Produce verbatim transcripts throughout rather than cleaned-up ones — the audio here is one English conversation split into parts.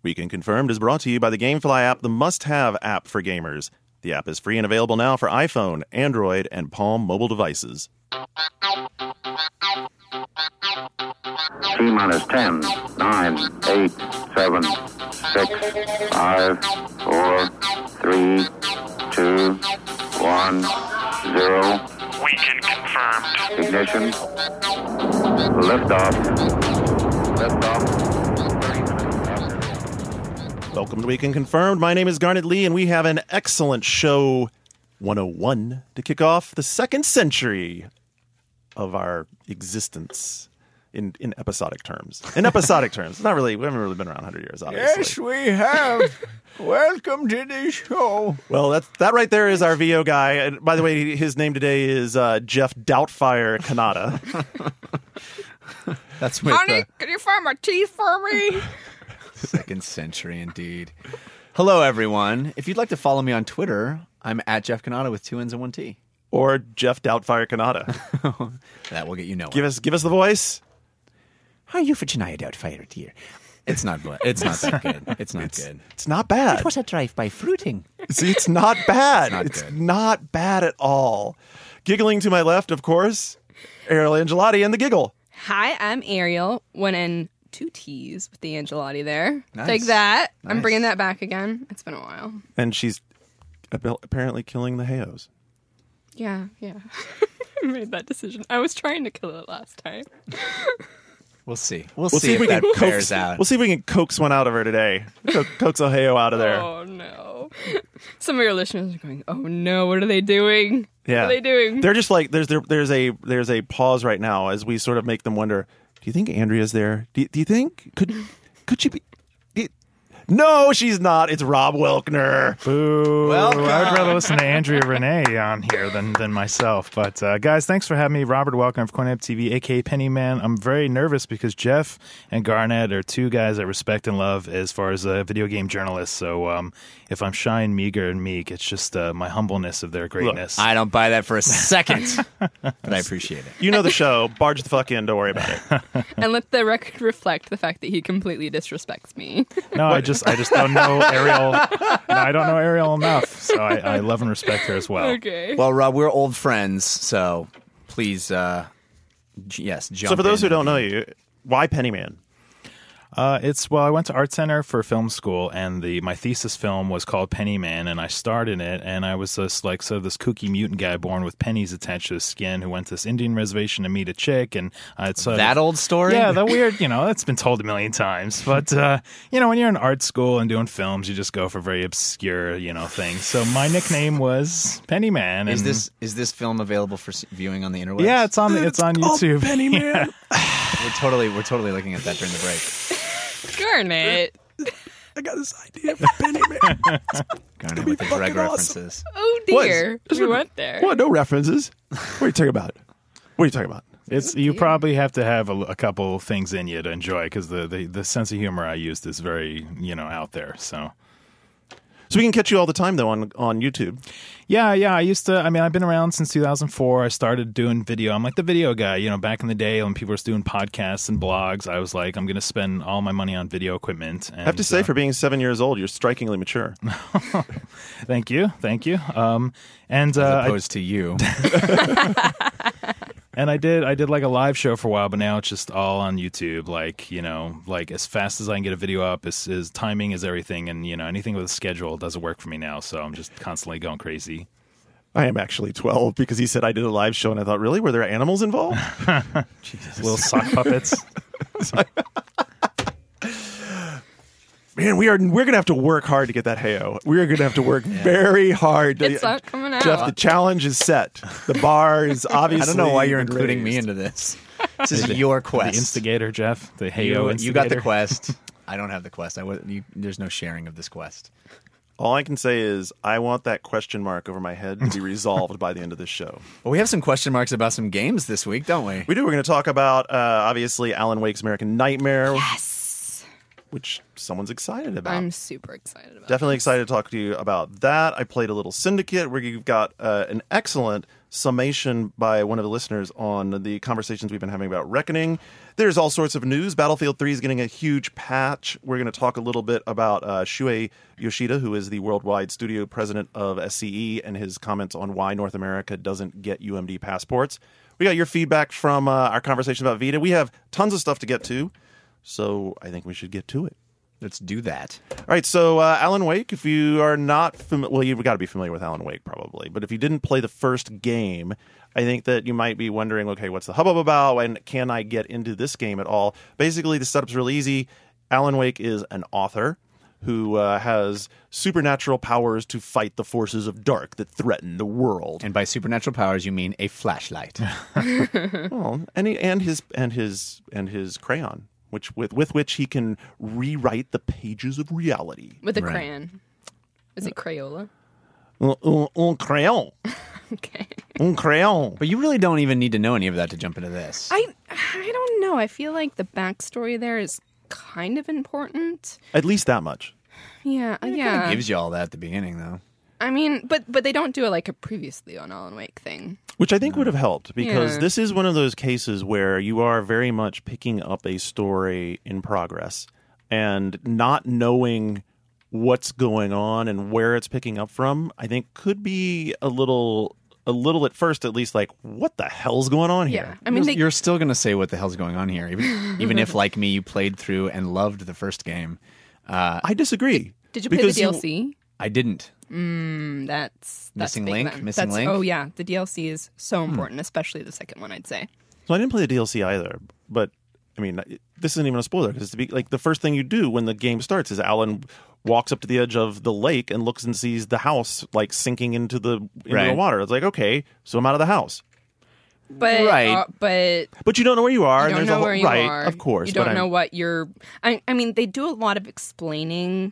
Weekend Confirmed is brought to you by the GameFly app, the must-have app for gamers. The app is free and available now for iPhone, Android, and Palm mobile devices. T-minus ten, nine, eight, seven, six, five, four, three, two, one, zero. Weekend Confirmed. Ignition. Liftoff. Liftoff. Welcome to Weekend Confirmed. My name is Garnet Lee, and we have an excellent show one oh one to kick off the second century of our existence in, in episodic terms. In episodic terms. Not really, we haven't really been around one hundred years, obviously. Yes, we have. Welcome to the show. Well, that, that right there is our V O guy. And by the way, his name today is uh, Jeff Doubtfire Kanata. That's with Honey, the can you find my teeth for me? second century indeed. Hello, everyone. If you'd like to follow me on Twitter, I'm at Jeff Kanata with two N's and one T. Or Jeff Doubtfire Kanata. That will get you nowhere. Give us give us the voice. How are you for Janaya Doubtfire, dear? It's not. It's not that good. It's not It's, good. it's not bad. It was a drive-by fruiting. See, it's not bad. It's It's not not, good. bad at all. Giggling to my left, of course, Ariel Angelotti and the giggle. Hi, I'm Ariel. One in two T's with the Angelotti there. Nice. Take that. I'm Nice. bringing that back again. It's been a while. And she's ab- apparently killing the Hayos. Yeah, yeah. I made that decision. I was trying to kill it last time. We'll see. We'll, We'll see, see if if we that can bears coax. out. We'll see if we can coax one out of her today. Co- coax a Hayo out of there. Oh, no. Some of your listeners are going, oh, no, what are they doing? Yeah, What are they doing? They're just like there's there, there's a there's a pause right now as we sort of make them wonder. Do you think Andrea's there? Do you, do you think could could she be? do you- no, she's not. It's Rob Welkner. Boo. Welcome. I would rather listen to Andrea Renee on here than, than myself. But, uh, guys, thanks for having me. Robert Welkner of Cornet T V, a k a. Pennyman. I'm very nervous because Jeff and Garnet are two guys I respect and love as far as a video game journalist. So um, if I'm shy and meager and meek, it's just uh, my humbleness of their greatness. I don't buy that for a second, but I appreciate it. You know the show. Barge the fuck in. Don't worry about it. And let the record reflect the fact that he completely disrespects me. no, I just I just don't know Ariel. No, I don't know Ariel enough. So I, I love and respect her as well. Okay. Well, Rob, we're old friends, so please, uh, j- yes, jump So for those in who don't and- know you, why Pennyman? Uh, it's well, I went to art center for film school, and the my thesis film was called Pennyman, and I starred in it. And I was just like sort of this kooky mutant guy born with pennies attached to his skin, who went to this Indian reservation to meet a chick, and uh, it's sort that of, old story? Yeah, the weird, you know, it's been told a million times. But uh, you know, when you're in art school and doing films, you just go for very obscure, you know, things. So my nickname was Pennyman. Is and- this is this film available for s- viewing on the interwebs? Yeah, it's on it's on YouTube. Pennyman. we're totally we're totally looking at that during the break. Garnet. I got this idea for Pennyman. Garnet with the drag fucking awesome. references. Oh, What? dear. We went there. What? No references. What are you talking about? What are you talking about? It's you probably have to have a, a couple things in you to enjoy because the, the the sense of humor I used is very you know out there. So So we can catch you all the time though on on YouTube. yeah, yeah. I used to. I mean, I've been around since two thousand four. I started doing video. I'm like the video guy. You know, back in the day when people were doing podcasts and blogs, I was like, I'm going to spend all my money on video equipment. And, I have to say, uh, for being seven years old, you're strikingly mature. thank you, thank you. Um, and uh, As I- opposed to you. And I did I did like a live show for a while, but now it's just all on YouTube. Like, you know, like as fast as I can get a video up, is, is timing is everything. And, you know, anything with a schedule doesn't work for me now. So I'm just constantly going crazy. I am actually twelve because he said I did a live show and I thought, really? Were there animals involved? Little sock puppets. Man, we are we're gonna have to work hard to get that Hayo. We are gonna have to work very hard. To, It's not coming out. Jeff, the challenge is set. The bar is obviously. I don't know why you're been including me raised. into this. This is your The quest. instigator, Jeff. The Hayo you, instigator. you got the quest. I don't have the quest. I, wa- you, there's no sharing of this quest. All I can say is I want that question mark over my head to be resolved by the end of this show. Well, we have some question marks about some games this week, don't we? We do. We're going to talk about uh, obviously Alan Wake's American Nightmare. Yes. which someone's excited about. I'm super excited about. Definitely this. excited to talk to you about that. I played a little Syndicate where you've got uh, an excellent summation by one of the listeners on the conversations we've been having about Reckoning. There's all sorts of news. Battlefield three is getting a huge patch. We're going to talk a little bit about uh, Shuei Yoshida, who is the worldwide studio president of S C E, and his comments on why North America doesn't get U M D passports. We got your feedback from uh, our conversation about Vita. We have tons of stuff to get to, so I think we should get to it. Let's do that. All right, so uh, Alan Wake, if you are not familiar, well, you've got to be familiar with Alan Wake probably, but if you didn't play the first game, I think that you might be wondering, okay, what's the hubbub about, and can I get into this game at all? Basically, the setup's really easy. Alan Wake is an author who uh, has supernatural powers to fight the forces of dark that threaten the world. And by supernatural powers, you mean a flashlight. Well, and, he, and his and his and his crayon, which with with which he can rewrite the pages of reality. with a Right. crayon. Is it Crayola? Un, un, un crayon, Okay. un crayon. But you really don't even need to know any of that to jump into this. I I don't know. I feel like the backstory there is kind of important. At least that much. Yeah, It yeah. gives you all that at the beginning, though. I mean, but but they don't do it like a previously on Alan Wake thing. Which I think would have helped because Yeah. this is one of those cases where you are very much picking up a story in progress and not knowing what's going on and where it's picking up from, I think could be a little a little at first at least like, what the hell's going on Yeah, here? I mean, you're, they, you're still going to say what the hell's going on here, even, even if, like me, you played through and loved the first game. Uh, I disagree. did you play the because D L you- C? I didn't. Mm, that's that's Missing big link? then. Missing That's- link? Oh yeah, the D L C is so important, especially the second one. I'd say. So I didn't play the D L C either, but I mean, this isn't even a spoiler because to be like the first thing you do when the game starts is Alan walks up to the edge of the lake and looks and sees the house like sinking into the into the Right. water. It's like, okay, so I'm out of the house, But Right. uh, but but you don't know where you are. you and don't there's know a whole, where you right, are. of course. You but don't I'm- know what you're. I, I mean, they do a lot of explaining,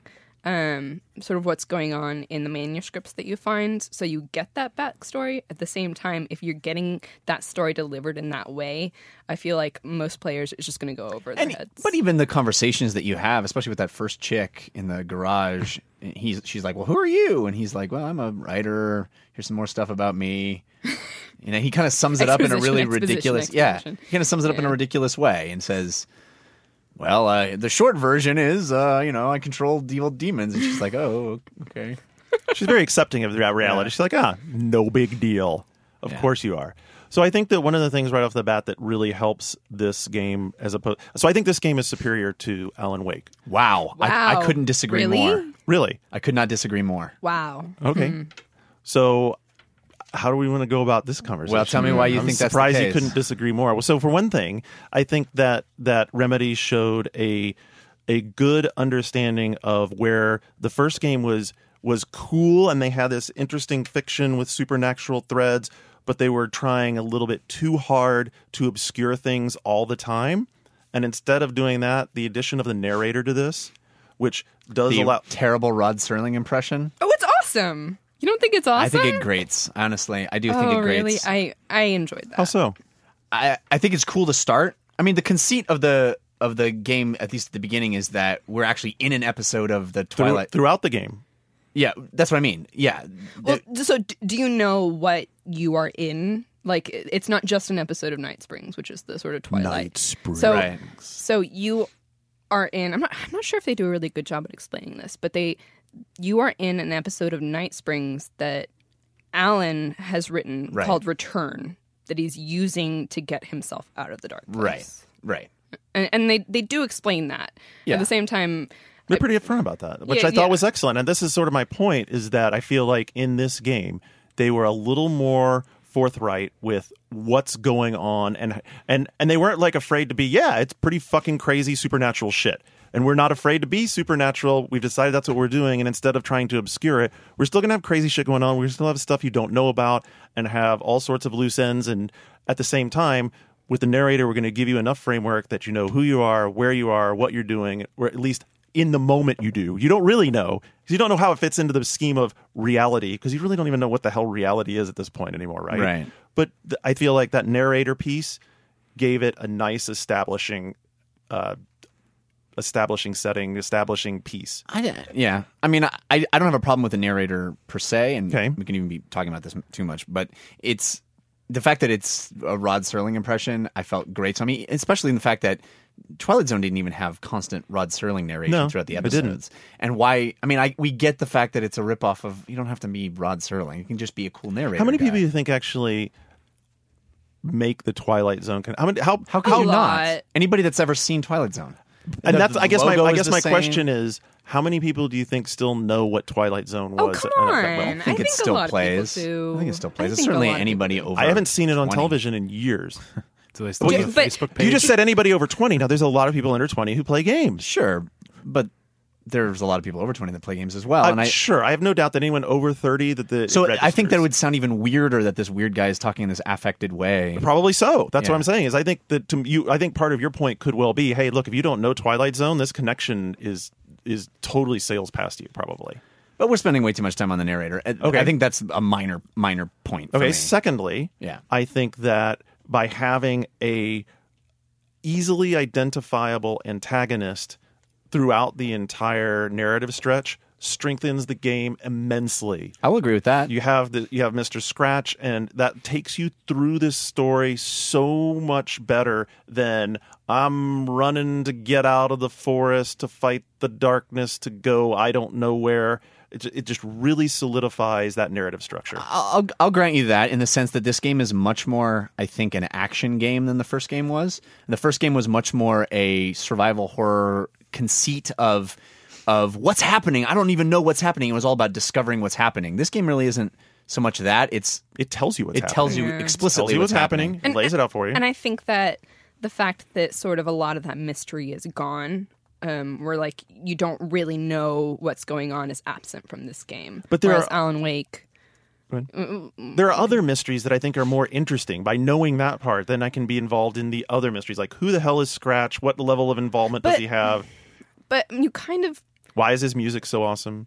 um, sort of what's going on in the manuscripts that you find, so you get that backstory. At the same time, if you're getting that story delivered in that way, I feel like most players it's just going to go over their And, heads. but even the conversations that you have, especially with that first chick in the garage, he's she's like, "Well, who are you?" And he's like, "Well, I'm a writer. Here's some more stuff about me." You know, he kind of sums it up in a Exposition, really exposition, ridiculous, exposition. yeah. He kind of sums it up in a Yeah. ridiculous way and says, "Well, uh, the short version is, uh, you know, I control evil demons." And she's like, "Oh, okay." She's very accepting of that reality. Yeah. She's like, ah, no big deal. Of Yeah. course you are. So I think that one of the things right off the bat that really helps this game as opposed, so I think this game is superior to Alan Wake. Wow, I, I Wow. couldn't disagree Really? more. Really? I could not disagree more. wow. Okay. So how do we want to go about this conversation? Well, tell me why you I'm think that's the surprised you case. couldn't disagree more. Well, so for one thing, I think that that Remedy showed a a good understanding of where the first game was was cool and they had this interesting fiction with supernatural threads, but they were trying a little bit too hard to obscure things all the time. And instead of doing that, the addition of the narrator to this, which does The allow terrible Rod Serling impression. Oh, it's awesome. You don't think it's awesome? I think it grates. Honestly, I do think Oh, it grates. really? I I enjoyed that. how so? I, I think it's cool to start. I mean, the conceit of the of the game, at least at the beginning, is that we're actually in an episode of the Through- Twilight. throughout the game. Yeah, that's what I mean. Yeah, Well, so d- do you know what you are in? Like, it- it's not just an episode of Night Springs, which is the sort of Twilight. Night Springs. So, Right. so you are in. I'm not. I'm not sure if they do a really good job at explaining this, but they, you are in an episode of Night Springs that Alan has written Right. called Return, that he's using to get himself out of the dark right, place. right. And, and they they do explain that. Yeah. At the same time, They're pretty upfront about that, which Yeah, I thought yeah. was excellent. And this is sort of my point, is that I feel like in this game, they were a little more forthright with what's going on. And and, and they weren't like afraid to be, yeah, it's pretty fucking crazy supernatural shit. And we're not afraid to be supernatural. We've decided that's what we're doing. And instead of trying to obscure it, we're still going to have crazy shit going on. We still have stuff you don't know about and have all sorts of loose ends. And at the same time, with the narrator, we're going to give you enough framework that you know who you are, where you are, what you're doing, or at least in the moment you do. You don't really know, because you don't know how it fits into the scheme of reality, because you really don't even know what the hell reality is at this point anymore, right? Right. But th- I feel like that narrator piece gave it a nice establishing uh, establishing setting, establishing peace. I, yeah. I mean, I, I don't have a problem with the narrator per se, and Okay. we can even be talking about this too much, but it's the fact that it's a Rod Serling impression, I felt great. So, I mean, especially in the fact that Twilight Zone didn't even have constant Rod Serling narration No, throughout the it didn't. episodes. And why, I mean, I we get the fact that it's a ripoff of, you don't have to be Rod Serling. You can just be a cool narrator. How many guy. people do you think actually make the Twilight Zone? Con- how many? How? How could A you lot. not? Anybody that's ever seen Twilight Zone. And The- that's. the I guess my. logo I is guess the my same. question is, how many people do you think still know what Twilight Zone Oh, was? come Uh, on. well, I think it a still lot of plays. people do. I think it still plays. I It's think a certainly lot of anybody people do. over. I haven't seen it on twenty. television in years. Do they still Yeah, have a but Facebook page? You just said anybody over twenty. Now, there's a lot of people under twenty who play games. Sure, but there's a lot of people over twenty that play games as well. I'm and I, sure. I have no doubt that anyone over thirty that the so it I think that registers. would sound even weirder that this weird guy is talking in this affected way. Probably so. That's Yeah. what I'm saying. Is I think that to you, I think part of your point could well be, hey, look, if you don't know Twilight Zone, this connection is is totally sails past you. Probably. But we're spending way too much time on the narrator. I- Okay. I think that's a minor minor point. For Okay. me. Secondly, Yeah. I think that by having a easily identifiable antagonist throughout the entire narrative stretch strengthens the game immensely. I will agree with that. You have the you have Mister Scratch, and that takes you through this story so much better than I'm running to get out of the forest to fight the darkness to go I don't know where. It, ju- it just really solidifies that narrative structure. I'll, I'll grant you that in the sense that this game is much more, I think, an action game than the first game was. The first game was much more a survival horror conceit of of what's happening. I don't even know what's happening. It was all about discovering what's happening. This game really isn't so much that. It's It tells you what's it happening. tells you Yeah. explicitly tells you what's, happening, happening. and lays it out for you. And I think that the fact that sort of a lot of that mystery is gone, um, where like you don't really know what's going on, is absent from this game. But there Whereas are- Alan Wake, There are other mysteries that I think are more interesting. By knowing that part, then I can be involved in the other mysteries, like who the hell is Scratch? What level of involvement does But- he have? but you kind of. Why is his music so awesome?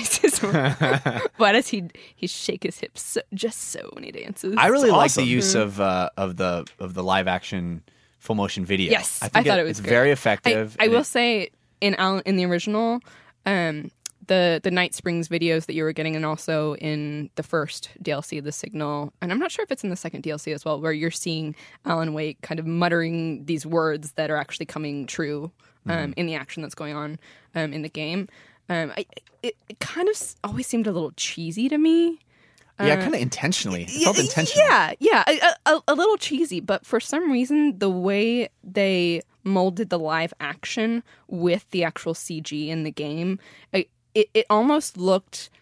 Why does he he shake his hips so, just so when he dances? I really It's like awesome. the use of uh, of the of the live action full motion video. Yes, I, I, think thought it, was it's great. very I, effective. I and will it- say in Alan, in the original, um, the the Night Springs videos that you were getting, and also in the first D L C, The Signal, and I'm not sure if it's in the second D L C as well, where you're seeing Alan Wake kind of muttering these words that are actually coming true um, Mm-hmm. in the action that's going on um, in the game. Um, I, it, it kind of s- always seemed a little cheesy to me. yeah, kind of intentionally. It felt Y- intentional. Yeah, yeah, a, a, a little cheesy, but for some reason, the way they molded the live action with the actual C G in the game, I, it it almost looked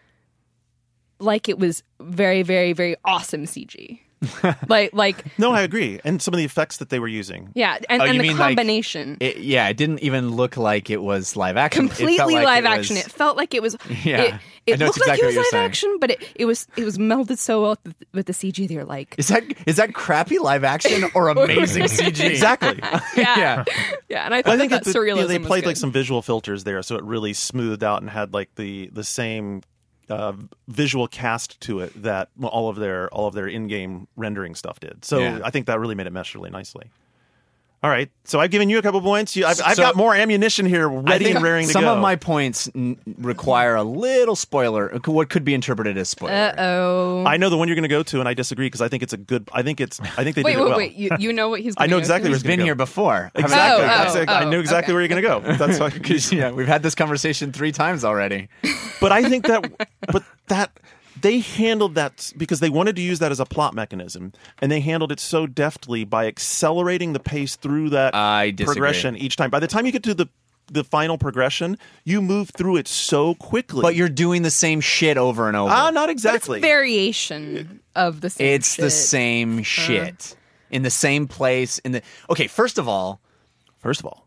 like it was very, very, very awesome C G. like, like, No, I agree. And some of the effects that they were using. yeah, and, Oh, and you the mean, like, combination. It, yeah, it didn't even look like it was live action. It felt Completely like live it was- action. It felt like it was. Yeah, it, I it know looked exactly like it what was you're live saying. action, but it, it was it was melded so well with, with the C G. They're like, Is that is that crappy live action or amazing C G? Exactly. yeah, yeah. And I thought I think that, it, that surrealism yeah, they was played good. like some visual filters there, so it really smoothed out and had like the the same uh, visual cast to it that all of their all of their in-game rendering stuff did. So Yeah. I think that really made it mesh really nicely. All right, so I've given you a couple points. You, I've, I've So- got more ammunition here, I ready think and raring to some go. of my points n- require a little spoiler. What could be interpreted as spoiler? Uh oh. I know the one you're going to go to, and I disagree because I think it's a good. I think it's. I think they Wait, did it wait, well. wait. You, you know what he's I going know to exactly where He's it's going been to go. here before. Exactly. Oh, I, oh, said- I oh, knew exactly okay. where you're going to go. That's why. yeah, we've had this conversation three times already. But I think that, but that they handled that because they wanted to use that as a plot mechanism, and they handled it so deftly by accelerating the pace through that I disagree. progression each time. By the time you get to the the final progression, you move through it so quickly. But you're doing the same shit over and over. ah, not It's exactly. variation of the same it's the shit. same shit in the same place. In the okay, first of all, First of all,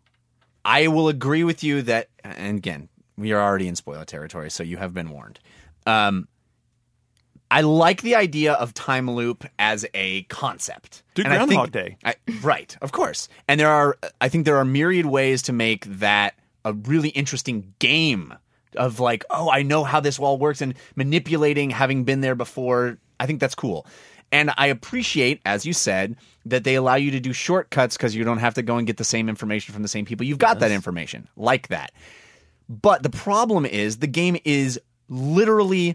I will agree with you that, and again, we are already in spoiler territory, so you have been warned. Um, I like the idea of time loop as a concept. Do And I Groundhog think- Day. I, right, of course. And there are, I think there are myriad ways to make that a really interesting game of like, oh, I know how this all works, and manipulating, having been there before. I think that's cool. And I appreciate, as you said, that they allow you to do shortcuts because you don't have to go and get the same information from the same people. You've got that information. Like that. But the problem is the game is literally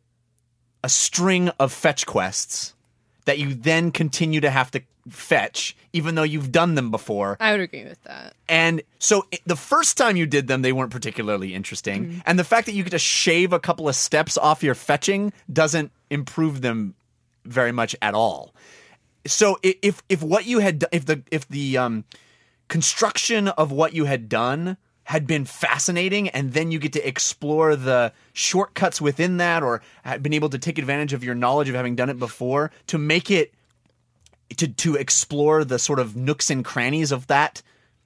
a string of fetch quests that you then continue to have to fetch, even though you've done them before. I would agree with that. And so it, the first time you did them, they weren't particularly interesting. Mm-hmm. And the fact that you get to shave a couple of steps off your fetching doesn't improve them very much at all. So if if what you had if the if the um, construction of what you had done had been fascinating, and then you get to explore the shortcuts within that, or had been able to take advantage of your knowledge of having done it before to make it to to explore the sort of nooks and crannies of that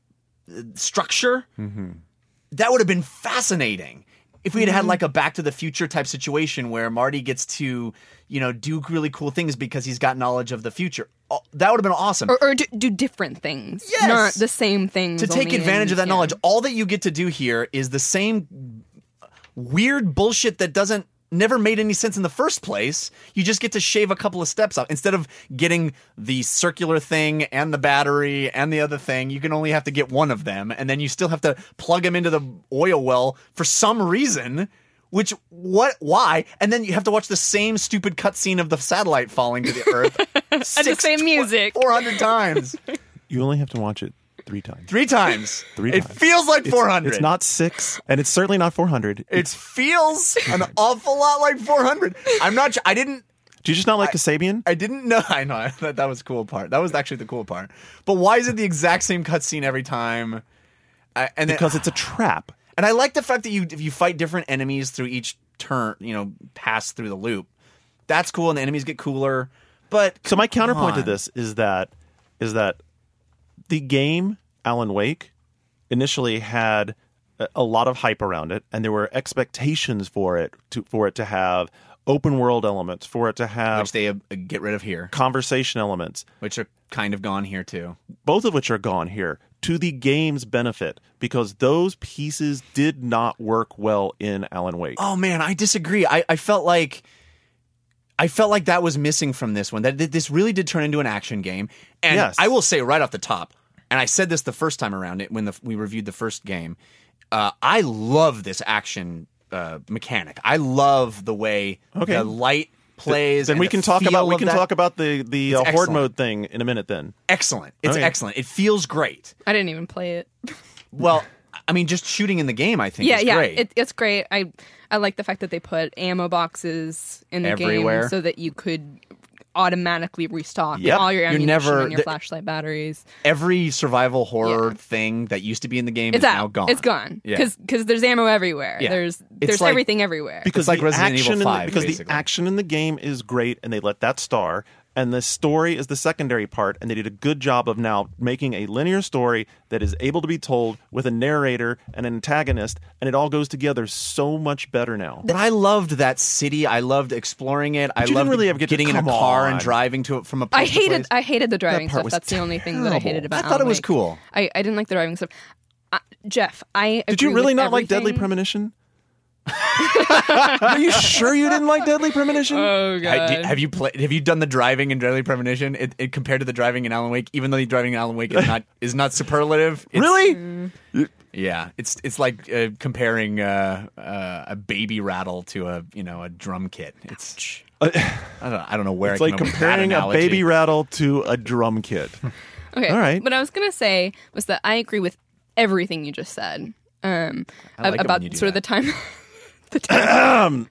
structure, mm-hmm. that would have been fascinating. If we had had like a Back to the Future type situation where Marty gets to, you know, do really cool things because he's got knowledge of the future, oh, that would have been awesome. Or, or do, do different things, yes! Not the same things. To take advantage in, of that yeah. knowledge. All that you get to do here is the same weird bullshit that doesn't never made any sense in the first place. You just get to shave a couple of steps off. Instead of getting the circular thing and the battery and the other thing, you can only have to get one of them, and then you still have to plug them into the oil well for some reason. Which, what, why? And then you have to watch the same stupid cutscene of the satellite falling to the earth. And the same music. four hundred times. You only have to watch it three times. Three times. Three it times. feels like It's- four hundred. It's not six, and it's certainly not four hundred. It feels an awful lot like four hundred. I'm not. I didn't. Do you just not like Kasabian? I didn't know. I know that that was the cool part. That was actually the cool part. But why is it the exact same cutscene every time? I, and then, Because it's a trap. and I like the fact that you if you fight different enemies through each turn, you know, pass through the loop. That's cool, and the enemies get cooler. But So my counterpoint to on. this is that is that the game Alan Wake initially had a, a lot of hype around it, and there were expectations for it to for it to have open world elements, for it to have which they uh, get rid of here, conversation elements, which are kind of gone here too. both of which are gone here to the game's benefit, because those pieces did not work well in Alan Wake. Oh man, I disagree. I, I felt like I felt like that was missing from this one. That that this really did turn into an action game. And Yes. I will say right off the top, and I said this the first time around it when the, we reviewed the first game. Uh, I love this action uh, mechanic. I love the way Okay. the light plays. Then and we the can talk feel about we of can that. talk about the the It's uh, horde excellent. mode thing in a minute. Then Excellent. It's Okay. excellent. It feels great. I didn't even play it. Well, I mean, just shooting in the game, I think, yeah, is yeah, great. It, it's great. I I like the fact that they put ammo boxes in the Everywhere. game so that you could automatically restock Yep. all your You're ammunition never- and your the- flashlight batteries. Every survival horror Yeah. thing that used to be in the game It's is out. now gone. It's gone Yeah. because there's ammo everywhere. Yeah. There's It's there's like- everything everywhere. because like the Resident Evil action in the- five, because basically. the action in the game is great, and they let that star, and the story is the secondary part, and they did a good job of now making a linear story that is able to be told with a narrator and an antagonist, and it all goes together so much better now. But I loved that city. I loved exploring it. I you didn't loved really ever get to- getting in a come car on. and driving to it from a place I to hated place. I hated the driving part stuff. was That's the only thing that I hated terrible. about. I thought it Alan was Wake. cool. I, I didn't like the driving stuff. Uh, Jeff, I Did you agree really with not like Deadly everything. Premonition? Are you sure you didn't like Deadly Premonition? Oh Ha- god. do- Have you played? Have you done the driving in Deadly Premonition? It, it compared to the driving in Alan Wake, even though the driving in Alan Wake is not is not superlative. It's, Really? Yeah, it's it's like uh, comparing uh, uh, a baby rattle to a you know a drum kit. It's I don't I don't know where It's I like came up with that comparing a analogy. baby rattle to a drum kit. Okay. All right. What I was gonna say was that I agree with everything you just said. Um, I like it about when you do sort of the that. time. the time,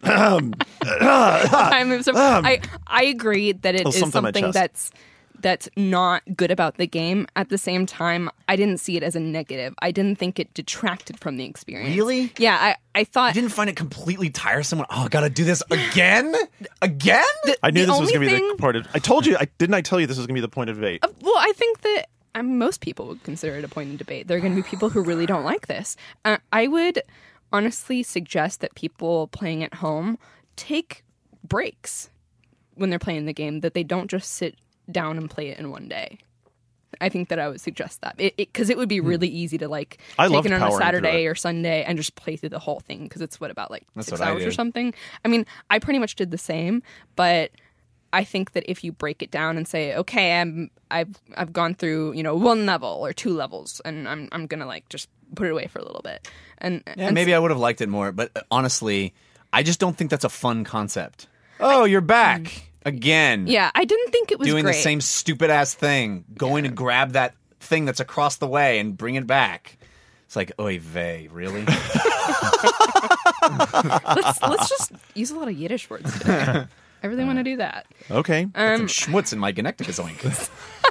time of stuff. I I agree that it Little is something on my something chest. that's that's not good about the game. At the same time, I didn't see it as a negative. I didn't think it detracted from the experience. Really? Yeah. I I thought I didn't find it completely tiresome. Oh, I gotta do this again, again. I knew The this was only going to be thing- the point of. I told you. I didn't. I tell you this was going to be the point of debate. Well, I think that um, most people would consider it a point of debate. There are going to be people who really don't like this. Uh, I would honestly suggest that people playing at home take breaks when they're playing the game, that they don't just sit down and play it in one day. I think that I would suggest that. Because it, it, it would be really easy to like I take loved it on a powering through Saturday it. or Sunday and just play through the whole thing because it's what about like That's six what I hours or did. something. I mean, I pretty much did the same, but I think that if you break it down and say, okay, I'm I've I've gone through, you know, one level or two levels, and I'm I'm gonna like just put it away for a little bit, and Yeah, and maybe I would have liked it more, but uh, honestly, I just don't think that's a fun concept. Oh, you're back again. yeah, I didn't think it was doing great. the same stupid ass thing, going to grab that thing that's across the way and bring it back. It's like, oy vey, really? let's let's just use a lot of Yiddish words today. I really want to do that. Okay. Um, Some schmutz in my Genecticazoink.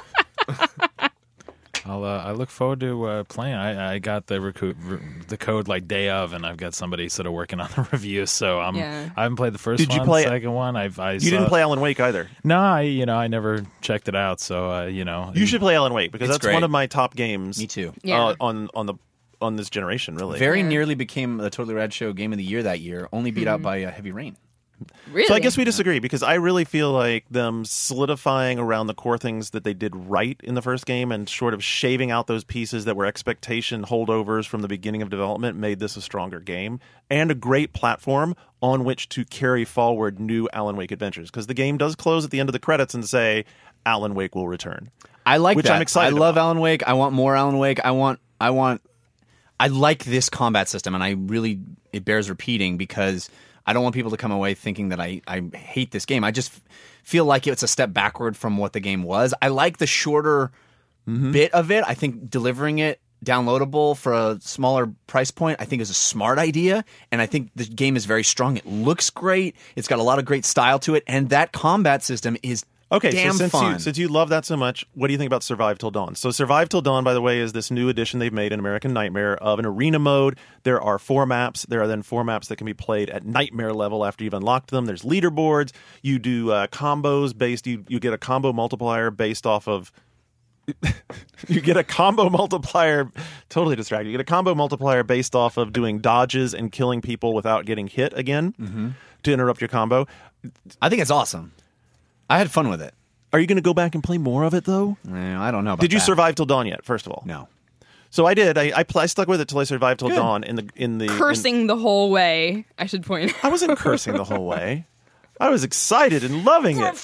I'll uh, I look forward to uh, playing. I, I got the recu- re- the code like day of, and I've got somebody sort of working on the review. So I'm Yeah. I haven't played the first Did one. you play- the second one? I've I You saw, didn't play Alan Wake either. No, I you know I never checked it out. So uh, you know You should play Alan Wake because It's that's great. one of my top games. Me too. Yeah. Uh, on on the on this generation, really. Very Yeah. nearly became the Totally Rad Show Game of the Year that year, only beat out by uh, Heavy Rain. Really? So I guess we disagree because I really feel like them solidifying around the core things that they did right in the first game and sort of shaving out those pieces that were expectation holdovers from the beginning of development made this a stronger game and a great platform on which to carry forward new Alan Wake adventures because the game does close at the end of the credits and say Alan Wake will return. I like Which that. I'm excited I love about. Alan Wake. I want more Alan Wake. I want. I want. I like this combat system, and I really it bears repeating because I don't want people to come away thinking that I, I hate this game. I just f- feel like it's a step backward from what the game was. I like the shorter bit of it. I think delivering it downloadable for a smaller price point, I think is a smart idea. And I think the game is very strong. It looks great. It's got a lot of great style to it. And that combat system is Okay, damn so since fun. you since you love that so much, what do you think about Survive Till Dawn? So Survive Till Dawn, by the way, is this new addition they've made in American Nightmare of an arena mode. There are four maps. There are then four maps that can be played at Nightmare level after you've unlocked them. There's leaderboards. You do uh, combos based. You you get a combo multiplier based off of. you get a combo multiplier. Totally distracted. You get a combo multiplier based off of doing dodges and killing people without getting hit again Mm-hmm. to interrupt your combo. I think it's awesome. I had fun with it. Are you going to go back and play more of it though? Eh, I don't know about Did you that. survive till dawn yet? First of all, No. So I did. I I, pl- I stuck with it till I survived till dawn. In the in the in- cursing the whole way. I should point. I wasn't cursing the whole way. I was excited and loving it.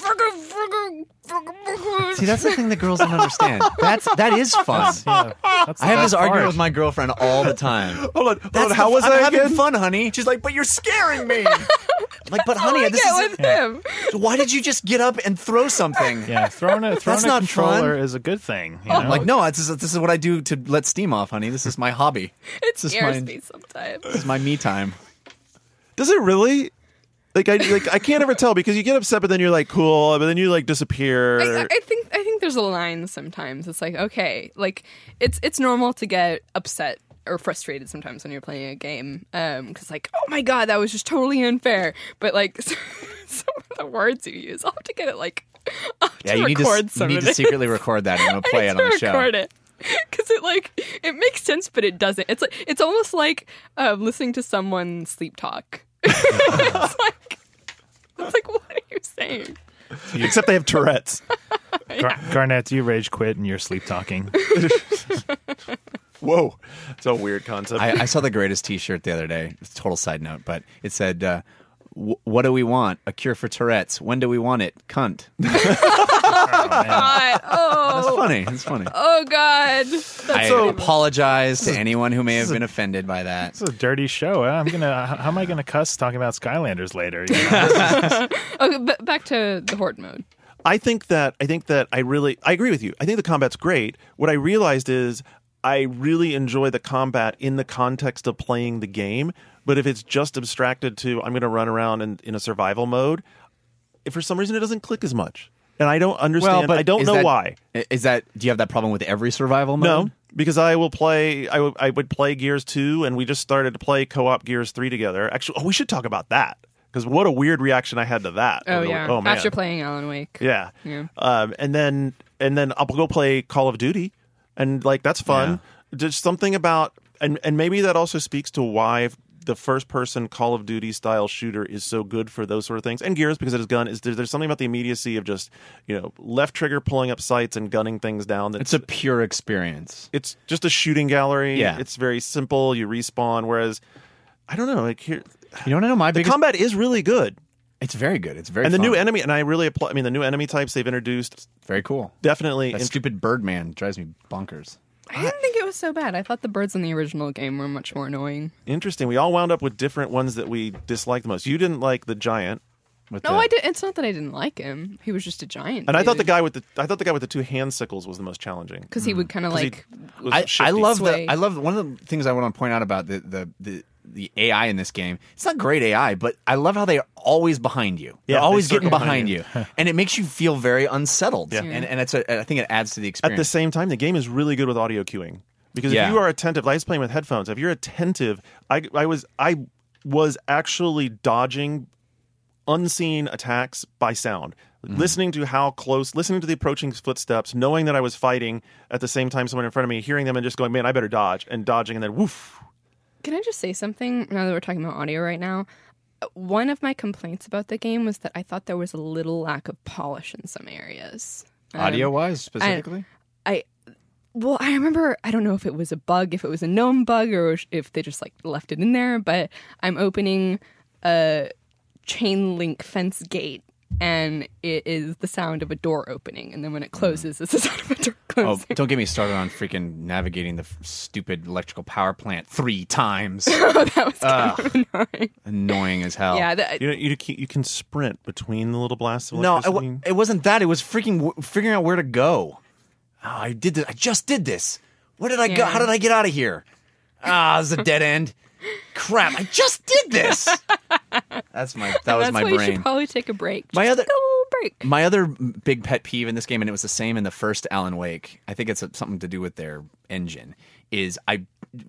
See, that's the thing that girls don't understand. That's that is fun. Yeah, that's the I have this best argument part. with my girlfriend all the time. Hold on, hold That's on. How the- was I'm I having again? fun, honey. She's like, but you're scaring me. Like, but honey, I this get is with him. why did you just get up and throw something? Yeah, throwing a throwing That's a not controller fun. is a good thing. You I'm know? like, no, this is this is what I do to let steam off, honey. This is my hobby. It This is scares my me sometimes. this is my me time. Does it really? Like I like I can't ever tell because you get upset, but then you're like cool, but then you like disappear. I, I think I think there's a line sometimes. It's like, okay, like it's it's normal to get upset or frustrated sometimes when you're playing a game, um, because like, oh my god, that was just totally unfair. But like some of the words you use, I'll have to get it like, I'll have Yeah, to you need to record you some need of to it. secretly record that and we'll play I it need on the to show. record it. Because it like it makes sense, but it doesn't. It's like it's almost like um, listening to someone sleep talk. it's like it's like what are you saying? Except they have Tourette's. Gar- Garnett, do you rage quit and you're sleep talking? Whoa, it's a weird concept. I, I saw the greatest T-shirt the other day. It's a total side note, but it said, uh, w- "What do we want? A cure for Tourette's? When do we want it? Cunt." God, oh, It's funny. It's funny. oh God. That's I so- apologize to anyone who may have been offended by that. It's a dirty show. Huh? I'm gonna. How am I gonna cuss talking about Skylanders later? You know? Okay, but back to the horde mode. I think that I think that I really I agree with you. I think the combat's great. What I realized is I really enjoy the combat in the context of playing the game. But if it's just abstracted to I'm going to run around in, in a survival mode, if for some reason it doesn't click as much, and I don't understand. I don't is know that- why. Is that? Do you have that problem with every survival mode? No, because I will play. I would- I would play Gears two, and we just started to play co-op Gears three together. Actually, oh, we should talk about that because what a weird reaction I had to that. Oh Over the- yeah, oh man. after playing Alan Wake. Yeah. Yeah. Um, and then and then I'll go play Call of Duty, and like that's fun. Just something about and and maybe that also speaks to why the first person Call of Duty style shooter is so good for those sort of things. And Gears, because it is gun, is there, there's something about the immediacy of just, you know, left trigger pulling up sights and gunning things down. That's, It's a pure experience. it's just a shooting gallery. Yeah. It's very simple. You respawn. Whereas I don't know, like here You don't know my the biggest combat is really good. It's very good. It's very and the fun. new enemy, and I really apply. I mean, the new enemy types they've introduced very cool. definitely. That int- stupid Birdman drives me bonkers. I didn't think it was so bad. I thought the birds in the original game were much more annoying. interesting. We all wound up with different ones that we disliked the most. You didn't like the giant, With No, the- I did. It's not that I didn't like him. He was just a giant. and I thought the guy with the I thought the guy with the two hand sickles was the most challenging. because he would kind of 'Cause he like. was I, I shifty. love Sway. the I love one of the things I want to point out about the, the the the A I in this game. It's not great A I, but I love how they're always behind you. Yeah, They're they always circle getting behind behind you, and it makes you feel very unsettled. Yeah. And and it's a, I think it adds to the At experience. the same time, the game is really good with audio cueing because Yeah. if you are attentive, like I was playing with headphones. If you're attentive, I I was I was actually dodging unseen attacks by sound. Listening to how close, listening to the approaching footsteps, knowing that I was fighting at the same time someone in front of me, hearing them and just going, man, I better dodge, and dodging, and then woof. Can I just say something now that we're talking about audio right now? One of my complaints about the game was that I thought there was a little lack of polish in some areas. Um, Audio wise, specifically. I well, I remember I don't know if it was a bug, if it was a known bug, or if they just like left it in there. But I'm opening a chain link fence gate, and it is the sound of a door opening, and then when it closes, it's the sound of a door Oh, closing. don't get me started on freaking navigating the f- stupid electrical power plant three times. That was kind of annoying. Annoying as hell. Yeah, that, You know, you can, you can sprint between the little blasts of No, it, electricity. wa- it wasn't that. It was freaking w- figuring out where to go. Oh, I did this. I just did this. Where did I go? Yeah. How did I get out of here? Ah, this is a dead end. Crap! I just did this. That's my. That was that's my why you brain. should probably take a break. My Just other- take a little break. My other big pet peeve in this game, and it was the same in the first Alan Wake. I think it's something to do with their engine. Is I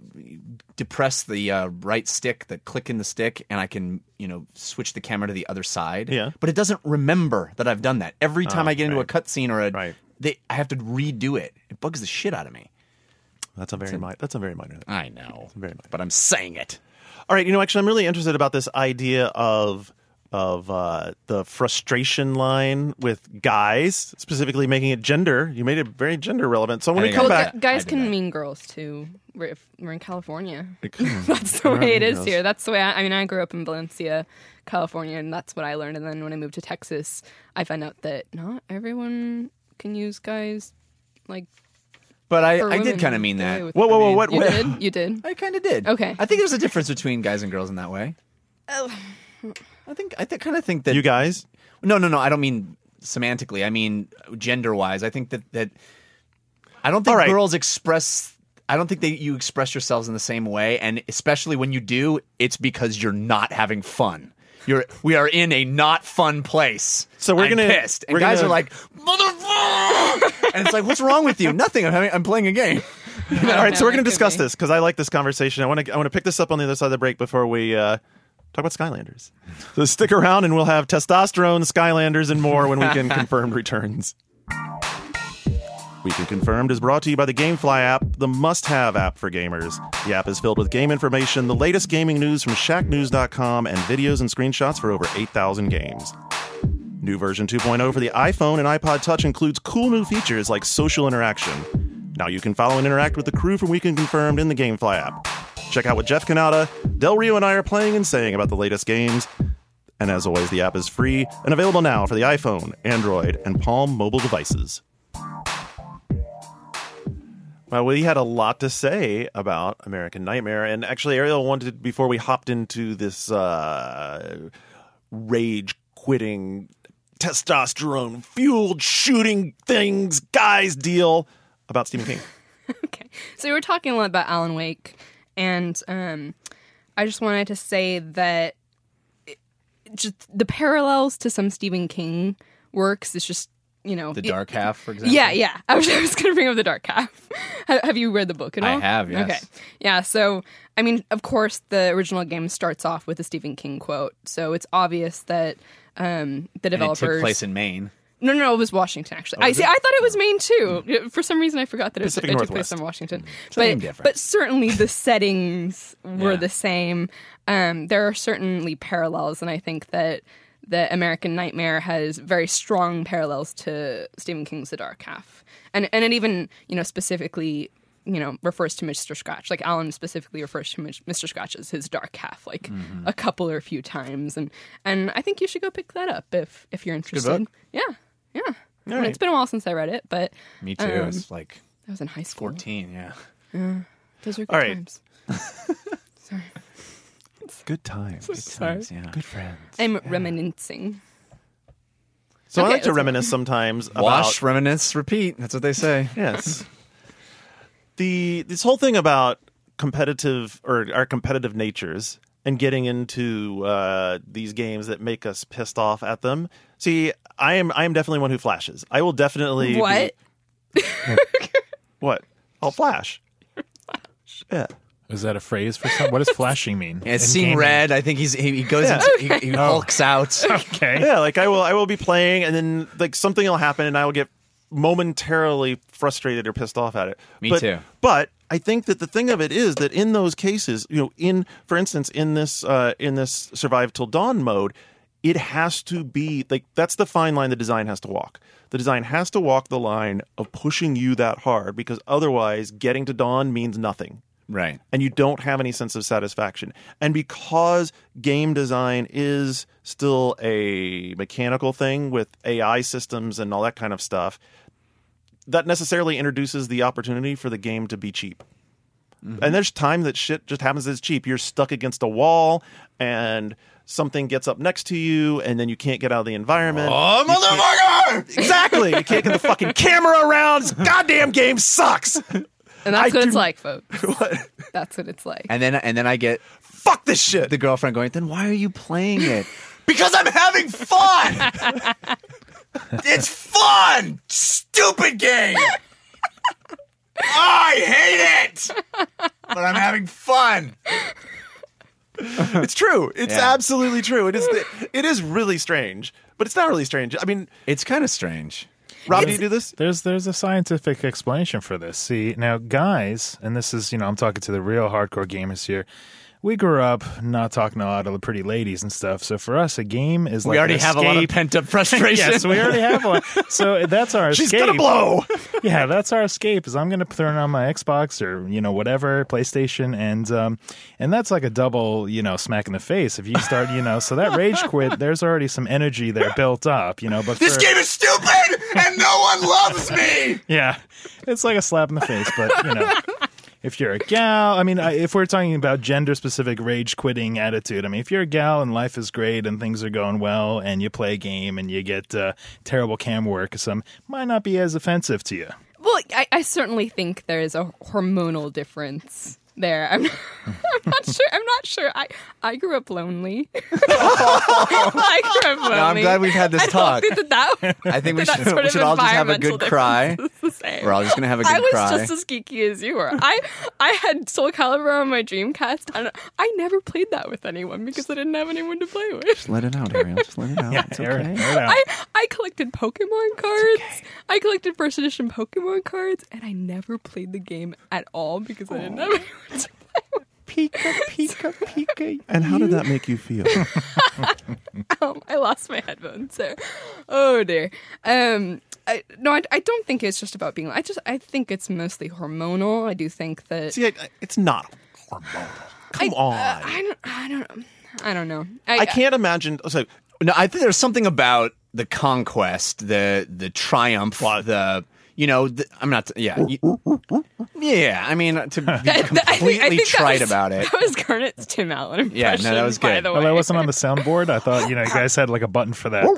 depress the uh, right stick, the click in the stick, and I can you know switch the camera to the other side. Yeah. But it doesn't remember that I've done that. Every time Oh, I get into right. a cutscene or a, Right. they, I have to redo it. It bugs the shit out of me. That's a very mi- that's a very minor thing. I know, very much. but I'm saying it. All right, you know, actually, I'm really interested about this idea of of uh, the frustration line with guys, specifically making it gender. You made it very gender relevant. So when I we think come I Well, back, gu- guys I did can that. mean girls too. We're, if we're in California. that's That's the way it is here. That's the way. I, I mean, I grew up in Valencia, California, and that's what I learned. And then when I moved to Texas, I found out that not everyone can use guys like. But I, for I did women kind of mean the way that. with Whoa, whoa, whoa, women. what- You what- did. You did. I kind of did. Okay. I think there's a difference between guys and girls in that way. Oh. I think I th- kind of think that you guys, No, no, no. I don't mean semantically. I mean gender wise. I think that that I don't think All right. girls express. I don't think that you express yourselves in the same way, and especially when you do, it's because you're not having fun. You're we are in a not fun place. So we're I'm gonna- pissed, and we're guys gonna- are like motherfucker, and it's like, what's wrong with you? Nothing. I'm having, I'm playing a game. all right. So we're going to that could discuss be. this because I like this conversation. I want to I want to pick this up on the other side of the break before we uh, talk about Skylanders. So stick around, and we'll have testosterone, Skylanders, and more when Weekend Confirmed returns. Weekend Confirmed is brought to you by the GameFly app, the must-have app for gamers. The app is filled with game information, the latest gaming news from Shack News dot com, and videos and screenshots for over eight thousand games. New version two point oh for the iPhone and iPod Touch includes cool new features like social interaction. Now you can follow and interact with the crew from Weekend Confirmed in the GameFly app. Check out what Jeff Canada, Del Rio, and I are playing and saying about the latest games. And as always, the app is free and available now for the iPhone, Android, and Palm mobile devices. Well, we had a lot to say about American Nightmare, and actually, Ariel wanted, before we hopped into this uh, rage-quitting, testosterone-fueled shooting things, guys deal about Stephen King. Okay. So we were talking a lot about Alan Wake, and um, I just wanted to say that it, just the parallels to some Stephen King works is just, you know... The it- Dark Half, for example. Yeah, yeah. I was, I was going to bring up The Dark Half. have, have you read the book at I all? have, yes. Okay. Yeah, so, I mean, of course, the original game starts off with a Stephen King quote, so it's obvious that um, the And it developers... took place in Maine. No, no, no, it was Washington, actually. Oh, I was see. it? I thought it was Maine, too. For some reason, I forgot that it, Pacific it took Northwest. place in Washington. Same But, difference. but certainly the settings were Yeah. the same. Um, there are certainly parallels, and I think that the American Nightmare has very strong parallels to Stephen King's The Dark Half. And and it even, you know, specifically you know, refers to Mister Scratch. Like Alan specifically refers to Mister Scratch as his dark half, like Mm-hmm. a couple or a few times, and and I think you should go pick that up if if you're interested. book. Yeah, yeah. I mean, right. it's been a while since I read it, but Me too. Um, it's like I was in high school. fourteen. Yeah. Those were good All right. times. Sorry, Good times. sorry. Yeah. Good friends. I'm reminiscing. So I Okay, like to let's go. reminisce sometimes Wash, about reminisce, repeat. That's what they say. yes. The this whole thing about competitive or our competitive natures and getting into uh, these games that make us pissed off at them. See, I am I am definitely one who flashes. I will definitely be- What? what? I'll flash. Yeah. Is that a phrase for some? What does flashing mean? Yeah, it's In seeing gaming? red. I think he's he, he goes Yeah. into, he, he hulks out. Okay. Yeah, like I will I will be playing and then like something will happen and I will get momentarily frustrated or pissed off at it. Me but, too. But I think that the thing of it is that in those cases, you know, in for instance, in this uh, in this Survive Till Dawn mode, it has to be like that's the fine line the design has to walk. The design has to walk the line of pushing you that hard because otherwise getting to dawn means nothing. Right. And you don't have any sense of satisfaction. And because game design is still a mechanical thing with A I systems and all that kind of stuff, that necessarily introduces the opportunity for the game to be cheap. Mm-hmm. And there's time that shit just happens as cheap. You're stuck against a wall and something gets up next to you and then you can't get out of the environment. Oh, motherfucker! Exactly. You can't get the fucking camera around. This goddamn game sucks. And that's I what do- it's like, folks. What? That's what it's like. And then and then I get Fuck this shit. the girlfriend going, then why are you playing it? Because I'm having fun! It's fun! Stupid game! I hate it! But I'm having fun. It's true. It's Yeah. absolutely true. It is. It is really strange, but it's not really strange. I mean, It's kind of strange. Rob, do you do this? There's there's a scientific explanation for this. See, now guys, and this is, you know, I'm talking to the real hardcore gamers here. We grew up not talking to a lot of the pretty ladies and stuff. So for us, a game is like We already an have a lot of escape. pent up frustration. Yes, we already have one. So that's our She's escape. gonna blow. Yeah, that's our escape. Is I'm going to turn on my Xbox or you know whatever PlayStation, and um, and that's like a double you know smack in the face if you start you know. So that rage quit, there's already some energy there built up, you know. But This for, game is stupid and no one loves me! yeah, it's like a slap in the face. But you know, if you're a gal, I mean, I- if we're talking about gender specific rage quitting attitude, I mean, if you're a gal and life is great and things are going well, and you play a game and you get uh, terrible camera work, some might not be as offensive to you. Well, I, I certainly think there is a hormonal difference there. I'm, I'm not sure. I'm not sure. I, I grew up lonely. I grew up lonely. No, I'm glad we've had this I don't talk. think that, that I think we that should, sort we of should all just have a environmental good cry. difference is the same. We're all just going to have a good I was cry. just as geeky as you were. I I had Soul Calibur on my Dreamcast, and I never played that with anyone because I didn't have anyone to play with. Just let it out, Ariel. Just let it out. Yeah, It's air it- okay. air it out. I, I collected Pokemon cards. I collected first edition Pokemon cards, and I never played the game at all because I didn't have anyone to play with. Pika, pika, pika. And how did that make you feel? Um, I lost my headphones there. Oh dear. Um, I, no, I, I don't think it's just about being. I just I think it's mostly hormonal. I do think that. See, I, I- it's not hormonal. Come I, on. uh, I don't. I don't know. I don't know. I, I can't imagine. So, No, I think there's something about the conquest, the the triumph, the you know, the, I'm not. Yeah, you- yeah. I mean, to be I think- I completely think that trite was- about it. That was Garnett's Tim Allen impression. Yeah, no, that was By good. the Well, way, that wasn't on the soundboard. I thought you know you guys had like a button for that.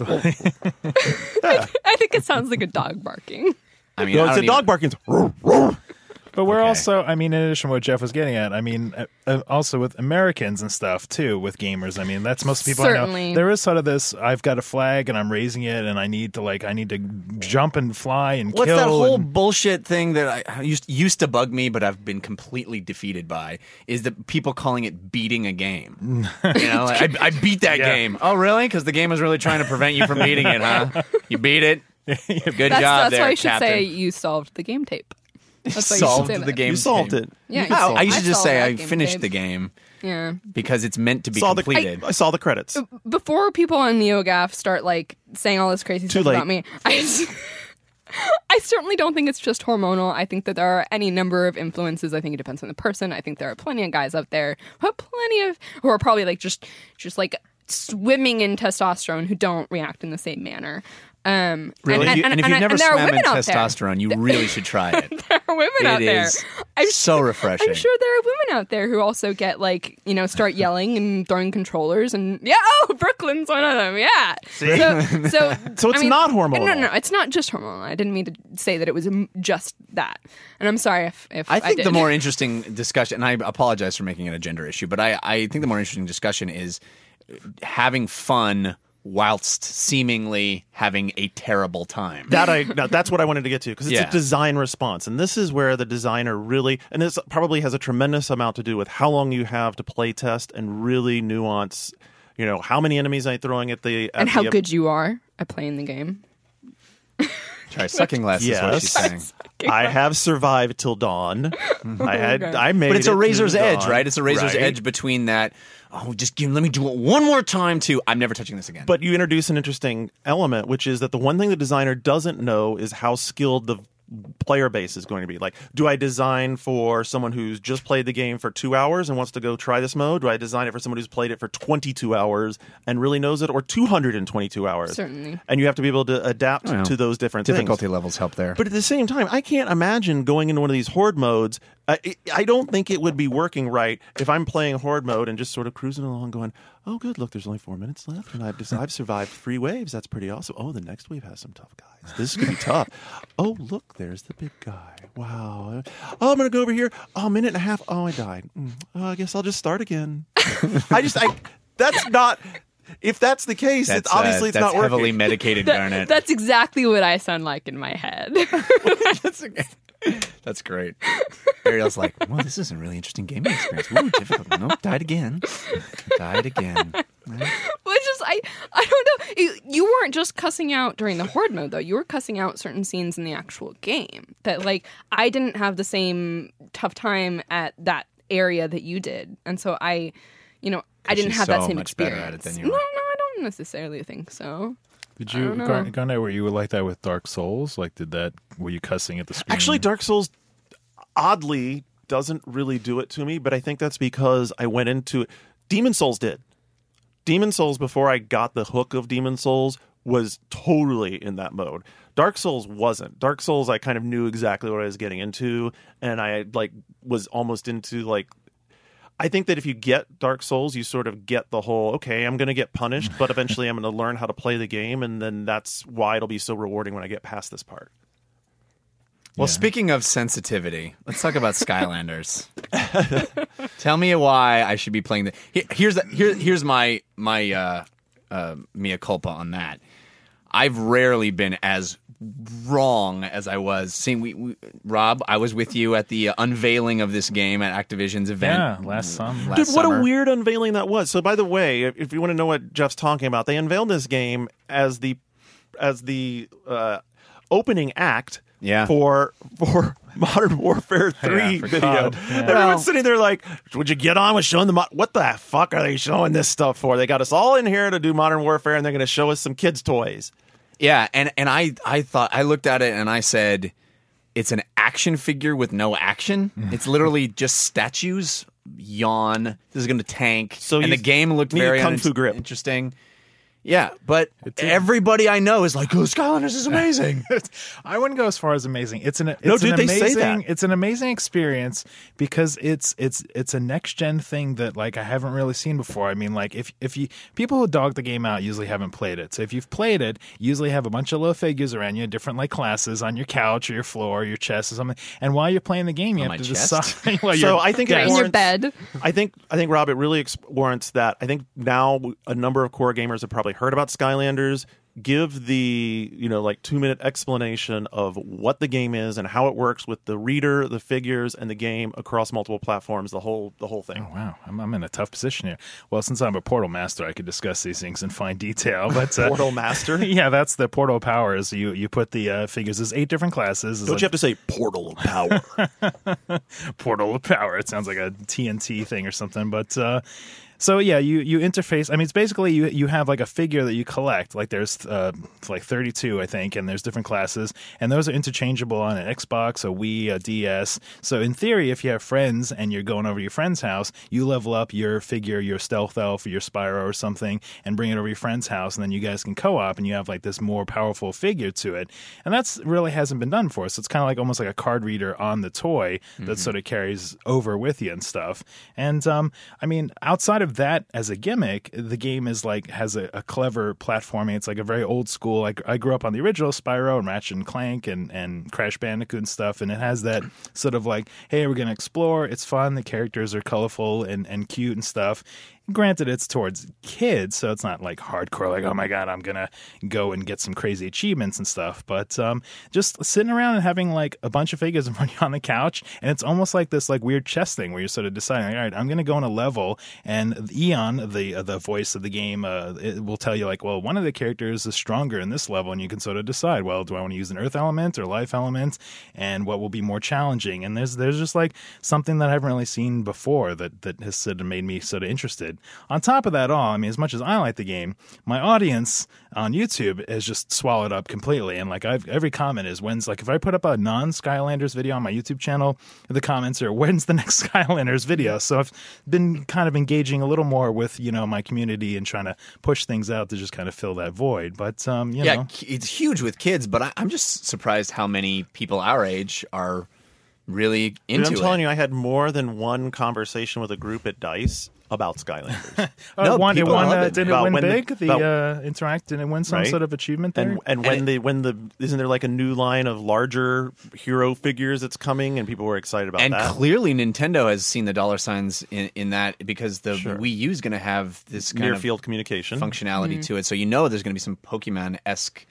I think it sounds like a dog barking. I mean, no, I it's don't a dog even- barking. But we're Okay. also, I mean, in addition to what Jeff was getting at, I mean, uh, uh, also with Americans and stuff too, with gamers. I mean, that's most people I Certainly. know. There is sort of this: I've got a flag and I'm raising it, and I need to like, I need to jump and fly and What's kill. that whole and- bullshit thing that I used used to bug me, but I've been completely defeated by? Is that people calling it beating a game? You know, like, I, I beat that Yeah. game. Oh, really? Because the game was really trying to prevent you from beating it, huh? You beat it. Good That's, job that's there, why you should Captain. say you solved the game tape. That's why you solved should say the that. game. You solved tape. it. Yeah, you No, solved- I used to just solved say that I game finished tape. the game Yeah. because it's meant to be Saw the, completed. I, I saw the credits. Before people on NeoGAF start like saying all this crazy Too stuff late. about me, I just, I certainly don't think it's just hormonal. I think that there are any number of influences. I think it depends on the person. I think there are plenty of guys out there who have plenty of who are probably like just just like swimming in testosterone who don't react in the same manner. Um, Really? and, You- and, and if and, you've never and there are swam in women out there. testosterone, you really should try it. There are women out It there. is I'm so sure- refreshing. I'm sure there are women out there who also get like, you know, start yelling and throwing controllers and yeah, oh, Brooklyn's one of them. Yeah. So, so, So it's I mean, not hormonal. No, no, no, it's not just hormonal. I didn't mean to say that it was um, just that. And I'm sorry if, if I, I think did. the more interesting discussion, and I apologize for making it a gender issue, but I, I think the more interesting discussion is having fun whilst seemingly having a terrible time. That I no, that's what I wanted to get to because it's Yeah. a design response, and this is where the designer really, and this probably has a tremendous amount to do with how long you have to play test and really nuance. You know, how many enemies am I throwing at the at and how the, good you are at playing the game. Try sucking less is what she's Yes. saying. I have survived till dawn. I had Okay. I made But it's a it razor's to edge, dawn. right? It's a razor's Right. edge between that, oh, just give, let me do it one more time to, I'm never touching this again. But you introduce an interesting element, which is that the one thing the designer doesn't know is how skilled the player base is going to be. Like, do I design for someone who's just played the game for two hours and wants to go try this mode? Do I design it for someone who's played it for twenty-two hours and really knows it, or two hundred twenty-two hours? Certainly. And you have to be able to adapt Well, to those different difficulty things. levels help there. But at the same time, I can't imagine going into one of these horde modes. I, I don't think it would be working right if I'm playing horde mode and just sort of cruising along going, oh, good, look, there's only four minutes left, and I've, just, I've survived three waves. That's pretty awesome. Oh, the next wave has some tough guys. This is going to be tough. Oh, look, there's the big guy. Wow. Oh, I'm going to go over here. Oh, a minute and a half. Oh, I died. Mm. Oh, I guess I'll just start again. I just, I, that's not... If that's the case, that's, it's obviously uh, it's that's not heavily working. medicated, That- Garnet. that's exactly what I sound like in my head. That's, that's great. Ariel's like, well, this is a really interesting gaming experience. Ooh, difficult. Nope, died again. Died again. Which is, I, I don't know. You, you weren't just cussing out during the horde mode, though. You were cussing out certain scenes in the actual game. That, like, I didn't have the same tough time at that area that you did. And so I, you know, I didn't she's have that so same much better experience. at it than you no, no, are. I don't necessarily think so. Did I you, don't know. Gar- Garnet, were you like that with Dark Souls? Like, did that, were you cussing at the screen? Actually, Dark Souls oddly doesn't really do it to me, but I think that's because I went into it. Demon Souls did. Demon Souls, before I got the hook of Demon Souls, was totally in that mode. Dark Souls wasn't. Dark Souls, I kind of knew exactly what I was getting into, and I like was almost into like. I think that if you get Dark Souls, you sort of get the whole, okay, I'm going to get punished, but eventually I'm going to learn how to play the game, and then that's why it'll be so rewarding when I get past this part. Well, speaking of sensitivity, let's talk about Skylanders. Tell me why I should be playing the. Here, here's the, here, here's my my uh, uh, mea culpa on that. I've rarely been as wrong as I was. Seeing we, we Rob, I was with you at the uh, unveiling of this game at Activision's event. Yeah, last summer. last Dude, what summer. a weird unveiling that was. So, by the way, if, if you want to know what Jeff's talking about, they unveiled this game as the as the uh, opening act Yeah. for for Modern Warfare three Yeah, for video. C O D, yeah. Everyone's sitting there like, "Would you get on with showing the mo- what the fuck are they showing this stuff for? They got us all in here to do Modern Warfare, and they're going to show us some kids' toys." Yeah, and and I I thought I looked at it and I said, it's an action figure with no action. It's literally just statues. Yawn. This is going to tank. So and you the game looked need a very kung un- fu grip. interesting. Yeah, but everybody I know is like, "Oh, Skylanders is amazing." I wouldn't go as far as amazing. It's an it's No, dude, an they say amazing that. it's an amazing experience because it's it's it's a next gen thing that like I haven't really seen before. I mean, like if if you people who dog the game out usually haven't played it. So if you've played it, you usually have a bunch of little figures around you, different like classes on your couch or your floor, or your chest or something. And while you're playing the game, you On have my to chest? decide. well, So you're- I think it yes. In your warrants- bed. I think I think Rob, it really ex- warrants that. I think now a number of core gamers have probably heard about Skylanders. Give the you know like two minute explanation of what the game is and how it works with the reader, the figures, and the game across multiple platforms. The whole the whole thing. Oh, wow, I'm, I'm in a tough position here. Well, since I'm a Portal master, I could discuss these things in fine detail. But uh, Portal Master. yeah, that's the Portal powers. You you put the uh, figures. There's eight different classes. There's Don't like you have to say Portal of Power? Portal of power. It sounds like a T N T thing or something. But uh, So yeah, you, you interface. I mean, it's basically you you have like a figure that you collect. Like there's uh, like thirty-two, I think, and there's different classes, and those are interchangeable on an Xbox, a Wii, a D S. So in theory, if you have friends and you're going over to your friend's house, you level up your figure, your Stealth Elf or your Spyro or something, and bring it over to your friend's house, and then you guys can co-op, and you have like this more powerful figure to it. And that's really hasn't been done for us. So it's kind of like almost like a card reader on the toy that mm-hmm. sort of carries over with you and stuff. And um, I mean, outside of that as a gimmick, the game is like has a, a clever platforming. It's like a very old school. Like I grew up on the original Spyro and Ratchet and Clank and, and Crash Bandicoot and stuff, and it has that sort of like, hey, we're gonna explore. It's fun. The characters are colorful and, and cute and stuff. Granted, it's towards kids, so it's not like hardcore, like, oh my God, I'm going to go and get some crazy achievements and stuff. But um, just sitting around and having like a bunch of figures in front of you on the couch, and it's almost like this like weird chess thing where you're sort of deciding, all right, I'm going to go on a level, and Eon, the uh, the voice of the game, uh, it will tell you like, well, one of the characters is stronger in this level, and you can sort of decide, well, do I want to use an earth element or life element, and what will be more challenging? And there's there's just like something that I haven't really seen before that, that has sort of made me sort of interested. On top of that all, I mean, as much as I like the game, my audience on YouTube has just swallowed up completely. And like I've, every comment is, when's, like if I put up a non-Skylanders video on my YouTube channel, the comments are, when's the next Skylanders video? So I've been kind of engaging a little more with, you know, my community and trying to push things out to just kind of fill that void. But, um, you yeah, know. It's huge with kids, but I, I'm just surprised how many people our age are really into Dude, I'm it. telling you, I had more than one conversation with a group at DICE about Skylanders. uh, no, one, it people won, love uh, it. did it About win when the- big? The, about- uh, Interact, did it win some Right. sort of achievement there? And and when the when the isn't there like a new line of larger hero figures that's coming, and people were excited about And that. clearly Nintendo has seen the dollar signs in, in that, because the Sure. Wii U is going to have this kind Near of field communication. functionality to it. So you know there's going to be some Pokemon-esque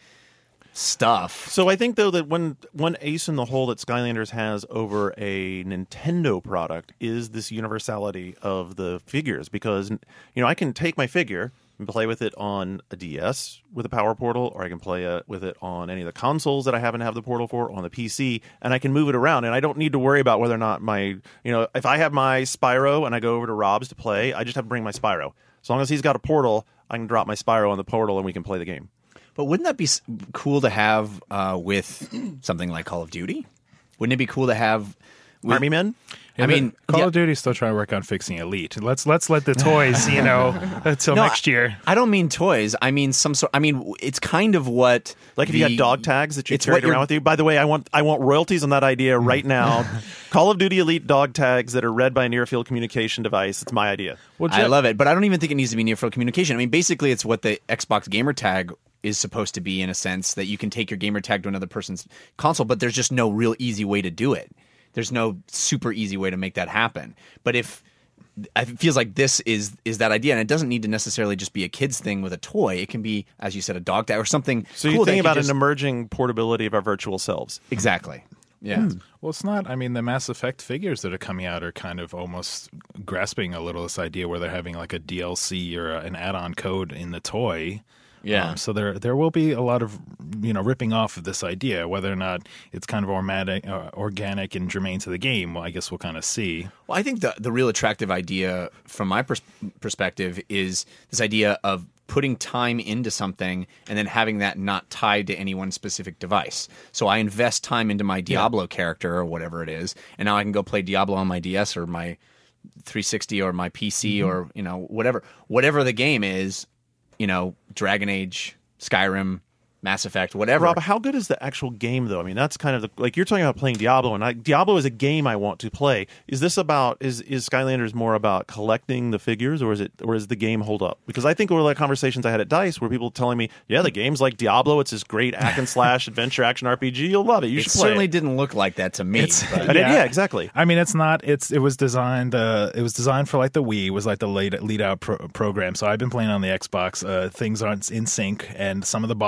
stuff. So I think though that one one ace in the hole that Skylanders has over a Nintendo product is this universality of the figures, because you know I can take my figure and play with it on a D S with a power portal, or I can play uh, with it on any of the consoles that I happen to have the portal for, on the P C, and I can move it around, and I don't need to worry about whether or not my, you know, if I have my Spyro and I go over to Rob's to play, I just have to bring my Spyro. As long as he's got a portal, I can drop my Spyro on the portal and we can play the game. But wouldn't that be s- cool to have uh, with something like Call of Duty? Wouldn't it be cool to have with, Army Men? I mean, Call yeah. of Duty's still trying to work on fixing Elite. Let's let's let the toys, you know, until No, next year. I don't mean toys. I mean some sort. I mean it's kind of what Like if the, you had dog tags that you it's carried what you're- around with you. By the way, I want I want royalties on that idea right now. Call of Duty Elite dog tags that are read by a near field communication device. It's my idea. Well, I Jeff- love it, but I don't even think it needs to be near field communication. I mean, basically, it's what the Xbox gamer tag is supposed to be, in a sense that you can take your gamer tag to another person's console, but there's just no real easy way to do it. There's no super easy way to make that happen. But if it feels like this is is that idea, and it doesn't need to necessarily just be a kid's thing with a toy. It can be, as you said, a dog tag or something. So cool you that think about just, an emerging portability of our virtual selves. exactly. Yeah. Well, it's not. I mean, the Mass Effect figures that are coming out are kind of almost grasping a little this idea where they're having like a D L C or a, an add-on code in the toy. Yeah. Um, so there there will be a lot of, you know, ripping off of this idea. Whether or not it's kind of organic, uh, organic and germane to the game, well, I guess we'll kind of see. Well, I think the the real attractive idea from my pers- perspective is this idea of putting time into something and then having that not tied to any one specific device. So I invest time into my Diablo character or whatever it is, and now I can go play Diablo on my D S or my three sixty or my P C mm-hmm. or, you know, whatever whatever the game is, you know, Dragon Age, Skyrim, Mass Effect, whatever. Rob, how good is the actual game, though? I mean, that's kind of the, like you're talking about playing Diablo, and I, Diablo is a game I want to play. Is this about is is Skylanders more about collecting the figures, or is it or is the game hold up? Because I think over the conversations I had at DICE, where people telling me, yeah, the game's like Diablo. It's this great hack and slash adventure action R P G. You'll love it. You it should play certainly it. didn't look like that to me. but- But it- yeah, exactly. I mean, it's not. It's it was designed. Uh, it was designed for like the Wii. It was like the lead lead out pro- program. So I've been playing on the Xbox. Uh, things aren't in sync, and some of the boss battles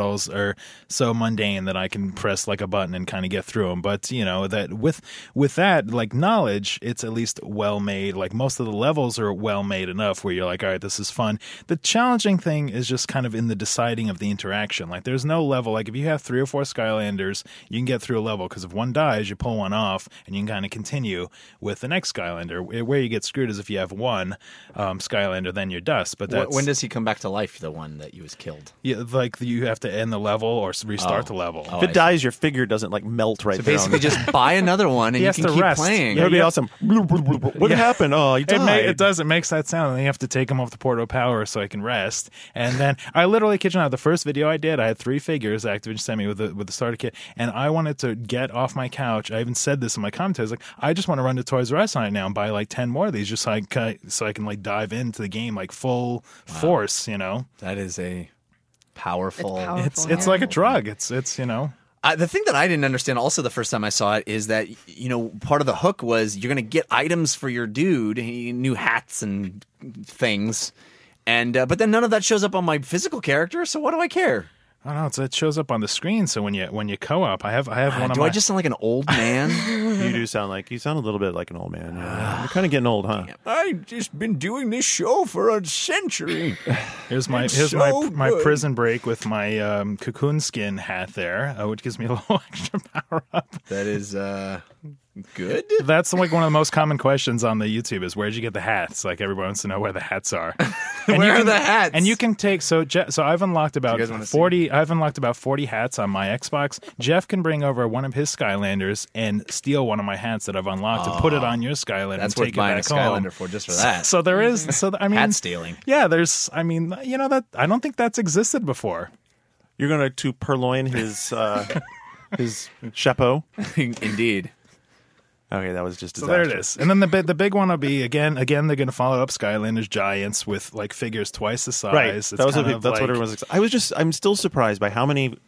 puzzles are so mundane that I can press like a button and kind of get through them. But you know that with with that like knowledge, it's at least well made. Like most of the levels are well made enough where you're like, all right, this is fun. The challenging thing is just kind of in the deciding of the interaction. Like there's no level. Like if you have three or four Skylanders, you can get through a level because if one dies, you pull one off and you can kind of continue with the next Skylander. Where you get screwed is if you have one um, Skylander, then you're dust. But that's, when does he come back to life? The one that you was killed. yeah, like you have to end the level or restart Oh. the level. Oh, If it I dies, your figure doesn't like melt right So there. basically, just buy another one and He you has can to keep rest. playing. that would be Yeah. awesome. What Yeah. happened? Oh, he It, died. ma- it does. It makes that sound, and then you have to take him off the port of power so I can rest. And then I literally, kid you not, the first video I did, I had three figures Activision sent me with the with the starter kit, and I wanted to get off my couch. I even said this in my commentary. I was like, I just want to run to Toys R Us right now and buy like ten more of these, just so I can, so I can like dive into the game like full force. You know, That is a powerful. It's powerful. it's it's Yeah. like a drug. It's it's you know. Uh, the thing that I didn't understand also the first time I saw it is that, you know, part of the hook was you're going to get items for your dude, he- new hats and things. And uh, but then none of that shows up on my physical character, so what do I care? I don't know. It's, it shows up on the screen. So when you when you co-op, I have I have one Uh, of do my. I just sound like an old man? You do sound like you sound a little bit like an old man. Yeah. You're kind of getting old, huh? I've just been doing this show for a century. Here's my It's here's so my my good. prison break with my um, cocoon skin hat there, uh, which gives me a little extra power up. That is uh, good. That's like one of the most common questions on the YouTube is where'd you get the hats? Like everyone wants to know where the hats are. And Where you are can- the hats? And you can take so Je- so I've unlocked about guys wanna see? forty. I've unlocked about forty hats on my Xbox. Jeff can bring over one of his Skylanders and steal one of my hats that I've unlocked and put it on your Skylander That's and worth take it buying a back home. Skylander for just for that. So there is. So I mean, Hat stealing. Yeah, there's. I mean, you know that I don't think that's existed before. You're going to purloin his uh, his chapeau. Indeed. Okay, that was just So there disastrous. it is. And then the big, the big one will be again. Again, they're going to follow up Skylanders Giants with like figures twice the size. Right. It's That was what, kind pe- of that's like, what everyone was. Ex- I was just. I'm still surprised by how many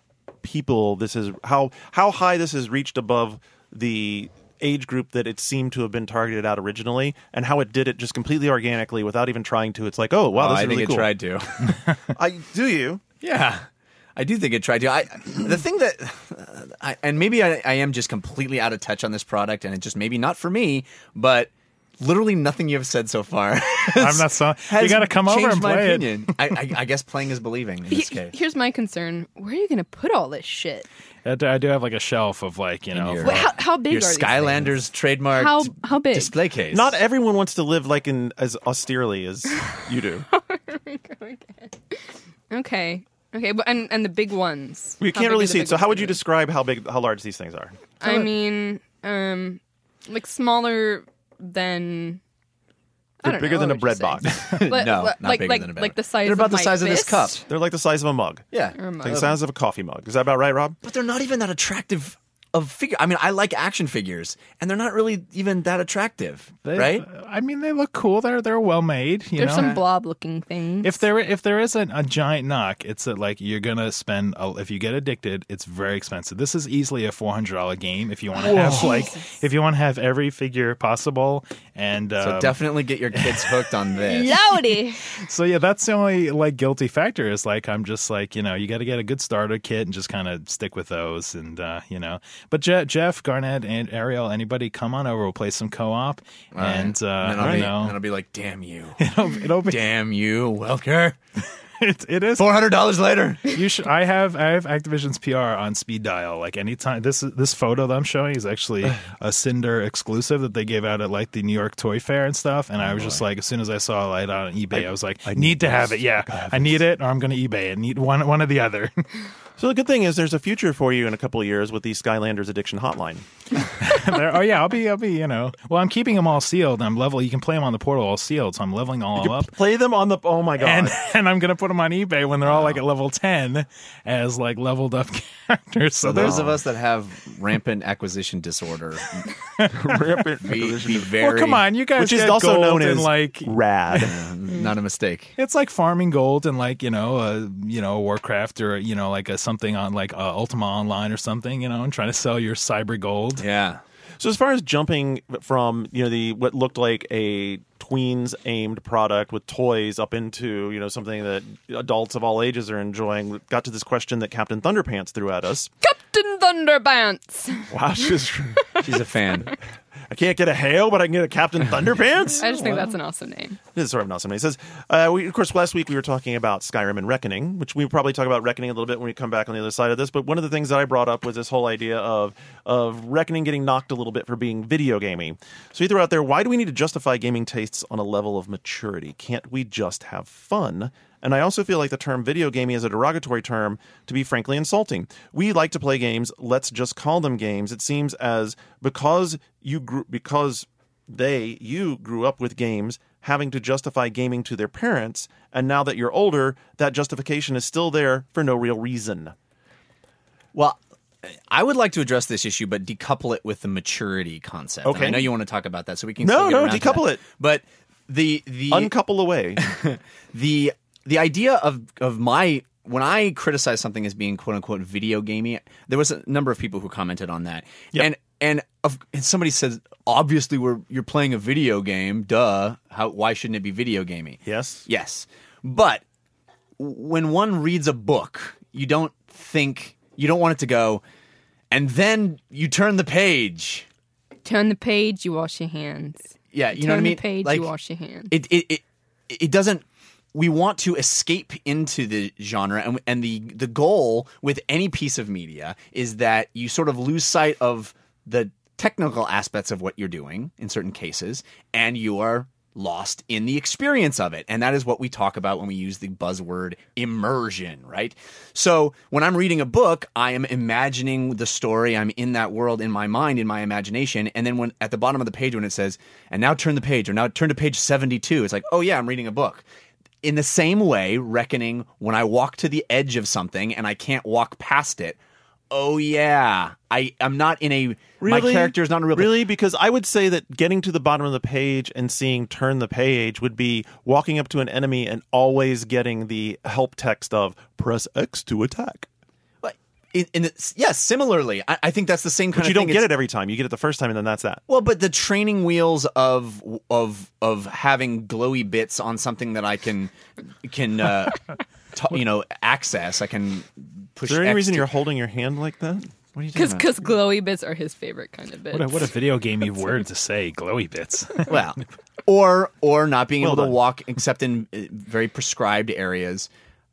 people this is. How how high this has reached above the age group that it seemed to have been targeted at originally, and how it did it just completely organically without even trying to. It's like, oh wow, Oh, this I is think really it cool. tried to. I do you. Yeah, I do think it tried to. I the thing that, I, and maybe I, I am just completely out of touch on this product, and it just maybe not for me. But literally nothing you have said so far. I'm not so. You has got to come over changed and my play it. opinion. I, I, I guess playing is believing in He- this case. Here's my concern: where are you going to put all this shit? I do, I do have like a shelf of like you know. your- Well, how, how big Your are these Skylanders trademarked How- how big? display case. Not everyone wants to live like in as austerely as you do. things? Okay, okay, but and and the big ones. We How can't big really are the see big it. So ones how would you gonna be? describe how big, how large these things are? I mean, um, like smaller than. I They're don't bigger know, than a what would bread you box. say? Like- No, like, not like, bigger like, than a bread like the box. size. They're about of the my size of this fist. cup. They're like the size of a mug. Yeah, Or a mug. Like the size of a coffee mug. Is that about right, Rob? but they're not even that attractive of figure. I mean, I like action figures, and they're not really even that attractive, They- right? I mean, they look cool. They're they're well made. You There's know. some blob-looking things. if there if there is a, a giant knock, it's that like you're gonna spend a, if you get addicted, it's very expensive. This is easily a four hundred dollar game if you want to have like if you want to have every figure possible. And So um, definitely get your kids hooked on this. Loudy. So yeah, that's the only like guilty factor is like I'm just like you know you got to get a good starter kit and just kind of stick with those and uh, you know. But Je- Jeff, Garnett, and Ariel, anybody come on over. We'll play some co-op and uh, and then I'll, you be, know and then I'll be like, "Damn you, it'll, it'll be damn you, Welker!" it, it is. Four hundred dollars later. You should. I have. I have Activision's P R on speed dial. Like anytime. This this photo that I'm showing is actually a Cinder exclusive that they gave out at like the New York Toy Fair and stuff. And I was just like, as soon as I saw it on eBay, I, was like, I need, to have it. Yeah, I need it, or I'm going to eBay it. Need one one or the other. So the good thing is there's a future for you in a couple of years with the Skylanders Addiction Hotline. There- oh yeah, I'll be. I'll be. You know. Well, I'm keeping them all sealed. I'm level. You can play them on the portal all sealed. So I'm leveling all You up. play them on the. Oh my god! And, and I'm gonna put them on eBay when they're all like at level ten as like leveled up characters. So For there's those of us that have rampant acquisition disorder, Rampant be, be acquisition. very. well, come on, you guys Which is get also gold known and as like rad. Not a mistake. it's like farming gold and like you know, uh, you know, Warcraft or you know, like a something on like uh, Ultima Online or something, you know, and trying to sell your cyber gold. Yeah. So as far as jumping from, you know, the what looked like a tweens aimed product with toys up into, you know, something that adults of all ages are enjoying, we got to this question that Captain Thunderpants threw at us. Captain Thunderpants. Wow, she's She's a fan. I can't get a hail, but I can get a Captain Thunderpants? I just think that's an awesome name. This is sort of an awesome name. It says, uh, we, of course, last week we were talking about Skyrim and Reckoning, which we will probably talk about Reckoning a little bit when we come back on the other side of this. But one of the things that I brought up was this whole idea of of Reckoning getting knocked a little bit for being video gaming. So you threw out there, why do we need to justify gaming tastes on a level of maturity? Can't we just have fun? And I also feel like the term video gaming is a derogatory term to be frankly insulting. We like to play games. Let's just call them games. It seems as because you grew, because they, you grew up with games, having to justify gaming to their parents. And now that you're older, that justification is still there for no real reason. Well, I would like to address this issue, but decouple it with the maturity concept. Okay. And I know you want to talk about that, so we can No, still get no, around to decouple that. it. But the the Uncouple away. the the idea of of my when I criticize something as being quote unquote video gamey, there was a number of people who commented on that, Yep. and and, of, and somebody says obviously we're you're playing a video game, duh. How why shouldn't it be video gamey? Yes. Yes, but when one reads a book, you don't think you don't want it to go, and then you turn the page. Turn the page, you wash your hands. Yeah, you Turn know what I mean. the page, Like, you wash your hands. It it it it doesn't. We want to escape into the genre, and and the the goal with any piece of media is that you sort of lose sight of the technical aspects of what you're doing in certain cases, and you are lost in the experience of it. And that is what we talk about when we use the buzzword immersion, right? So when I'm reading a book, I am imagining the story. I'm in that world in my mind, in my imagination. And then when at the bottom of the page, when it says, and now turn the page, or now turn to page seventy-two, it's like, oh yeah, I'm reading a book. In the same way, Reckoning, when I walk to the edge of something and I can't walk past it, oh yeah, I, I'm not in a... Really? My character is not in a real... Really? Because I would say that getting to the bottom of the page and seeing turn the page would be walking up to an enemy and always getting the help text of press X to attack. But in, in the, yes, similarly, I, I think that's the same kind But you of don't thing. get It's- it every time. You get it the first time and then that's that. Well, but the training wheels of of of having glowy bits on something that I can can uh, t- you know access, I can push. Is there any X reason to- you're holding your hand like that? What are you talking Because about? glowy bits are his favorite kind of bits. What a, what a video gamey word to say, glowy bits. Well, or or not being Well able done. to walk except in uh, very prescribed areas.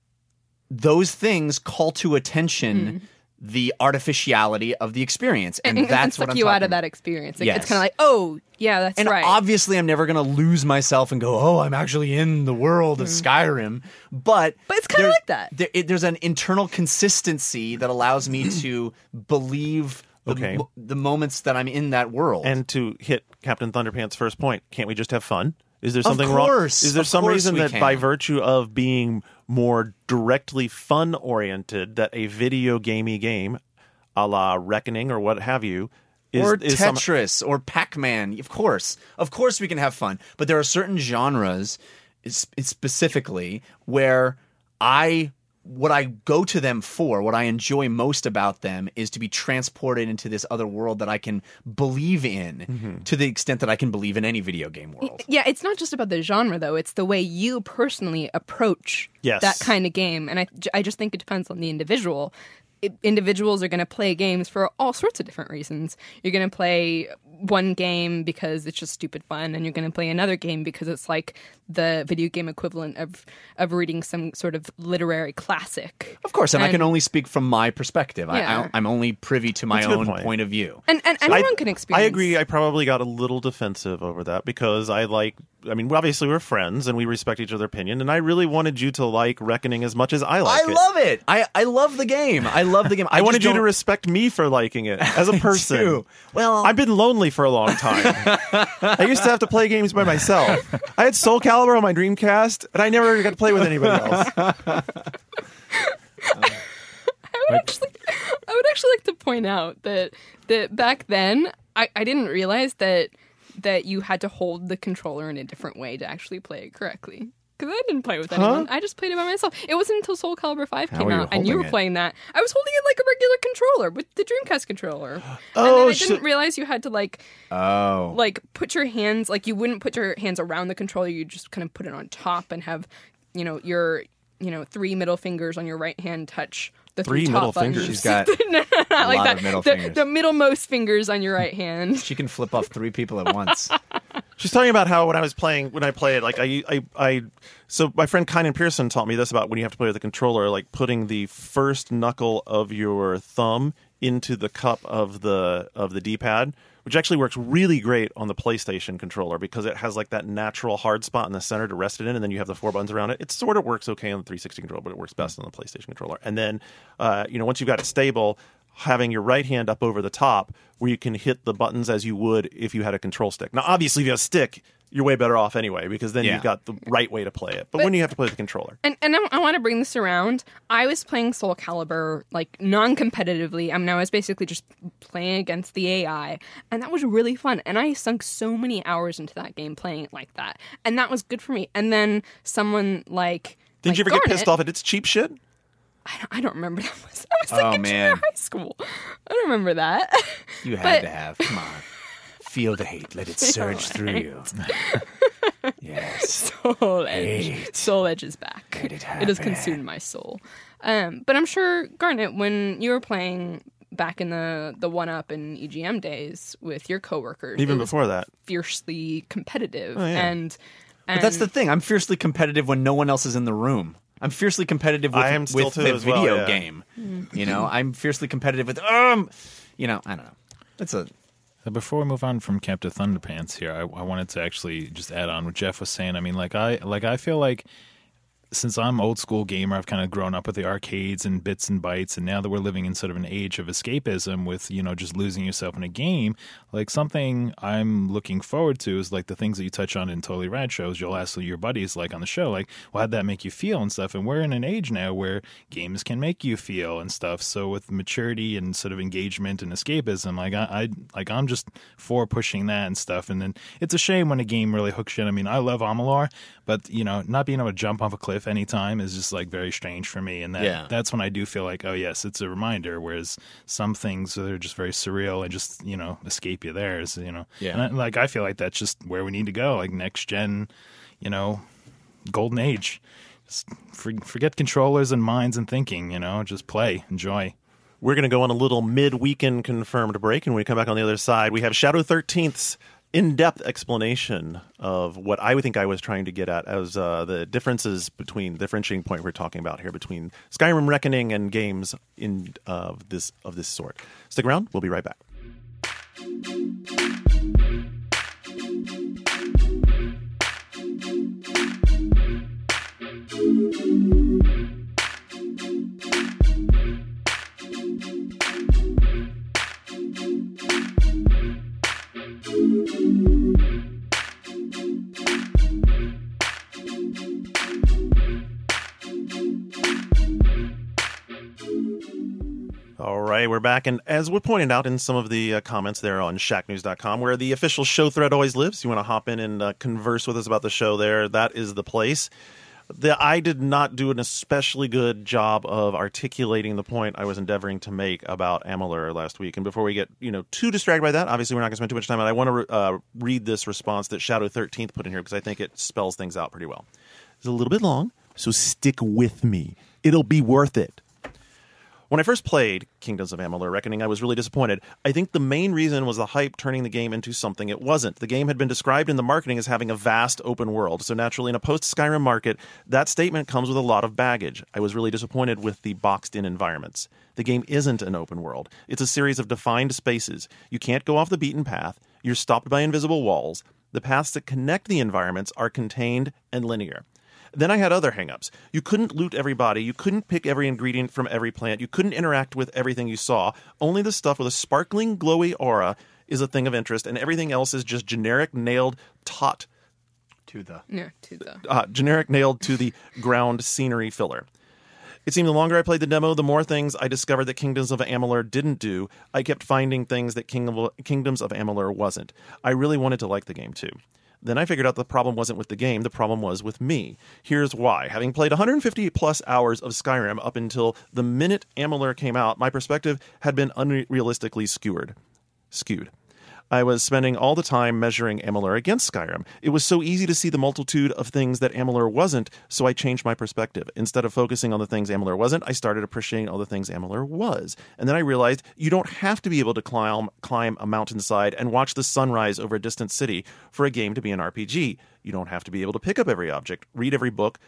Those things call to attention the artificiality of the experience, and, and, and that's suck what I'm you talking out of about. that experience. Like, Yes. It's kind of like, oh, yeah, that's And right. obviously, I'm never going to lose myself and go, "Oh, I'm actually in the world of Skyrim." But But it's kinda there- like that. There, it, there's an internal consistency that allows me to believe the, Okay. mo- the moments that I'm in that world. And to hit Captain Thunderpants' first point, can't we just have fun? Is there Of something wrong? course. Is there Of some course reason we that can. by virtue of being more directly fun oriented, that a video gamey game, a la Reckoning or what have you, is or is some- Tetris or Pac-Man, of course, of course we can have fun. But there are certain genres, s- specifically, where I, what I go to them for, what I enjoy most about them, is to be transported into this other world that I can believe in, Mm-hmm. to the extent that I can believe in any video game world. Yeah, it's not just about the genre, though. It's the way you personally approach Yes. that kind of game. And I, I just think it depends on the individual. It, individuals are going to play games for all sorts of different reasons. You're going to play one game because it's just stupid fun, and you're going to play another game because it's like the video game equivalent of of reading some sort of literary classic. Of course, and, I can And- only speak from my perspective. Yeah. I, I, I'm only privy to my That's a good own point. point of view. And and I- anyone can experience. I agree. I probably got a little defensive over that because I like. I mean, obviously we're friends and we respect each other's opinion, and I really wanted you to like Reckoning as much as I like I it. love it. I, I love the game. I love the game. I, just wanted you to don't- respect me for liking it as a person. too. Well- I've been lonely for a long time. I used to have to play games by myself. I had Soul Calibur on my Dreamcast, and I never got to play with anybody else. I would actually, I would actually like to point out that that back then I, I didn't realize that that you had to hold the controller in a different way to actually play it correctly. because I didn't play with anyone. I just played it by myself. It wasn't until Soul Calibur five How came were you out and you were holding it? playing that. I was holding it like a regular controller with the Dreamcast controller. and Oh, then I so- didn't realize you had to like Oh. like put your hands like you wouldn't put your hands around the controller. You just kind of put it on top and have you know your you know three middle fingers on your right hand touch the Three three, middle top buttons. fingers. She's got no, no, not like lot that. of middle the, fingers. the middlemost fingers on your right hand. She can flip off three people at once. She's talking about how when I was playing, when I play it, like I, I, I, so my friend Kynan Pearson taught me this about when you have to play with the controller, like putting the first knuckle of your thumb into the cup of the of the D-pad, which actually works really great on the PlayStation controller because it has like that natural hard spot in the center to rest it in, and then you have the four buttons around it. It sort of works okay on the three sixty controller, but it works best on the PlayStation controller. And then, uh, you know, once you've got it stable, having your right hand up over the top where you can hit the buttons as you would if you had a control stick. Now, obviously, if you have a stick, you're way better off anyway because then Yeah. you've got the right way to play it. But, when you have to play with the controller, And and I, I want to bring this around. I was playing Soul Calibur like non-competitively. I mean, I was basically just playing against the A I, and that was really fun. And I sunk so many hours into that game playing it like that, and that was good for me. And then someone like didn't like you ever get Garnet- pissed off at its cheap shit? I don't, I don't remember that. Was, I was like Oh, in junior man. high school. I don't remember that. You had But- to have. Come on. Feel the hate. Let it surge through you. Yes. Soul Edge. Hate. Soul Edge is back. Let it It has happen. consumed my soul. Um, but I'm sure, Garnet, when you were playing back in the, the one up and E G M days with your coworkers, Even it was before that. fiercely competitive. Oh, yeah. and, and But that's the thing. I'm fiercely competitive when no one else is in the room. I'm fiercely competitive with, I am still with too the as well, video yeah. game. You know, I'm fiercely competitive with um, you know, I don't know. It's a Uh, Before we move on from Captain Thunderpants here, I, I wanted to actually just add on what Jeff was saying. I mean, like I like I feel like since I'm old school gamer, I've kind of grown up with the arcades and bits and bytes, and now that we're living in sort of an age of escapism with, you know, just losing yourself in a game, like something I'm looking forward to is like the things that you touch on in Totally Rad shows. You'll ask your buddies like on the show, like, well, how'd that make you feel and stuff? And we're in an age now where games can make you feel and stuff. So with maturity and sort of engagement and escapism, like I, I like I'm just for pushing that and stuff. And then it's a shame when a game really hooks you in. I mean, I love Amalur, but you know, not being able to jump off a cliff anytime is just like very strange for me. And that Yeah. that's when I do feel like, oh yes, it's a reminder. Whereas some things that are just very surreal and just, you know, escape you there is, you know, Yeah. And I, like I feel like that's just where we need to go. Like next gen, you know, golden age. Just for, forget controllers and minds and thinking. You know, just play, enjoy. We're going to go on a little mid-weekend confirmed break, and when we come back on the other side, we have Shadow thirteenth's in-depth explanation of what I would think I was trying to get at as uh, the differences between differentiating point we're talking about here between Skyrim Reckoning and games in of this of this sort. Stick around; we'll be right back. All right, we're back, and as we pointed out in some of the uh, comments there on shack news dot com, where the official show thread always lives, you want to hop in and uh, converse with us about the show there, that is the place. The, I did not do an especially good job of articulating the point I was endeavoring to make about Amalur last week. And before we get you know too distracted by that, obviously we're not going to spend too much time on it. I want to re- uh, read this response that Shadow thirteenth put in here because I think it spells things out pretty well. It's a little bit long, so stick with me. It'll be worth it. When I first played Kingdoms of Amalur Reckoning, I was really disappointed. I think the main reason was the hype turning the game into something it wasn't. The game had been described in the marketing as having a vast open world, so naturally in a post-Skyrim market, that statement comes with a lot of baggage. I was really disappointed with the boxed-in environments. The game isn't an open world. It's a series of defined spaces. You can't go off the beaten path. You're stopped by invisible walls. The paths that connect the environments are contained and linear. Then I had other hangups. You couldn't loot everybody. You couldn't pick every ingredient from every plant. You couldn't interact with everything you saw. Only the stuff with a sparkling, glowy aura is a thing of interest, and everything else is just generic, nailed, taut, to the Yeah, to the uh, generic, nailed to the ground scenery filler. It seemed the longer I played the demo, the more things I discovered that Kingdoms of Amalur didn't do. I kept finding things that King of, Kingdoms of Amalur wasn't. I really wanted to like the game, too. Then I figured out the problem wasn't with the game, the problem was with me. Here's why. Having played one hundred fifty plus hours of Skyrim up until the minute Amalur came out, my perspective had been unrealistically skewered. Skewed. I was spending all the time measuring Amalur against Skyrim. It was so easy to see the multitude of things that Amalur wasn't, so I changed my perspective. Instead of focusing on the things Amalur wasn't, I started appreciating all the things Amalur was. And then I realized you don't have to be able to climb, climb a mountainside and watch the sunrise over a distant city for a game to be an R P G. You don't have to be able to pick up every object, read every book,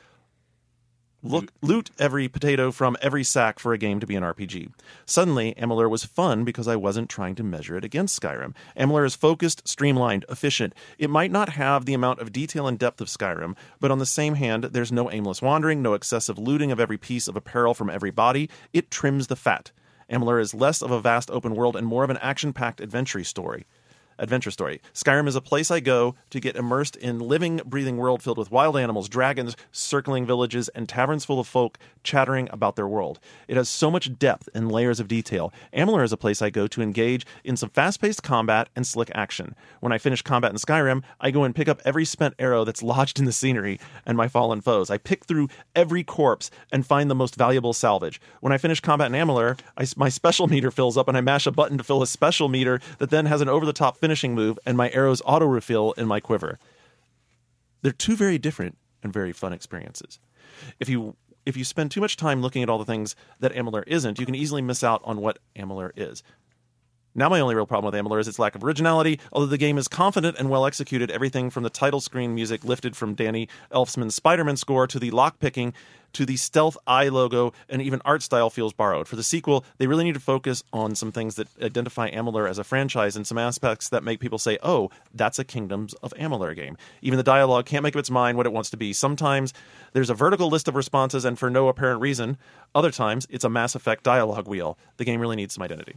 Look, loot every potato from every sack for a game to be an R P G. Suddenly, Amalur was fun because I wasn't trying to measure it against Skyrim. Amalur is focused, streamlined, efficient. It might not have the amount of detail and depth of Skyrim, but on the same hand, there's no aimless wandering, no excessive looting of every piece of apparel from every body. It trims the fat. Amalur is less of a vast open world and more of an action-packed adventure story. Adventure story. Skyrim is a place I go to get immersed in living, breathing world filled with wild animals, dragons, circling villages, and taverns full of folk chattering about their world. It has so much depth and layers of detail. Amalur is a place I go to engage in some fast-paced combat and slick action. When I finish combat in Skyrim, I go and pick up every spent arrow that's lodged in the scenery and my fallen foes. I pick through every corpse and find the most valuable salvage. When I finish combat in Amalur, I, my special meter fills up and I mash a button to fill a special meter that then has an over-the-top finishing move, and my arrows auto-refill in my quiver. They're two very different and very fun experiences. If you if you spend too much time looking at all the things that Amalur isn't, you can easily miss out on what Amalur is. Now my only real problem with Amalur is its lack of originality. Although the game is confident and well executed, everything from the title screen music lifted from Danny Elfman's Spider-Man score to the lockpicking to the stealth eye logo and even art style feels borrowed. For the sequel, they really need to focus on some things that identify Amalur as a franchise and some aspects that make people say, oh, that's a Kingdoms of Amalur game. Even the dialogue can't make up its mind what it wants to be. Sometimes there's a vertical list of responses and for no apparent reason. Other times, it's a Mass Effect dialogue wheel. The game really needs some identity.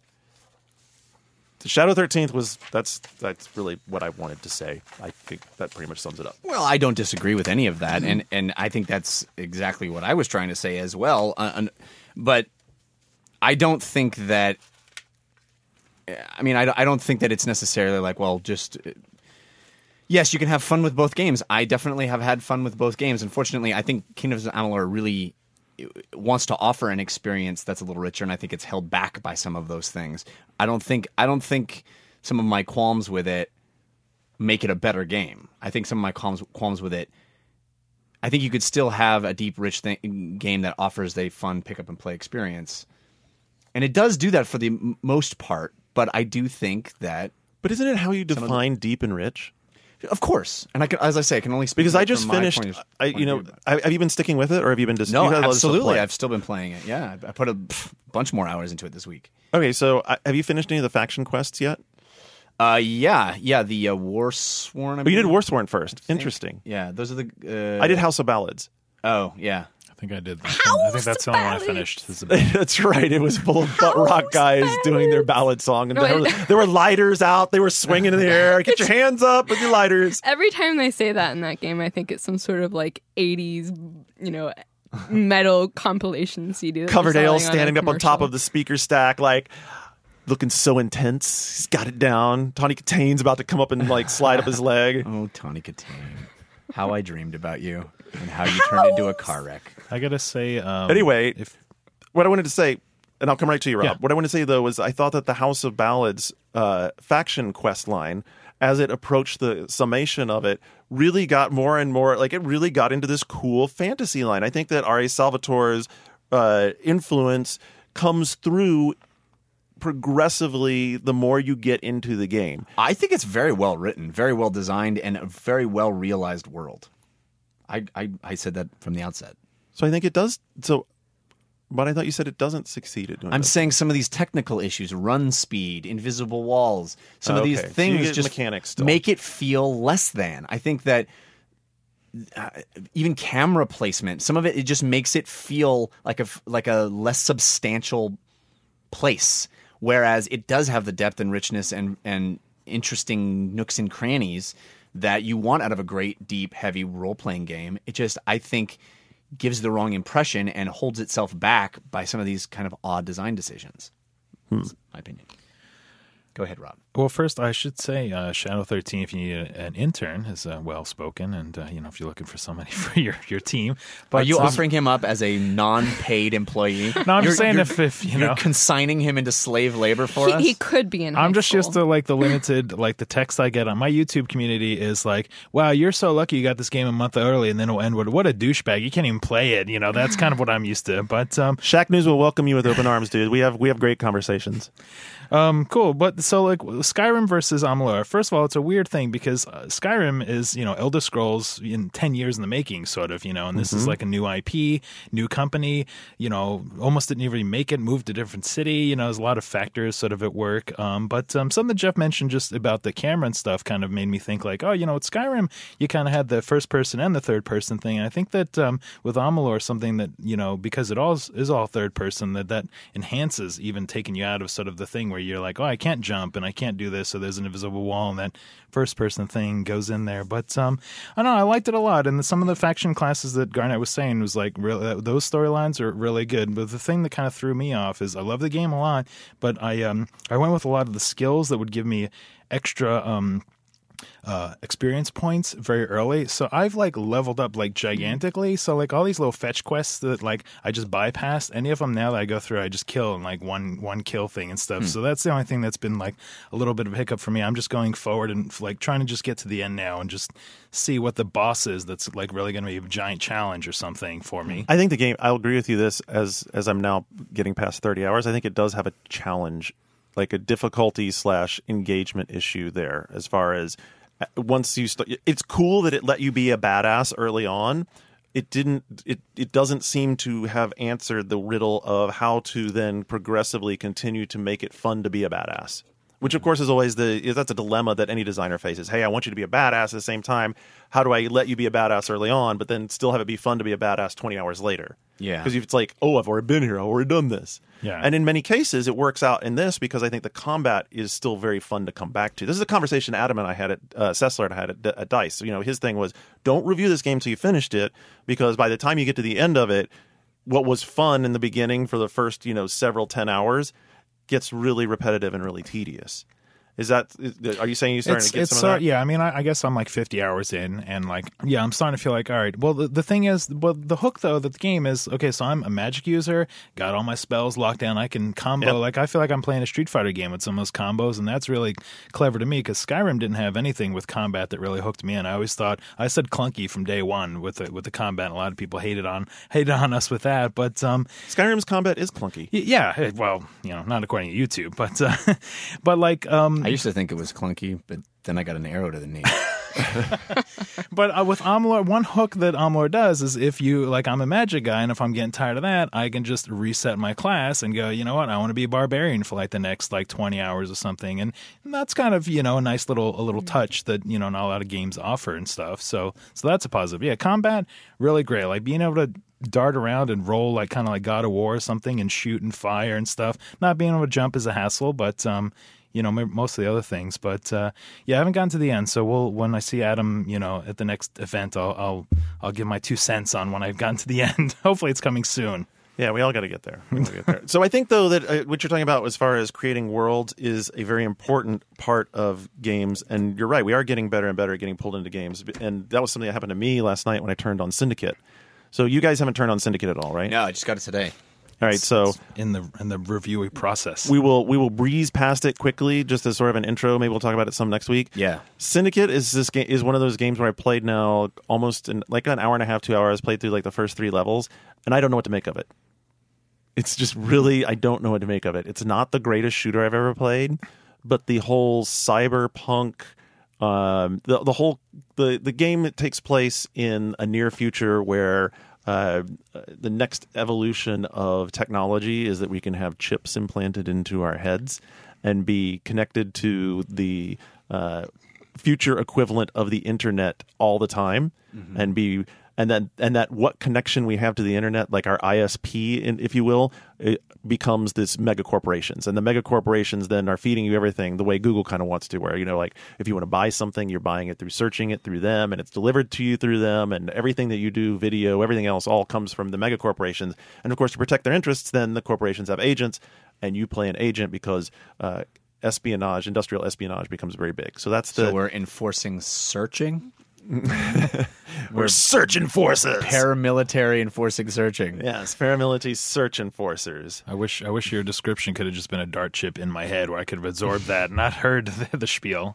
Shadow thirteenth was, that's that's really what I wanted to say. I think that pretty much sums it up. Well, I don't disagree with any of that, and, and I think that's exactly what I was trying to say as well. Uh, but I don't think that, I mean, I, I don't think that it's necessarily like, well, just, yes, you can have fun with both games. I definitely have had fun with both games. Unfortunately, I think Kingdoms of Amalur really wants to offer an experience that's a little richer, and I think it's held back by some of those things. I don't think I don't think some of my qualms with it make it a better game. I think some of my qualms qualms with it, I think you could still have a deep, rich th- game that offers a fun pick up and play experience, and it does do that for the m- most part. But I do think that, but isn't it how you define the, deep and rich? Of course, and I can, as I say, I can only speak because I just from finished. Of, I, you know, have you been sticking with it, or have you been dis- no? You absolutely, I've still been playing it. Yeah, I put a pff, bunch more hours into it this week. Okay, so uh, have you finished any of the faction quests yet? Uh, yeah, yeah, the uh, Warsworn. I oh, you did Warsworn first. Interesting. Yeah, those are the. Uh, I did House of Ballads. Oh, yeah. I think I did. That. I think that's the only one I finished. That's right. It was full of butt rock guys ballads. doing their ballad song, and there were, there were lighters out. They were swinging in the air. Get your hands up with your lighters. Every time they say that in that game, I think it's some sort of like eighties, you know, metal compilation C D. Coverdale standing up on top of the speaker stack, like looking so intense. He's got it down. Tawny Kitane's about to come up and like slide up his leg. Oh, Tawny Kitane. How I dreamed about you and how you turned into a car wreck. I gotta say, um, anyway, if, what I wanted to say, and I'll come right to you, Rob. Yeah. What I wanted to say though was I thought that the House of Ballads uh, faction quest line, as it approached the summation of it, really got more and more like it really got into this cool fantasy line. I think that R A Salvatore's uh, influence comes through progressively the more you get into the game. I think it's very well written, very well designed, and a very well realized world. I, I, I said that from the outset. So I think it does. So, but I thought you said it doesn't succeed at doing I'm that. saying some of these technical issues, run speed, invisible walls, some Oh, of these okay. So you things get just mechanics still. make it feel less than. I think that uh, even camera placement, some of it, it just makes it feel like a, like a less substantial place. Whereas it does have the depth and richness and, and interesting nooks and crannies that you want out of a great, deep, heavy role-playing game. It just, I think, gives the wrong impression and holds itself back by some of these kind of odd design decisions. Hmm. That's my opinion. Go ahead, Rob. Well, first, I should say uh, Shadow thirteen, if you need a, an intern, is uh, well-spoken, and, uh, you know, if you're looking for somebody for your, your team. But Are you um, offering him up as a non-paid employee? No, I'm You're- just saying you're- if, if, you You're know... consigning him into slave labor for He, us? he could be in high I'm just school. used to like the limited, like the text I get on my YouTube community is like, wow, you're so lucky you got this game a month early and then it'll end with, what a douchebag. You can't even play it. You know, that's kind of what I'm used to. But um, Shack News will welcome you with open arms, dude. We have we have great conversations. Um, cool. But so like Skyrim versus Amalur, first of all, it's a weird thing because uh, Skyrim is, you know, Elder Scrolls in ten years in the making, sort of, you know, and this is like a new I P, new company, you know, almost didn't even make it, moved to a different city, you know, there's a lot of factors sort of at work. Um, but um, something Jeff mentioned just about the camera and stuff kind of made me think like, oh, you know, with Skyrim, you kind of had the first person and the third person thing. And I think that um, with Amalur, something that, you know, because it all is, is all third person, that that enhances even taking you out of sort of the thing where you're like, oh, I can't jump and I can't do this, so there's an invisible wall, and that first person thing goes in there. But um, I don't know, I liked it a lot, and some of the faction classes that Garnet was saying was like, really, those storylines are really good. But the thing that kind of threw me off is I love the game a lot, but I um I went with a lot of the skills that would give me extra um. Uh, experience points very early, so I've like leveled up like gigantically. So like all these little fetch quests that like I just bypassed, any of them now that I go through, I just kill in like one one kill thing and stuff. So that's the only thing that's been like a little bit of a hiccup for me. I'm just going forward and like trying to just get to the end now and just see what the boss is that's like really going to be a giant challenge or something for me. I think the game. I'll agree with you. This as as I'm now getting past thirty hours, I think it does have a challenge, like a difficulty slash engagement issue there. As far as once you start, it's cool that it let you be a badass early on. It didn't. It it doesn't seem to have answered the riddle of how to then progressively continue to make it fun to be a badass. Which, of course, is always the that's a dilemma that any designer faces. Hey, I want you to be a badass at the same time. How do I let you be a badass early on, but then still have it be fun to be a badass twenty hours later? Yeah. Because it's like, oh, I've already been here. I've already done this. Yeah. And in many cases, it works out in this because I think the combat is still very fun to come back to. This is a conversation Adam and I had at uh, Sessler and I had at, at DICE. You know, his thing was, don't review this game till you finished it, because by the time you get to the end of it, what was fun in the beginning for the first, you know, several ten hours gets really repetitive and really tedious. Is that? Are you saying you're starting It's, to get it's some sort, of that? yeah, I mean, I, I guess I'm like fifty hours in, and like, yeah, I'm starting to feel like, all right. Well, the, the thing is, well, the hook though that the game is, okay, so I'm a magic user, got all my spells locked down, I can combo. Yep. Like, I feel like I'm playing a Street Fighter game with some of those combos, and that's really clever to me because Skyrim didn't have anything with combat that really hooked me in. I always thought I said clunky from day one with the, with the combat. And a lot of people hated on hated on us with that, but um, Skyrim's combat is clunky. y- yeah, it- well, you know, not according to YouTube, but uh, but like um, I used to think it was clunky, but then I got an arrow to the knee. But uh, with Amalur, one hook that Amalur does is if you, like, I'm a magic guy, and if I'm getting tired of that, I can just reset my class and go, you know what, I want to be a barbarian for, like, the next, like, twenty hours or something. And that's kind of, you know, a nice little a little touch that, you know, not a lot of games offer and stuff. So, so that's a positive. Yeah, combat, really great. Like, being able to dart around and roll, like, kind of like God of War or something, and shoot and fire and stuff. Not being able to jump is a hassle, but, um... you know, most of the other things, but uh, yeah, I haven't gotten to the end. So we'll when I see Adam, you know, at the next event, I'll I'll I'll give my two cents on when I've gotten to the end. Hopefully, it's coming soon. Yeah, we all got to get there. We all gotta get there. So I think, though, that uh, what you're talking about as far as creating worlds is a very important part of games. And you're right, we are getting better and better at getting pulled into games. And that was something that happened to me last night when I turned on Syndicate. So you guys haven't turned on Syndicate at all, right? No, I just got it today. All right, so in the in the reviewing process, we will we will breeze past it quickly, just as sort of an intro. Maybe we'll talk about it some next week. Yeah. Syndicate is this game is one of those games where I played now almost in like an hour and a half, two hours. Played through like the first three levels, and I don't know what to make of it. It's just really I don't know what to make of it. It's not the greatest shooter I've ever played, but the whole cyberpunk, um, the the whole the the game that takes place in a near future where. Uh, the next evolution of technology is that we can have chips implanted into our heads and be connected to the uh, future equivalent of the internet all the time, mm-hmm. and be and then and that what connection we have to the internet, like our I S P, if you will, it becomes this mega corporations, and the mega corporations then are feeding you everything the way Google kind of wants to, where, you know, like if you want to buy something, you're buying it through searching it through them, and it's delivered to you through them, and everything that you do, video, everything else, all comes from the mega corporations. And of course, to protect their interests, then the corporations have agents, and you play an agent because uh, espionage, industrial espionage becomes very big. So that's the So we're enforcing searching? we're searching forces. Paramilitary enforcing searching. Yes, paramilitary search enforcers. I wish I wish your description could have just been a dart chip in my head where I could have absorbed that and not heard the, the spiel.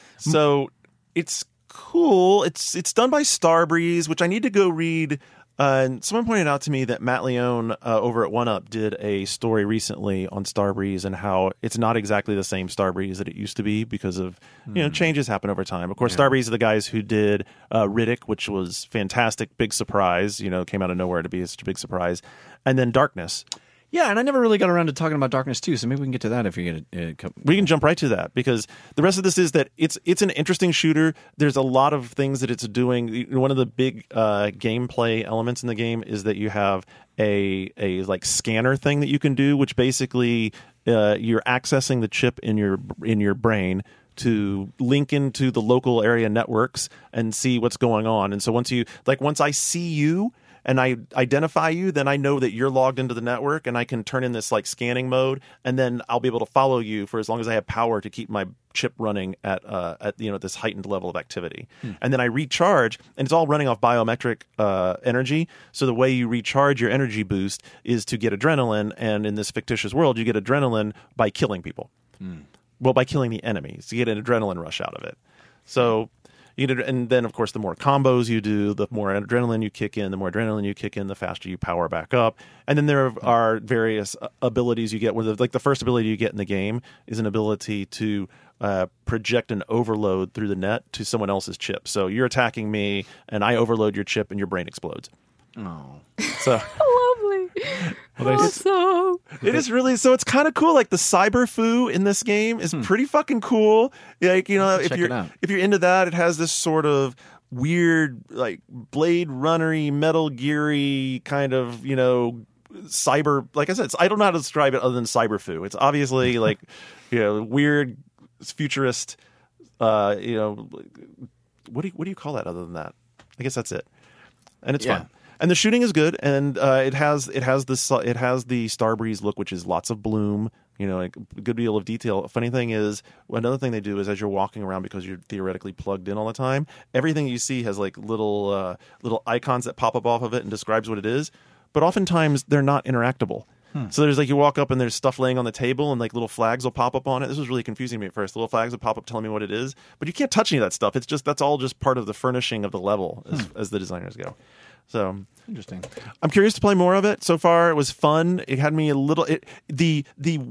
So it's cool. It's it's done by Starbreeze, which I need to go read. Uh, and someone pointed out to me that Matt Leone uh, over at OneUp did a story recently on Starbreeze and how it's not exactly the same Starbreeze that it used to be because of you know changes happen over time. Of course, yeah. Starbreeze are the guys who did uh, Riddick, which was fantastic, big surprise. You know, came out of nowhere to be such a big surprise, and then Darkness. Yeah, and I never really got around to talking about Darkness too, so maybe we can get to that if you get a, a couple. We can jump right to that because the rest of this is that it's it's an interesting shooter. There's a lot of things that it's doing. One of the big uh, gameplay elements in the game is that you have a a like scanner thing that you can do, which basically uh, you're accessing the chip in your in your brain to link into the local area networks and see what's going on. And so once you like once I see you and I identify you, then I know that you're logged into the network and I can turn in this like scanning mode and then I'll be able to follow you for as long as I have power to keep my chip running at uh, at you know this heightened level of activity. Hmm. And then I recharge and it's all running off biometric uh, energy. So the way you recharge your energy boost is to get adrenaline, and in this fictitious world you get adrenaline by killing people. Hmm. Well, by killing the enemies. You get an adrenaline rush out of it. So You know, and then, of course, the more combos you do, the more adrenaline you kick in. The more adrenaline you kick in, the faster you power back up. And then there are various abilities you get. Where the, like the first ability you get in the game is an ability to uh, project an overload through the net to someone else's chip. So you're attacking me, and I overload your chip, and your brain explodes. Oh, so lovely. Well, awesome. It is really so. It's kind of cool. Like the cyber foo in this game is hmm. pretty fucking cool. Like you know, if Check you're if you're into that, it has this sort of weird, like Blade Runner-y, Metal Gear-y kind of you know cyber. Like I said, it's, I don't know how to describe it other than cyber foo. It's obviously like you know weird futurist. Uh, you know, what do you, what do you call that other than that? I guess that's it. And it's yeah. fun. And the shooting is good, and uh, it has it has the it has the Starbreeze look, which is lots of bloom, you know, like a good deal of detail. Funny thing is, another thing they do is as you're walking around, because you're theoretically plugged in all the time, everything you see has like little uh, little icons that pop up off of it and describes what it is. But oftentimes they're not interactable. Hmm. So there's like you walk up and there's stuff laying on the table and like little flags will pop up on it. This was really confusing to me at first. The little flags would pop up telling me what it is, but you can't touch any of that stuff. It's just that's all just part of the furnishing of the level as, hmm. as the designers go. So interesting. I'm curious to play more of it. So far, it was fun. It had me a little. It, the the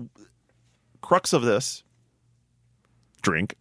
crux of this drink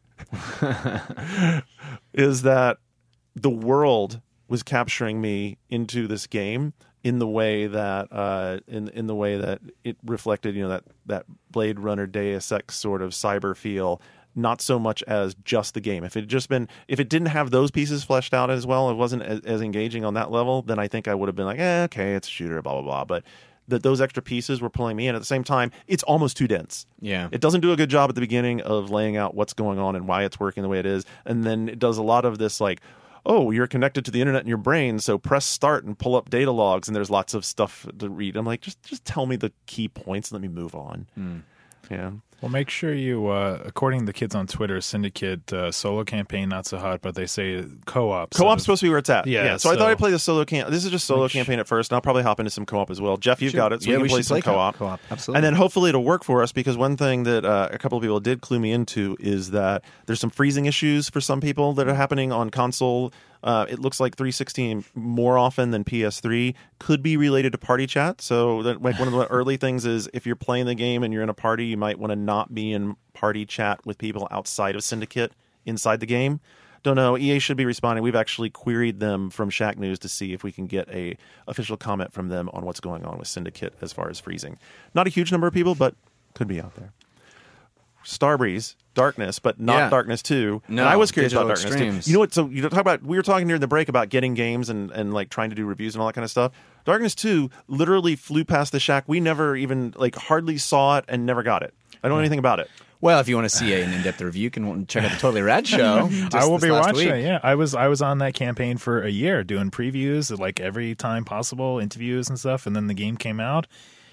is that the world was capturing me into this game in the way that uh, in in the way that it reflected, you know, that that Blade Runner Deus Ex sort of cyber feel. Not so much as just the game. If it had just been, if it didn't have those pieces fleshed out as well, it wasn't as, as engaging on that level, then I think I would have been like, eh, okay, it's a shooter, blah, blah, blah. But that those extra pieces were pulling me in. At the same time, it's almost too dense. Yeah. It doesn't do a good job at the beginning of laying out what's going on and why it's working the way it is. And then it does a lot of this like, oh, you're connected to the internet in your brain, so press start and pull up data logs, and there's lots of stuff to read. I'm like, just just tell me the key points and let me move on. Mm. Yeah. Well, make sure you, uh, according to the kids on Twitter, Syndicate uh, solo campaign not so hot, but they say co-op. Co-op's so supposed to be where it's at. Yeah. yeah. So, so I thought I'd play the solo camp. This is just solo Make campaiign sh- at first, and I'll probably hop into some co-op as well. Jeff, you've should, got it, so yeah, we can we play should some play co-op. Co-op, absolutely. And then hopefully it'll work for us, because one thing that uh, a couple of people did clue me into is that there's some freezing issues for some people that are happening on console. Uh, it looks like three sixty more often than P S three could be related to party chat. So that, like one of the early things is if you're playing the game and you're in a party, you might want to not be in party chat with people outside of Syndicate inside the game. Don't know. E A should be responding. We've actually queried them from Shack News to see if we can get a official comment from them on what's going on with Syndicate as far as freezing. Not a huge number of people, but could be out there. Starbreeze, Darkness, but not yeah. Darkness two. No, and I was curious Digital about Darkness Extremes. two. You know what? So you talk about we were talking during the break about getting games and, and like trying to do reviews and all that kind of stuff. Darkness two literally flew past the Shack. We never even like hardly saw it and never got it. I don't know anything about it. Well, if you want to see an in-depth review, you can check out the Totally Rad show. I will this be last watching week. it. Yeah, I was I was on that campaign for a year doing previews like every time possible, interviews and stuff, and then the game came out.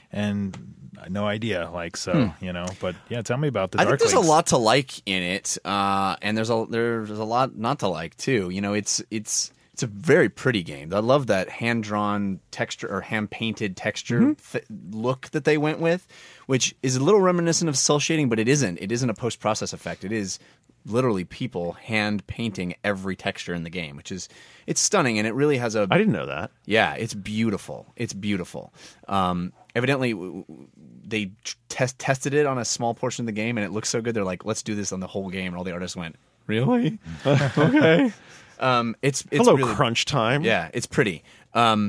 and no idea. Like so, you know. But yeah, tell me about the I Dark think there's Lakes. a lot to like in it, uh, and there's a there's a lot not to like too. You know, it's it's it's a very pretty game. I love that hand drawn texture or hand painted texture Mm-hmm. th- look that they went with, which is a little reminiscent of cel shading, but it isn't. It isn't a post process effect. It is literally people hand painting every texture in the game, which is it's stunning, and it really has a I didn't know that. yeah, it's beautiful. It's beautiful. Um, evidently, w- w- they tr- test tested it on a small portion of the game, and it looks so good. They're like, "Let's do this on the whole game." And all the artists went, "Really? Okay." Um, it's it's Hello, really, crunch time. yeah, it's pretty. Um,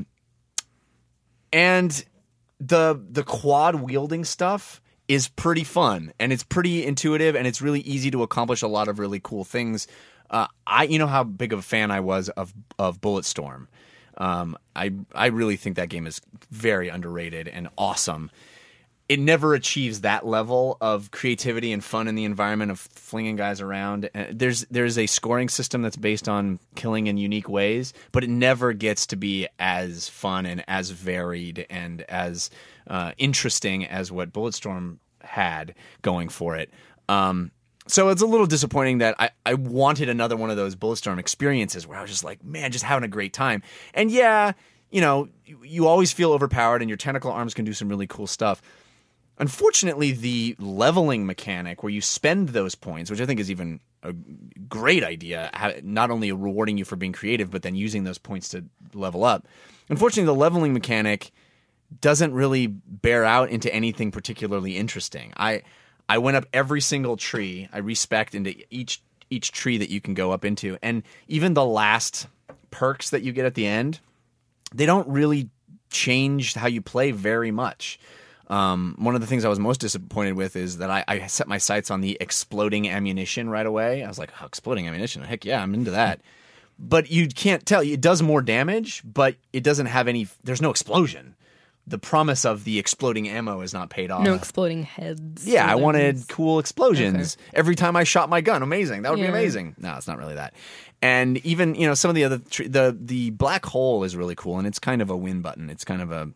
and the the quad wielding stuff is pretty fun, and it's pretty intuitive, and it's really easy to accomplish a lot of really cool things. Uh, I you know how big of a fan I was of of Bulletstorm. Um, I I really think that game is very underrated and awesome. It never achieves that level of creativity and fun in the environment of flinging guys around. Uh, There's there's a scoring system that's based on killing in unique ways, but it never gets to be as fun and as varied and as uh, interesting as what Bulletstorm had going for it. Um, so it's a little disappointing that I, I wanted another one of those Bulletstorm experiences where I was just like, man, just having a great time. And yeah, you know, you, you always feel overpowered and your tentacle arms can do some really cool stuff. Unfortunately, the leveling mechanic where you spend those points, which I think is even a great idea, ha- not only rewarding you for being creative, but then using those points to level up. Unfortunately, the leveling mechanic doesn't really bear out into anything particularly interesting. I I went up every single tree. I respect into each each tree that you can go up into, and even the last perks that you get at the end, they don't really change how you play very much. Um, one of the things I was most disappointed with is that I, I set my sights on the exploding ammunition right away. I was like, oh, exploding ammunition? Heck yeah, I'm into that. But you can't tell. It does more damage, but it doesn't have any – there's no explosion. The promise of the exploding ammo is not paid off. No exploding heads. Yeah, I or wanted limbs. cool explosions every time I shot my gun. Amazing. That would be Yeah. amazing. No, it's not really that. And even, you know, some of the other tr- the the black hole is really cool, and it's kind of a win button. It's kind of a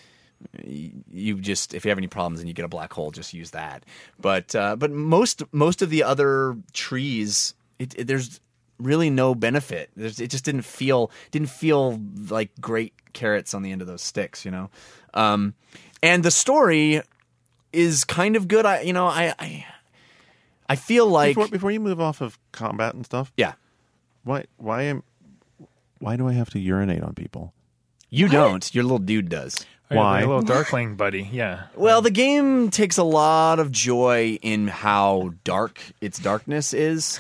you just if you have any problems and you get a black hole, just use that. But uh, but most most of the other trees, it, it, there's really no benefit. There's, it just didn't feel didn't feel like great carrots on the end of those sticks, you know. Um, and the story is kind of good. I you know I I, I feel like Before, before you move off of combat and stuff, yeah. why why am why do I have to urinate on people? You don't. Your little dude does. Oh, yeah, Why? my little Darkling buddy. Yeah. Well, the game takes a lot of joy in how dark its darkness is,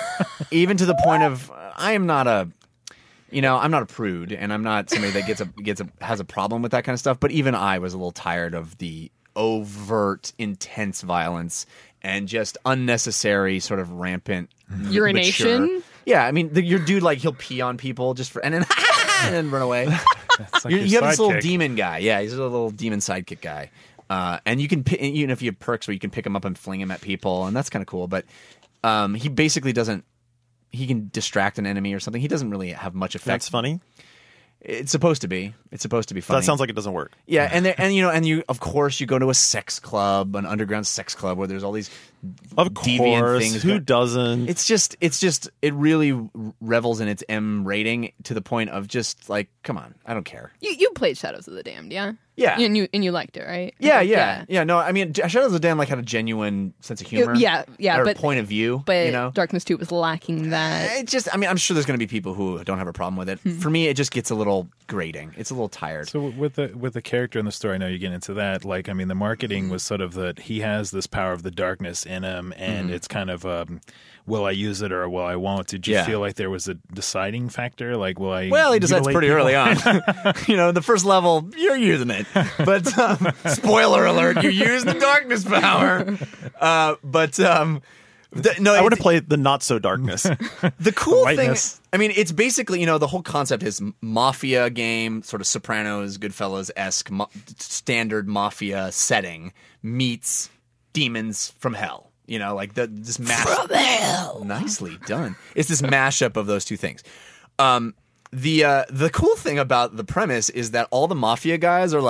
even to the point of I am not a, you know, I'm not a prude, and I'm not somebody that gets a gets a has a problem with that kind of stuff. But even I was a little tired of the overt, intense violence and just unnecessary, sort of rampant Urination? mature- Yeah, I mean, the, your dude like he'll pee on people just for and then and then run away. It's like You, your you have this little sidekick. demon guy. Yeah, he's a little demon sidekick guy. Uh, and you can, pi- even if you have perks where you can pick him up and fling him at people, and that's kind of cool. But um, he basically doesn't. He can distract an enemy or something. He doesn't really have much effect. That's funny. It's supposed to be. It's supposed to be funny. That sounds like it doesn't work. Yeah, and there, and you know, and you of course you go to a sex club, an underground sex club where there's all these Of deviant course, things. who go- doesn't? It's just, it's just, it really revels in its M rating to the point of just like, come on, I don't care. You you played Shadows of the Damned, yeah? Yeah. And you and you liked it, right? Yeah, yeah, yeah. No, I mean, Shadows of the Damned like had a genuine sense of humor. Yeah, yeah, or but- point of view. But you know, Darkness two was lacking that. it just. I mean, I'm sure there's going to be people who don't have a problem with it. Hmm. For me, it just gets a little grating. It's a little tired. So with the with the character in the story, I know you get into that. Like, I mean, the marketing was sort of that he has this power of the darkness in him, and Mm-hmm. it's kind of um, will I use it or will I won't? Did you Yeah. feel like there was a deciding factor? Like, will I? Well, he decides mutilate pretty people? early on. You know, the first level, you're using it. But um, spoiler alert, you use the darkness power. Uh, but um, the, no, I would it- have played the not so darkness. The cool thing, lightness. I mean, it's basically, you know, the whole concept is mafia game, sort of Sopranos, Goodfellas-esque, ma- standard mafia setting meets demons from hell. You know, like the, this mash. From hell. Nicely done. It's this mashup of those two things. Um, the uh, the cool thing about the premise is that all the mafia guys are like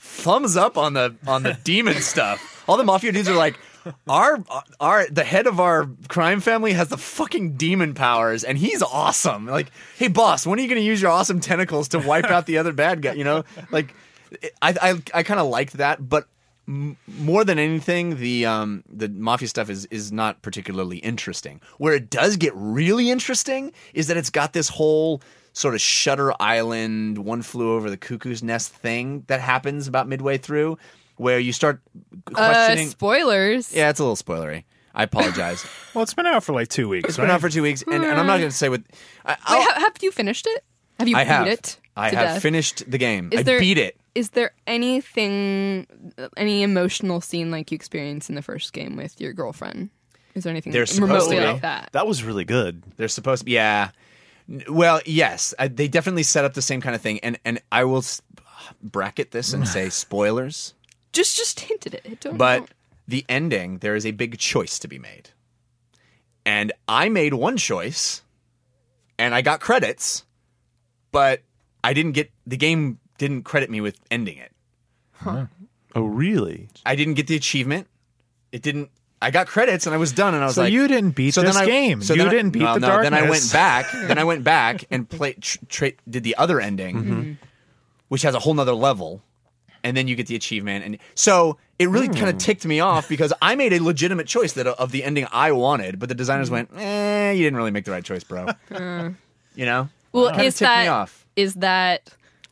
thumbs up on the on the demon stuff. All the mafia dudes are like, our our the head of our crime family has the fucking demon powers, and he's awesome. Like, hey boss, when are you going to use your awesome tentacles to wipe out the other bad guy? You know, like I I, I kind of liked that, but m- more than anything, the um the mafia stuff is is not particularly interesting. Where it does get really interesting is that it's got this whole sort of Shutter Island, One Flew Over the Cuckoo's Nest thing that happens about midway through, where you start questioning. Uh, spoilers. Yeah, it's a little spoilery. I apologize. Well, it's been out for like two weeks. It's right? been out for two weeks, and, and I'm not going to say what. I, Wait, I'll- ha- have you finished it? Have you I beat have. it? I to have death? finished the game. Is I there- beat it. Is there anything, any emotional scene like you experienced in the first game with your girlfriend? Is there anything There's supposed remotely to be. like that? That was really good. They're supposed to be. Yeah. N- Well, yes, I, they definitely set up the same kind of thing, and and I will s- bracket this and say spoilers. Just, just hinted it. Don't, But don't- the ending, there is a big choice to be made. And I made one choice, and I got credits, but I didn't get, the game didn't credit me with ending it. Oh, really? I didn't get the achievement. It didn't, I got credits and I was done, and I was So like, you didn't beat so this then I, game. So You then I- didn't beat well, the no, Then I went darkness. back, then I went back and played, tr- tra- did the other ending, Mm-hmm. which has a whole nother level. And then you get the achievement, and so it really kind Hmm. of ticked me off because I made a legitimate choice that of the ending I wanted, but the designers went, "Eh, you didn't really make the right choice, bro." You know? well, Kinda is ticked me that off. is that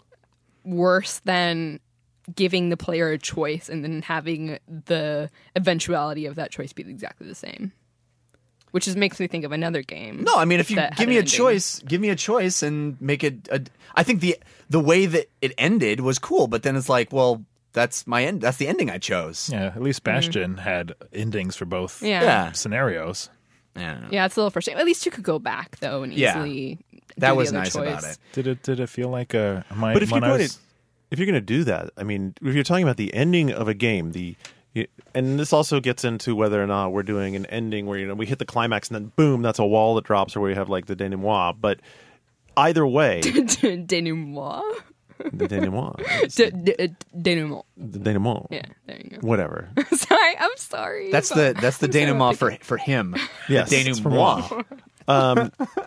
worse than giving the player a choice and then having the eventuality of that choice be exactly the same? Which is makes me think of another game. No, I mean, if you that give had me an a ending. choice, give me a choice and make it. A, I think the the way that it ended was cool, but then it's like, well, that's my end. That's the ending I chose. Yeah, at least Bastion had endings for both Mm-hmm. Yeah. Yeah. scenarios. Yeah. Yeah, it's a little frustrating. At least you could go back though and Yeah. easily. That do was the other nice choice. about it. Did it? Did it feel like a? My, But if you're when I going was- to, if you're going to do that, I mean, if you're talking about the ending of a game, the and this also gets into whether or not we're doing an ending where you know we hit the climax and then boom, that's a wall that drops, or where you have like the denouement. But either way, Denouement. the denouement, D- d- denouement. the denouement, Yeah, there you go. whatever. sorry, I'm sorry. That's but the that's the I'm sorry, denouement I'm for for him. Yes, the it's for denouement. Um,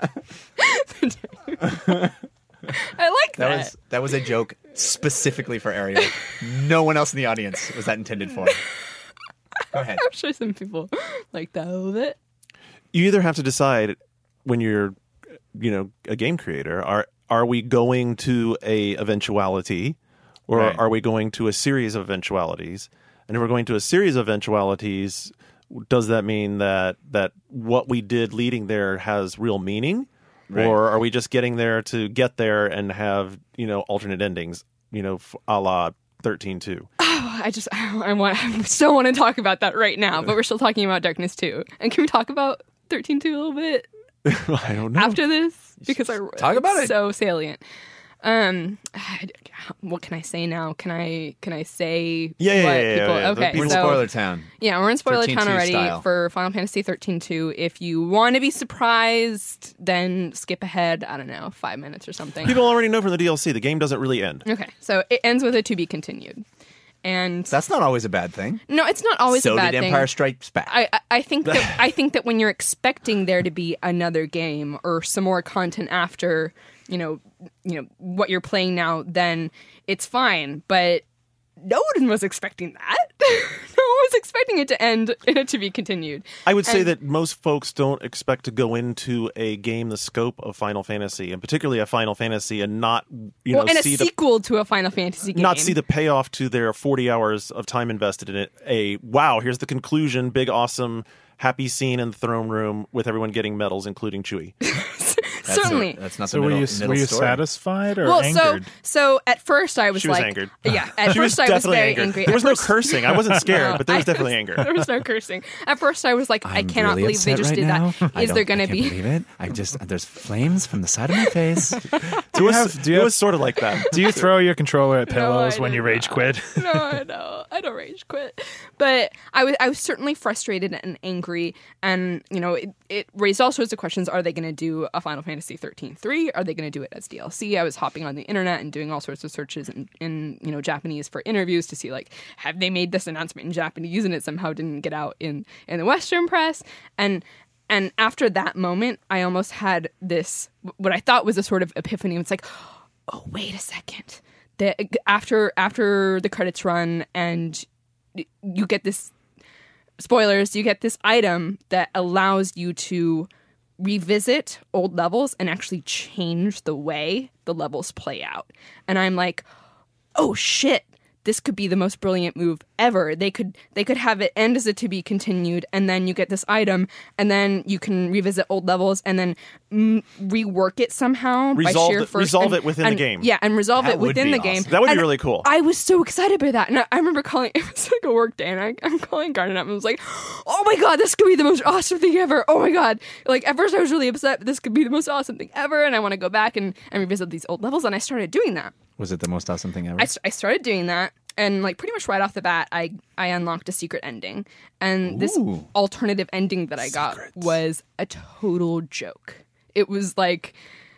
I like that. That was that was a joke specifically for Ariel. No one else in the audience was that intended for. Go ahead. I'm sure some people like that a little bit. you either have to decide when you're, you know, a game creator, are are we going to a eventuality, or Right. are we going to a series of eventualities? And if we're going to a series of eventualities, does that mean that that what we did leading there has real meaning, Right. or are we just getting there to get there and have, you know, alternate endings, you know, f- a la thirteen two? I just I want I still want to talk about that right now, but we're still talking about Darkness two. And can we talk about thirteen two a little bit I don't know. after this? Because I Talk about it's it. so salient. Um, what can I say now? Can I can I say Yeah, yeah, what yeah, yeah, people? yeah. Okay, We're We're in so spoiler town. yeah, we're in spoiler thirteen two town already style. for Final Fantasy thirteen two. If you want to be surprised, then skip ahead. I don't know, five minutes or something. People already know from the D L C the game doesn't really end. Okay, so it ends with a to be continued, and That's not always a bad thing. no, it's not always so a bad did thing. Empire Strikes Back. I, I- I think that I think that when you're expecting there to be another game or some more content after, you know, you know what you're playing now, then it's fine. But no one was expecting that. no one was expecting it to end in a to be continued. I would say And- that most folks don't expect to go into a game the scope of Final Fantasy, and particularly a Final Fantasy, and not you Well, know and a see the sequel to a Final Fantasy game. not see the payoff to their forty hours of time invested in it. A wow, here's the conclusion, big awesome happy scene in the throne room with everyone getting medals, including Chewie. That's certainly. a- that's not So the were middle, you middle were you story. satisfied or well, angered? so so at first I was She was like, angered. yeah, at She was first I was definitely very angered. angry. There At was no first- cursing. I wasn't scared, No, but there was I definitely anger. There was no cursing. At first, I was like, I I'm cannot really believe they upset just right did now. that. I Is don't- there going I to can't be? believe it. I just there's flames from the side of my face. Do you it was, have? Do you it have, was sort of like that. do you throw your controller at No, pillows I when do you rage not. quit? no, no, I don't rage quit. But I was, I was certainly frustrated and angry, and you know, it, it raised all sorts of questions. Are they going to do a Final Fantasy thirteen three? Are they going to do it as D L C? I was hopping on the internet and doing all sorts of searches in, in you know Japanese for interviews to see like, have they made this announcement in Japanese, and it somehow didn't get out in in the Western press, and. And after that moment, I almost had this, what I thought was a sort of epiphany. It's like, oh, wait a second. The, after after the credits run and you get this, spoilers, you get this item that allows you to revisit old levels and actually change the way the levels play out. And I'm like, oh, shit. This could be the most brilliant move ever. They could they could have it end as a to be continued, and then you get this item, and then you can revisit old levels, and then mm, rework it somehow Resolve by sheer it- force. resolve and- it within the and- game. Yeah, and resolve That it would within be the game. awesome. That would be And really cool. I was so excited by that, and I, I remember calling. It was like a work day, and I, I'm calling Garnet up and was like, "Oh my god, this could be the most awesome thing ever! Oh my god!" Like at first, I was really upset, but this could be the most awesome thing ever, and I want to go back and, and revisit these old levels, and I started doing that. Was it the most awesome thing ever? I, st- I started doing that, and like pretty much right off the bat, I I unlocked a secret ending, and this Ooh. alternative ending that I got was a total joke. It was like.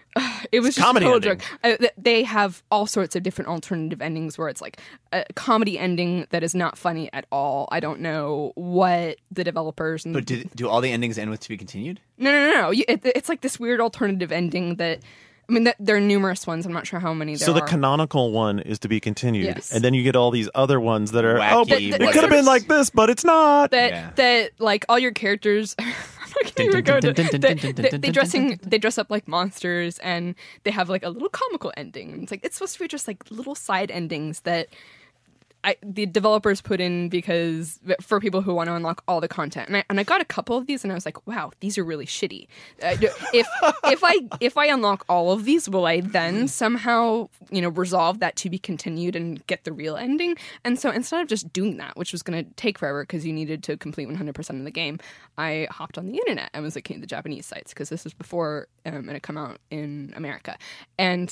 It was just comedy a total ending. joke. Uh, th- they have all sorts of different alternative endings where it's like a comedy ending that is not funny at all. I don't know what the developers and but did, do all the endings end with to be continued? no, no, no, no. You, it, it's like this weird alternative ending that. I mean, that, there are numerous ones. I'm not sure how many there So the are. canonical one is to be continued, Yes. and then you get all these other ones that are oh, but Wacky, it what could have been ifs. like this, but it's not. that Yeah. that like all your characters I'm not gonna even go to that- that they dressing they dress up like monsters, and they have like a little comical ending. It's like it's supposed to be just like little side endings that I, the developers put in because for people who want to unlock all the content, and I, and I got a couple of these, and I was like, "Wow, these are really shitty." Uh, if if I if I unlock all of these, will I then somehow you know resolve that to be continued and get the real ending? And so instead of just doing that, which was going to take forever because you needed to complete one hundred percent of the game, I hopped on the internet and was looking at the Japanese sites because this was before um, it had come out in America, and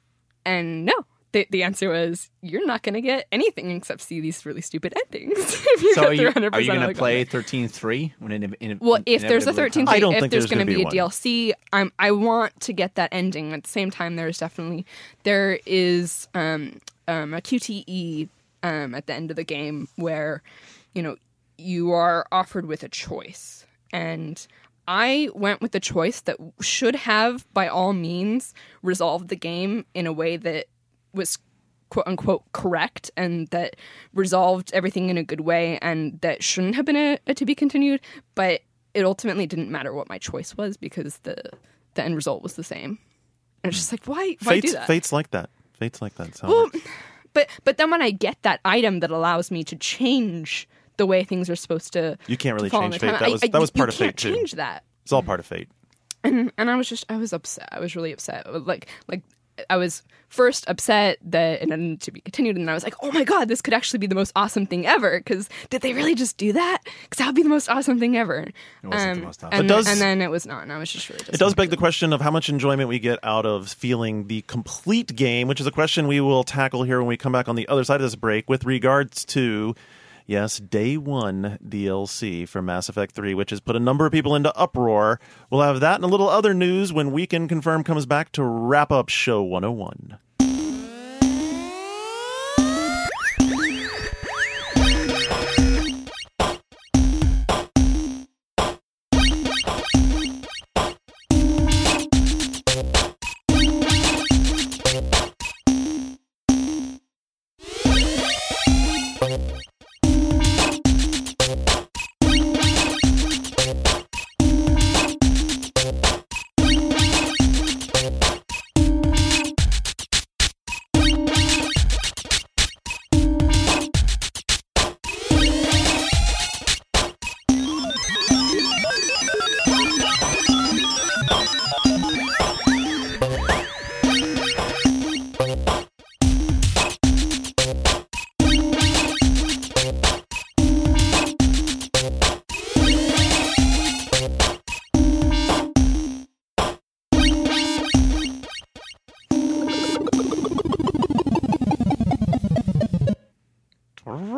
and no. The, the answer was, you're not going to get anything except see these really stupid endings. if you So go are through you, one hundred are you percent going of to the play content. thirteen three when it in, Well, if there's a inevitably thirteen, comes? I don't if think there's there's going to gonna be be a D L C, I'm, I want to get that ending. At the same time, there's definitely there is um, um, a Q T E um, at the end of the game where you know you are offered with a choice, and I went with the choice that should have, by all means, resolved the game in a way that was quote unquote correct and that resolved everything in a good way, and that shouldn't have been a, a to be continued, but it ultimately didn't matter what my choice was because the the end result was the same. And it's just like, why why Fate's, do that? Fate's like that. Fate's like that. So Well, but but then when I get that item that allows me to change the way things are supposed to You can't really to fall in change the Fate. time, That I- was- I- that was you part of can't Fate, too. change that. it's all part of Fate. and and I was just I was upset. I was really upset. Like like I was first upset that it ended to be continued, and then I was like, oh my god, this could actually be the most awesome thing ever. Because did they really just do that? Because that would be the most awesome thing ever. It wasn't the most awesome. And, It does- and then it was not, and I was just really. It does beg the question of how much enjoyment we get out of feeling the complete game, which is a question we will tackle here when we come back on the other side of this break with regards to, yes, Day One D L C for Mass Effect three, which has put a number of people into uproar. We'll have that and a little other news when Weekend Confirm comes back to wrap up Show one oh one.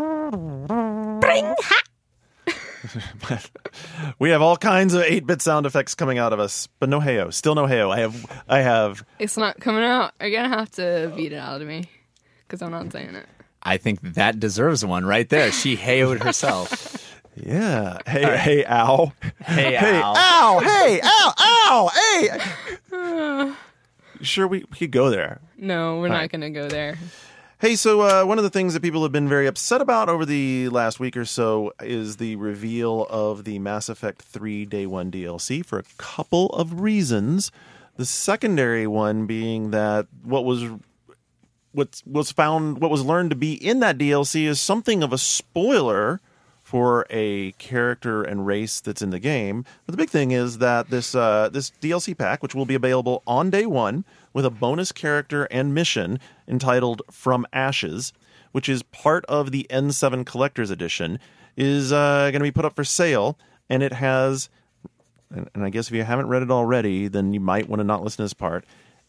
We have all kinds of eight-bit sound effects coming out of us, but no Heyo. Still no Heyo. I have, I have. It's not coming out. You're gonna have to beat it out of me because I'm not saying it. I think that deserves one right there. She heyoed herself. Yeah. Hey, right. hey, ow. Hey, hey, ow. ow. Hey, ow, ow. Hey. Sure, we, we could go there. No, we're all not right. gonna go there. Hey, so uh, one of the things that people have been very upset about over the last week or so is the reveal of the Mass Effect three Day one D L C for a couple of reasons. The secondary one being that what was what was found, what was learned to be in that D L C is something of a spoiler for a character and race that's in the game. But the big thing is that this uh, this D L C pack, which will be available on day one, with a bonus character and mission entitled From Ashes, which is part of the N seven Collector's Edition, is uh, going to be put up for sale. And it has, and, and I guess if you haven't read it already, then you might want to not listen to this part.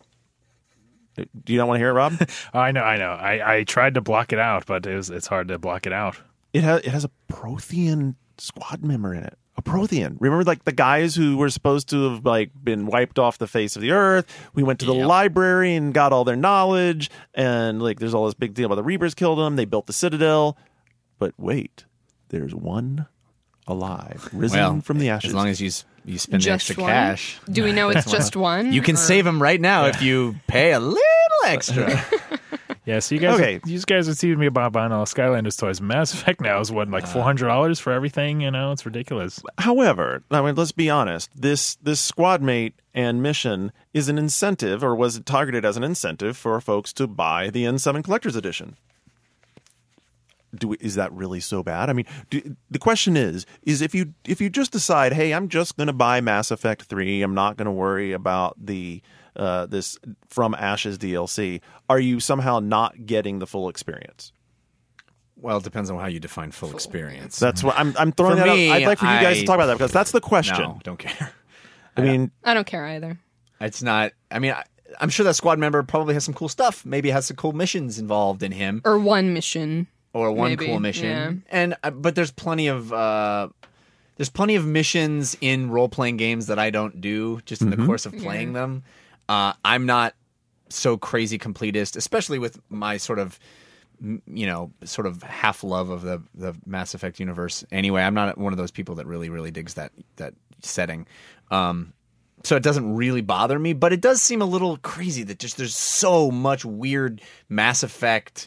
Do you not want to hear it, Rob? Oh, I know, I know. I, I tried to block it out, but it was it's hard to block it out. It has it has a Prothean squad member in it. A Prothean. Remember, like the guys who were supposed to have like been wiped off the face of the earth. We went to the Yep. library and got all their knowledge, and like there's all this big deal about the Reapers killed them. They built the Citadel, but wait, there's one alive, risen Well, from the ashes. As long as you s- you spend the Just extra one? cash, Do we know it's just one? you can or- save them right now if you pay a little extra. Yeah, so you guys, Okay. you guys are teasing me about buying all Skylanders toys. Mass Effect now is what, like four hundred dollars for everything. You know, it's ridiculous. However, I mean, let's be honest. This this squad mate and mission is an incentive, or was targeted as an incentive for folks to buy the N seven Collector's Edition. Do we, is that really so bad? I mean, do, the question is: is if you if you just decide, hey, I'm just going to buy Mass Effect three, I'm not going to worry about the uh, this From Ashes D L C. Are you somehow not getting the full experience? Well, it depends on how you define full experience. That's what I'm. I'm throwing For that me, out. I'd like for you guys I- to talk about that because that's the question. No, don't care. I mean, I don't care either. It's not. I mean, I, I'm sure that squad member probably has some cool stuff. Maybe has some cool missions involved in him, Or one mission. or one maybe, cool mission. yeah. And uh, but there's plenty of uh, there's plenty of missions in role playing games that I don't do just in the course of playing them. Uh, I'm not so crazy completist, especially with my sort of m- you know sort of half love of the the Mass Effect universe. Anyway, I'm not one of those people that really really digs that that setting. Um, so it doesn't really bother me, but it does seem a little crazy that just there's so much weird Mass Effect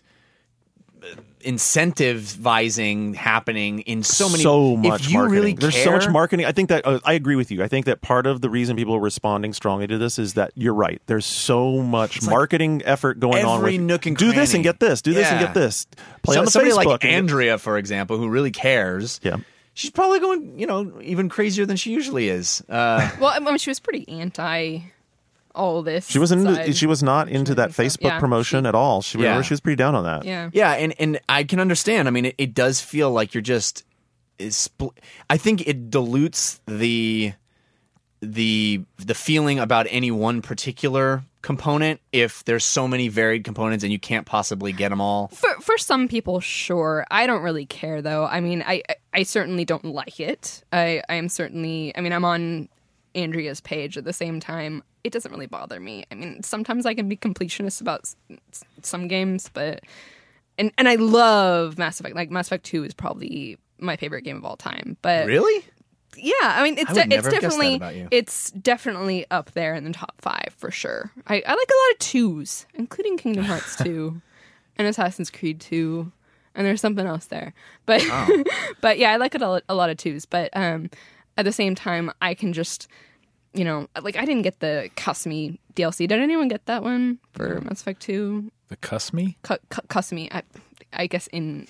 incentivizing happening in so many so much if you marketing. really There's so care- much marketing. I think that uh, I agree with you. I think that part of the reason people are responding strongly to this is that you're right. There's so much like marketing effort going on. every With, nook and do this cranny. and get this. Do this and Yeah. get this. Play so, on the somebody Facebook. like and get- Andrea, for example, who really cares. Yeah. She's probably going, you know, even crazier than she usually is. Uh, Well, I mean, she was pretty anti all this. She was into, side She was not into that stuff. Facebook Yeah, promotion she- at all. She Yeah. she was pretty down on that. Yeah. yeah, and, and I can understand. I mean, it, it does feel like you're just. Is spl- I think it dilutes the the the feeling about any one particular component if there's so many varied components and you can't possibly get them all. For for some people, sure. I don't really care though. I mean, I I, I certainly don't like it. I I am certainly. I mean, I'm on Andrea's page at the same time. It doesn't really bother me. I mean, sometimes I can be completionist about s- s- some games, but and and I love Mass Effect. Like Mass Effect two is probably my favorite game of all time. But Really? yeah, I mean, it's I would de- never it's have guessed that definitely about you. it's definitely up there in the top five for sure. I, I like a lot of twos, including Kingdom Hearts two and Assassin's Creed two, and there's something else there. But Oh. but yeah, I like it a, lot- a lot of twos. But um, at the same time, I can just you know like I didn't get the Cusme D L C. Did anyone get that one for Mass Effect two? The cuss me? Cu- cu- Cusme, I, I guess in.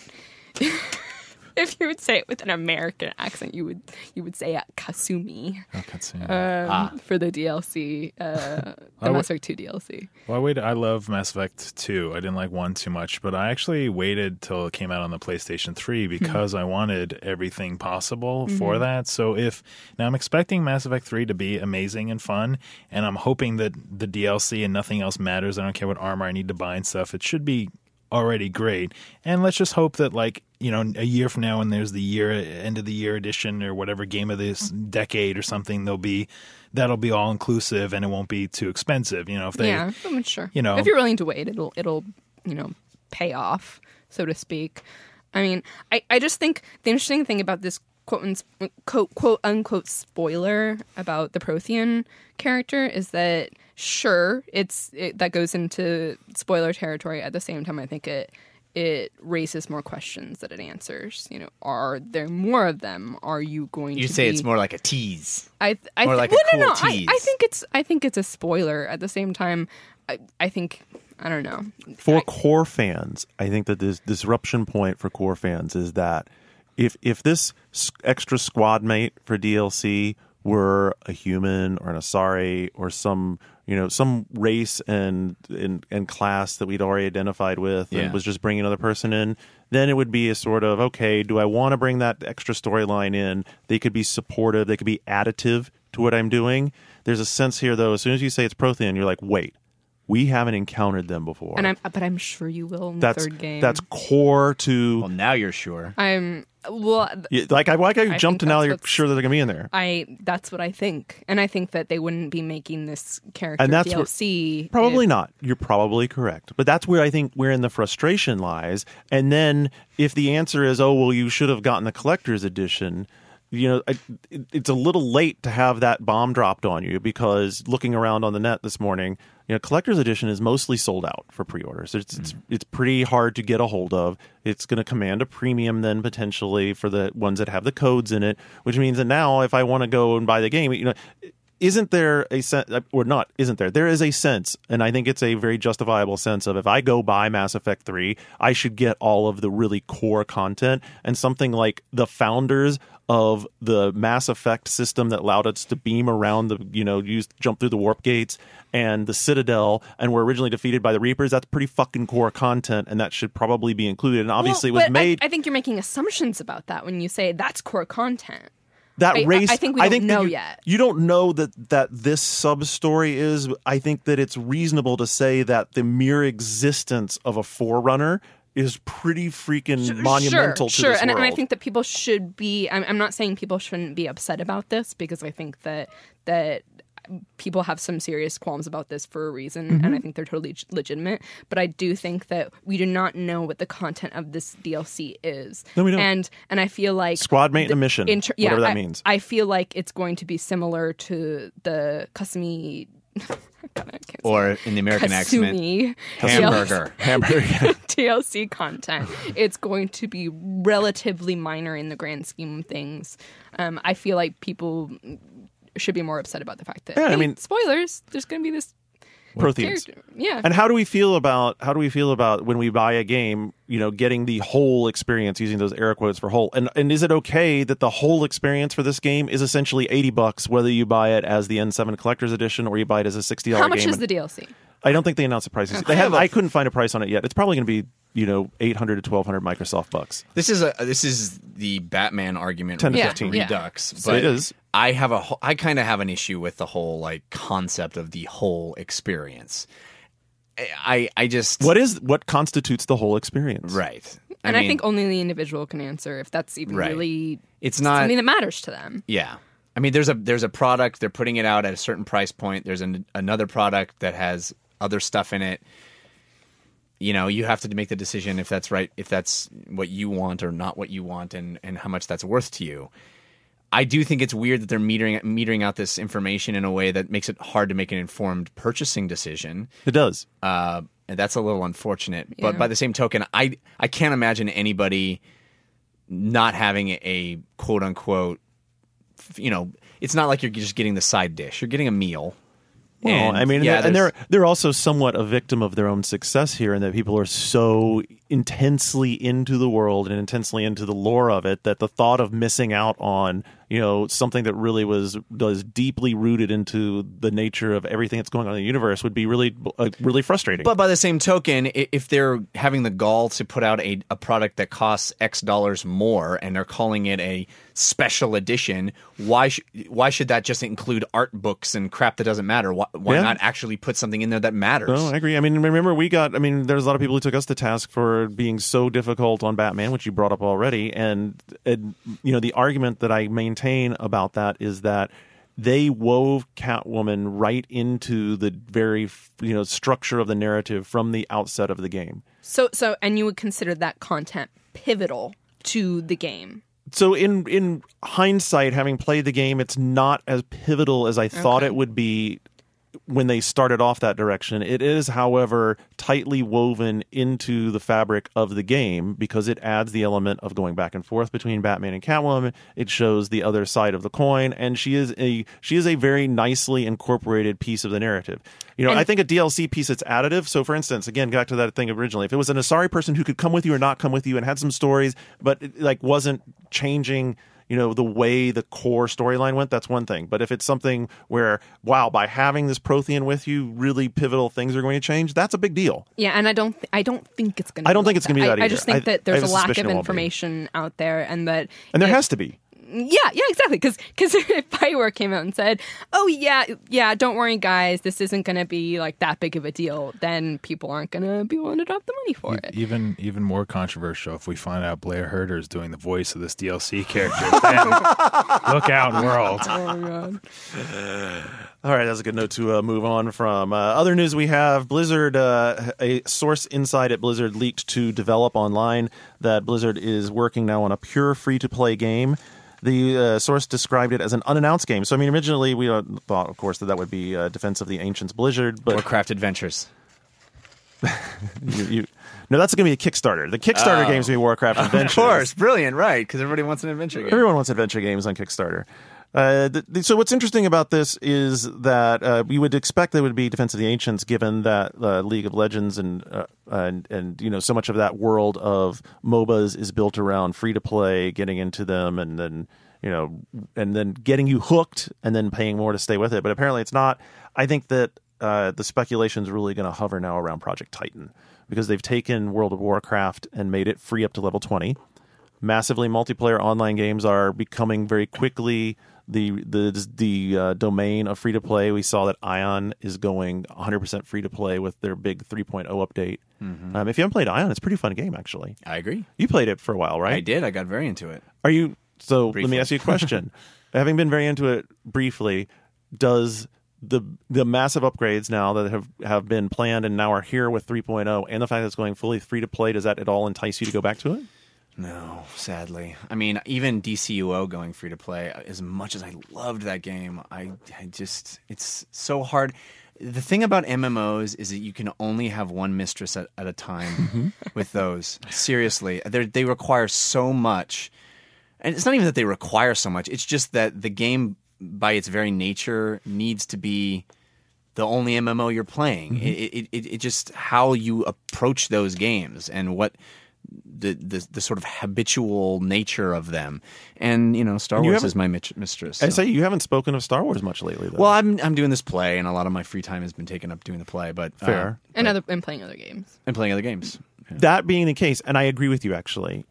If you would say it with an American accent, you would you would say uh, Kasumi Oh, cutscene. um, for the D L C, uh, the I would- Mass Effect two D L C. Well, I waited. I love Mass Effect two. I didn't like one too much, but I actually waited till it came out on the PlayStation three because I wanted everything possible for that. So if now I'm expecting Mass Effect three to be amazing and fun, and I'm hoping that the D L C and nothing else matters. I don't care what armor I need to buy and stuff. It should be already great. And let's just hope that like you know, a year from now when there's the year end of the year edition or whatever game of this decade or something, there'll be that'll be all inclusive and it won't be too expensive. You know, if they, yeah, I'm sure. you know, if you're willing to wait, it'll it'll you know pay off, so to speak. I mean, I, I just think the interesting thing about this quote, un- quote quote unquote spoiler about the Prothean character is that sure it's it, that goes into spoiler territory. At the same time, I think it it raises more questions that it answers. You know, are there more of them? Are you going You to say be... it's more like a tease. I I More th- like a well, cool no, no. tease. I, I think it's I think it's a spoiler. At the same time, I I think I don't know. For I, core fans, I think that this disruption point for core fans is that if if this s- extra squad mate for D L C were a human or an Asari or some you know some race and and, and class that we'd already identified with Yeah. and was just bringing another person in, then it would be a sort of, okay, do I want to bring that extra storyline in? They could be supportive, they could be additive to what I'm doing. There's a sense here, though, as soon as you say it's Prothean, you're like, wait, we haven't encountered them before. and I'm but I'm sure you will in that's the third game. that's core to Well, now you're sure. I'm well. yeah, like I like how you I jumped to think now that's you're what's- sure that they're gonna be in there. I that's what I think, and I think that they wouldn't be making this character And that's D L C. Probably if- not. You're probably correct. But that's where I think wherein the frustration lies. And then if the answer is, oh, well, you should have gotten the collector's edition, you know, I, it, it's a little late to have that bomb dropped on you because looking around on the net this morning, you know, collector's edition is mostly sold out for pre-orders. It's it's, it's pretty hard to get a hold of. It's going to command a premium then potentially for the ones that have the codes in it, which means that now if I want to go and buy the game, you know, isn't there a sense, or not, isn't there? There is a sense, and I think it's a very justifiable sense of if I go buy Mass Effect three, I should get all of the really core content, and something like the founders of the Mass Effect system that allowed us to beam around the, you know, use jump through the warp gates and the Citadel and were originally defeated by the Reapers, that's pretty fucking core content, and that should probably be included. And obviously Well, it was but I- made... I, think you're making assumptions about that when you say that's core content. That I- race, I think we don't that know you, yet. You don't know that that this sub story is. I think that it's reasonable to say that the mere existence of a Forerunner is pretty freaking monumental sure, to sure. this and, world. and I think that people should be. I'm, I'm not saying people shouldn't be upset about this because I think that that people have some serious qualms about this for a reason, Mm-hmm. and I think they're totally legitimate. But I do think that we do not know what the content of this D L C is. No, we don't. And and I feel like Squad mate and a mission, in tr- yeah, whatever that I, means. I feel like it's going to be similar to the Kasumi. God, I can't say Or in the American accent, Kasumi hamburger. Hamburger. D L C content. It's going to be relatively minor in the grand scheme of things. Um, I feel like people should be more upset about the fact that Yeah, I hey, mean- spoilers. There's going to be this Protheans. character. Yeah, And how do we feel about how do we feel about when we buy a game, you know, getting the whole experience, using those air quotes for whole? And and is it okay that the whole experience for this game is essentially eighty bucks, whether you buy it as the N seven Collector's Edition or you buy it as a sixty dollars how much game? is the D L C? I don't think they announced the prices. They have, I couldn't find a price on it yet. It's probably going to be, you know, eight hundred to twelve hundred Microsoft bucks. This is a this is the Batman argument ten to Yeah, fifteen. yeah. redux. So But it is. I have a wh- I kind of have an issue with the whole like concept of the whole experience. I I just What is what constitutes the whole experience? right. And I, mean, think only the individual can answer if that's even Right. really it's not something that matters to them. Yeah. I mean, there's a there's a product, they're putting it out at a certain price point. There's an, another product that has other stuff in it. You know, you have to make the decision if that's right, if that's what you want or not what you want, and, and how much that's worth to you. I do think it's weird that they're metering metering out this information in a way that makes it hard to make an informed purchasing decision. It does. Uh, and that's a little unfortunate. Yeah. But by the same token, I I can't imagine anybody not having a quote unquote, you know, it's not like you're just getting the side dish. You're getting a meal. Well, And, I mean, yeah, and there's- they're they're also somewhat a victim of their own success here, in that people are so intensely into the world and intensely into the lore of it that the thought of missing out on, you know, something that really was was deeply rooted into the nature of everything that's going on in the universe would be really uh, really frustrating. But by the same token, i- if they're having the gall to put out a, a product that costs X dollars more and they're calling it a special edition, why sh- why should that just include art books and crap that doesn't matter? Why, why Yeah. not actually put something in there that matters? No, I agree. I mean, remember we got. I mean, there's a lot of people who took us to task for being so difficult on Batman, which you brought up already, and, and you know the argument that I maintain about that is that they wove Catwoman right into the very you know structure of the narrative from the outset of the game. So, so, and you would consider that content pivotal to the game. So in in hindsight, having played the game, it's not as pivotal as I thought Okay. it would be when they started off that direction. It is, however, tightly woven into the fabric of the game because it adds the element of going back and forth between Batman and Catwoman. It shows the other side of the coin, and she is a she is a very nicely incorporated piece of the narrative. You know, And- I think a D L C piece that's additive. So, for instance, again, back to that thing originally, if it was an Asari person who could come with you or not come with you and had some stories, but it, like wasn't changing, you know, the way the core storyline went, that's one thing. But if it's something where, wow, by having this Prothean with you, really pivotal things are going to change, that's a big deal. Yeah, and I don't, th- I don't think it's going. I don't think it's gonna be that I, I just either. think I- that there's I have a a lack suspicion of it won't be. information out there, and that, And there if- has to be. Yeah, yeah, exactly. Because if Bioware came out and said, "Oh yeah, yeah, don't worry, guys, this isn't going to be like that big of a deal," then people aren't going to be willing to drop the money for it. Even even more controversial if we find out Blair Herter is doing the voice of this D L C character. Then look out, world. Oh god. All right, that's a good note to uh, move on from. Uh, other news we have, Blizzard, uh, a source inside at Blizzard leaked to Develop Online that Blizzard is working now on a pure free-to-play game. The uh, source described it as an unannounced game. So, I mean, originally we uh, thought, of course, that that would be uh, Defense of the Ancients Blizzard, but Warcraft Adventures. you, you, no, that's going to be a Kickstarter. The Kickstarter Oh. game's going to be Warcraft Adventures. Of course, brilliant, right? Because everybody wants an adventure game. Everyone wants adventure games on Kickstarter. Uh, th- th- so what's interesting about this is that uh, we would expect there would be Defense of the Ancients, given that uh, League of Legends and uh, and and you know so much of that world of M O B As is built around free to play, getting into them, and then you know and then getting you hooked, and then paying more to stay with it. But apparently, it's not. I think that uh, the speculation is really going to hover now around Project Titan because they've taken World of Warcraft and made it free up to level twenty. Massively multiplayer online games are becoming very quickly the the the uh, domain of free to play. We saw that Ion is going one hundred percent free to play with their big three point oh update. Mm-hmm. Um, if you haven't played Ion, it's a pretty fun game actually. I agree. You played it for a while, right? I did. I got very into it. Are you so? Let Briefly. me ask you a question. Having been very into it briefly, does the the massive upgrades now that have, have been planned and now are here with three point oh and the fact that it's going fully free to play, does that at all entice you to go back to it? No, sadly. I mean, even D C U O going free to play, as much as I loved that game, I, I just, it's so hard. The thing about M M Os is that you can only have one mistress at, at a time with those. Seriously. They're, they require so much. And it's not even that they require so much, it's just that the game, by its very nature, needs to be the only M M O you're playing. Mm-hmm. It, it, it, it just how you approach those games and what. The, the the sort of habitual nature of them, and you know, Star And you Wars haven't- is my mit- mistress. I so- say you haven't spoken of Star Wars much lately, though. Well, I'm I'm doing this play, and a lot of my free time has been taken up doing the play. But uh, Fair. And other and playing other games. and playing other games. Yeah. That being the case, and I agree with you actually,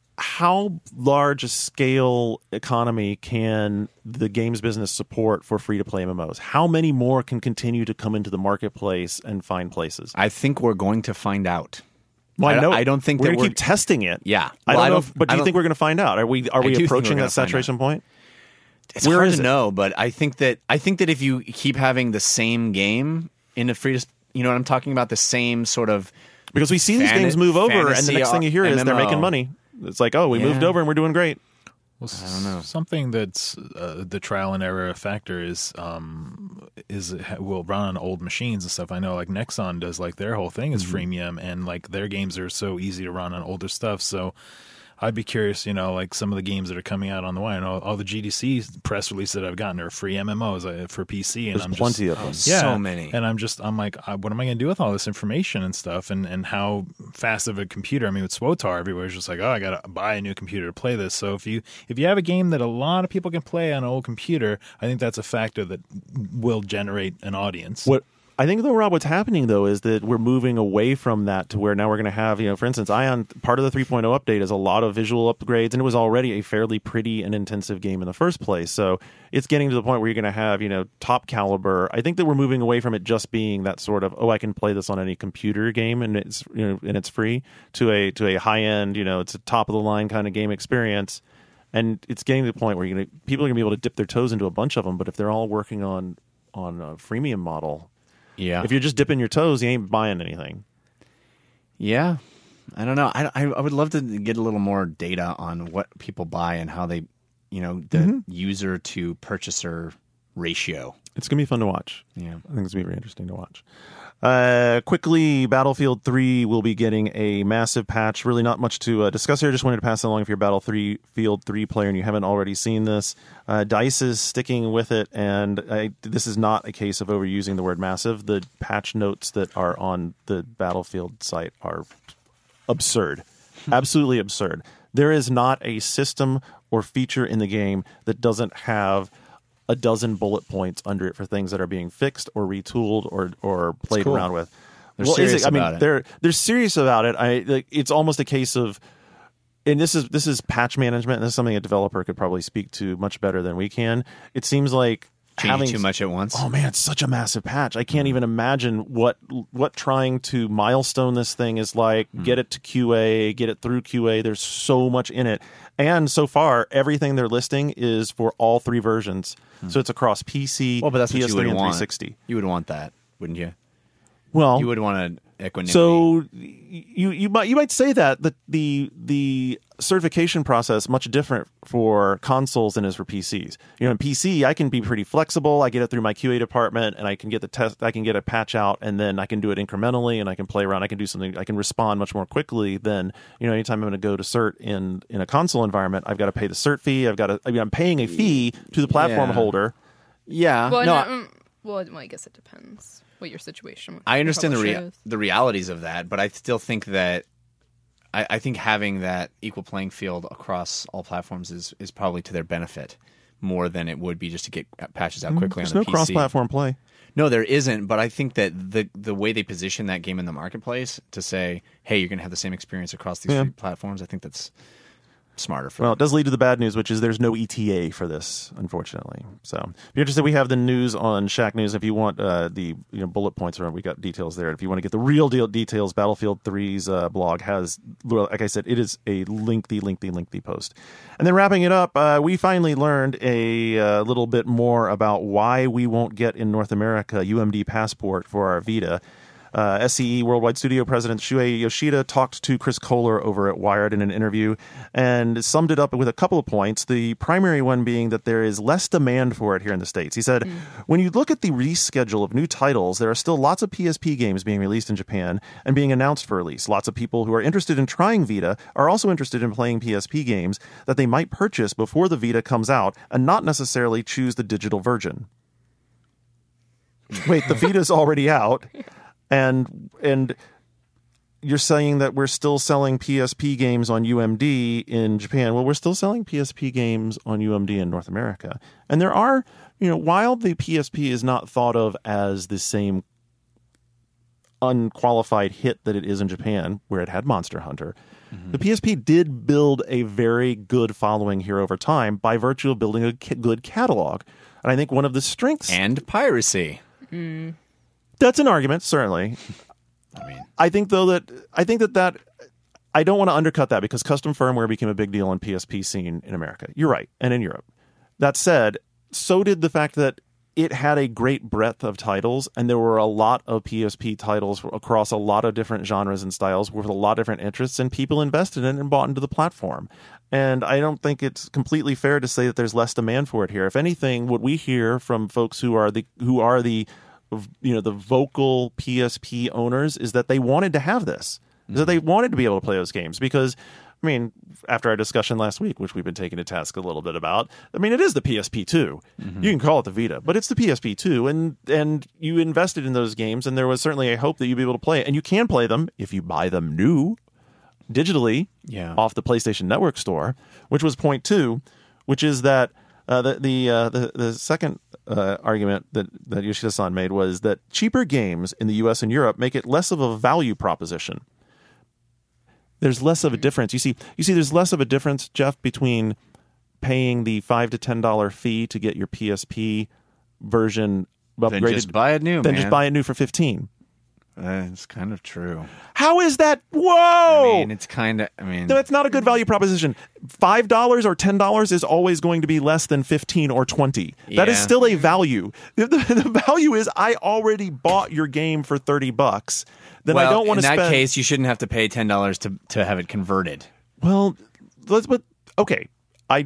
how large a scale economy can the games business support for free to play M M Os? How many more can continue to come into the marketplace and find places? I think we're going to find out. Well, I- know I don't think we're that going to we're- keep testing it. Yeah. I Well, don't I know, don't- if- but do I you don't- think we're going to find out? Are we are I we do think approaching we're that gonna find saturation point? It's Where hard is to it? know, but I think that I think that if you keep having the same game in a free to, you know what I'm talking about, the same sort of Because we see these Fan- games move over, and the fantasy next thing you hear is they're M M O. making money. It's like, oh, we Yeah. moved over and we're doing great. Well, I don't know. Something that's uh, the trial and error factor is um, is it ha- will run on old machines and stuff. I know like Nexon does like their whole thing is freemium, and like their games are so easy to run on older stuff. So I'd be curious, you know, like some of the games that are coming out on the way. I know all the G D C press releases that I've gotten are free M M Os for P C, and There's I'm plenty just, of them. yeah, So many. And I'm just, I'm like, I, what am I going to do with all this information and stuff, and and how fast of a computer? I mean, with SWOTAR, everywhere's just like, oh, I got to buy a new computer to play this. So if you if you have a game that a lot of people can play on an old computer, I think that's a factor that will generate an audience. What I think, though, Rob, what's happening, though, is that we're moving away from that to where now we're going to have, you know, for instance, Ion, part of the three point oh update is a lot of visual upgrades, and it was already a fairly pretty and intensive game in the first place. So it's getting to the point where you're going to have, you know, top caliber. I think that we're moving away from it just being that sort of, oh, I can play this on any computer game and it's, you know, and it's free, to a to a high end, you know, it's a top of the line kind of game experience. And it's getting to the point where you're gonna, people are going to be able to dip their toes into a bunch of them, but if they're all working on on a freemium model. Yeah. If you're just dipping your toes, you ain't buying anything. Yeah. I don't know. I, I, I would love to get a little more data on what people buy and how they, you know, the Mm-hmm. user to purchaser ratio. It's going to be fun to watch. Yeah. I think it's going to be very interesting to watch. Uh, quickly, Battlefield three will be getting a massive patch. Really not much to uh, discuss here. Just wanted to pass it along if you're a Battlefield three player and you haven't already seen this. Uh, DICE is sticking with it, and I, this is not a case of overusing the word massive. The patch notes that are on the Battlefield site are absurd. Absolutely absurd. There is not a system or feature in the game that doesn't have a dozen bullet points under it for things that are being fixed or retooled or or played cool. around with. They're well, serious is it, I mean, about it. they're they're serious about it. I like, it's almost a case of, and this is this is patch management. And this is something a developer could probably speak to much better than we can. It seems like Changing having too much at once. Oh man, it's such a massive patch. I can't even imagine what what trying to milestone this thing is like. Mm. Get it to Q A, get it through Q A. There's so much in it, and so far everything they're listing is for all three versions. So it's across P C, Well, but that's P S what you three, would and want. three sixty. You would want that, wouldn't you? Well, You would want an equanimity. so you you might you might say that the the the certification process much different for consoles than it is for P Cs. You know, in P C I can be pretty flexible. I get it through my Q A department, and I can get the test. I can get a patch out, and then I can do it incrementally, and I can play around. I can do something. I can respond much more quickly than, you know, anytime I'm going to go to cert in in a console environment. I've got to pay the cert fee. I've got to. I mean, I'm paying a fee to the platform Yeah. holder. yeah. Well, no, no, I- mm, well, well, I guess it depends what your situation. With I your understand the publisher rea- is. the realities of that, but I still think that I, I think having that equal playing field across all platforms is, is probably to their benefit more than it would be just to get patches out quickly There's on no the P C. cross-platform play. No, there isn't, but I think that the the way they position that game in the marketplace to say, hey, you're going to have the same experience across these Yeah. three platforms, I think that's smarter for Well, them. it does lead to the bad news, which is there's no E T A for this, unfortunately. So, if you're interested, we have the news on Shack News. If you want uh, the you know bullet points, around, we got details there. If you want to get the real deal details, Battlefield three's uh, blog has, well, like I said, it is a lengthy, lengthy, lengthy post. And then wrapping it up, uh, we finally learned a uh, little bit more about why we won't get in North America U M D Passport for our Vita. Uh, S C E Worldwide Studio President Shuei Yoshida talked to Chris Kohler over at Wired in an interview and summed it up with a couple of points. The primary one being that there is less demand for it here in the States. He said, when you look at the release schedule of new titles, there are still lots of P S P games being released in Japan and being announced for release. Lots of people who are interested in trying Vita are also interested in playing P S P games that they might purchase before the Vita comes out and not necessarily choose the digital version. Wait, the Vita's already out. And and you're saying that we're still selling P S P games on U M D in Japan. Well, we're still selling P S P games on U M D in North America. And there are, you know, while the P S P is not thought of as the same unqualified hit that it is in Japan, where it had Monster Hunter, mm-hmm. the P S P did build a very good following here over time by virtue of building a ca- good catalog. And I think one of the strengths... And piracy. Mm. That's an argument, certainly. I mean, I think though that I think that that I don't want to undercut that because custom firmware became a big deal on P S P scene in America. You're right, and in Europe. That said, so did the fact that it had a great breadth of titles, and there were a lot of P S P titles across a lot of different genres and styles with a lot of different interests, and people invested in it and bought into the platform. And I don't think it's completely fair to say that there's less demand for it here. If anything, what we hear from folks who are the who are the you know the vocal P S P owners is that they wanted to have this, mm-hmm. that they wanted to be able to play those games because I mean, after our discussion last week, which we've been taking to task a little bit about, I mean, it is the P S P two. Mm-hmm. You can call it the Vita, but it's the P S P two, and and you invested in those games, and there was certainly a hope that you'd be able to play it. And you can play them if you buy them new, digitally, yeah. off the PlayStation Network store, which was point two, which is that uh, the the, uh, the the second uh, argument that, that Yoshida-san made was that cheaper games in the U S and Europe make it less of a value proposition. There's less of a difference. You see, you see, there's less of a difference, Jeff, between paying the five to ten dollar fee to get your P S P version upgraded. Then just buy it new. Then man. just buy it new for fifteen. Uh, it's kind of true. How is that? Whoa! I mean, it's kind of. I mean, that's not a good value proposition. Five dollars or ten dollars is always going to be less than fifteen or twenty. Yeah. That is still a value. The, the, the value is I already bought your game for thirty bucks. Then well, I don't want in to that spend. case, you shouldn't have to pay ten dollars to to have it converted. Well, let's. But okay, I.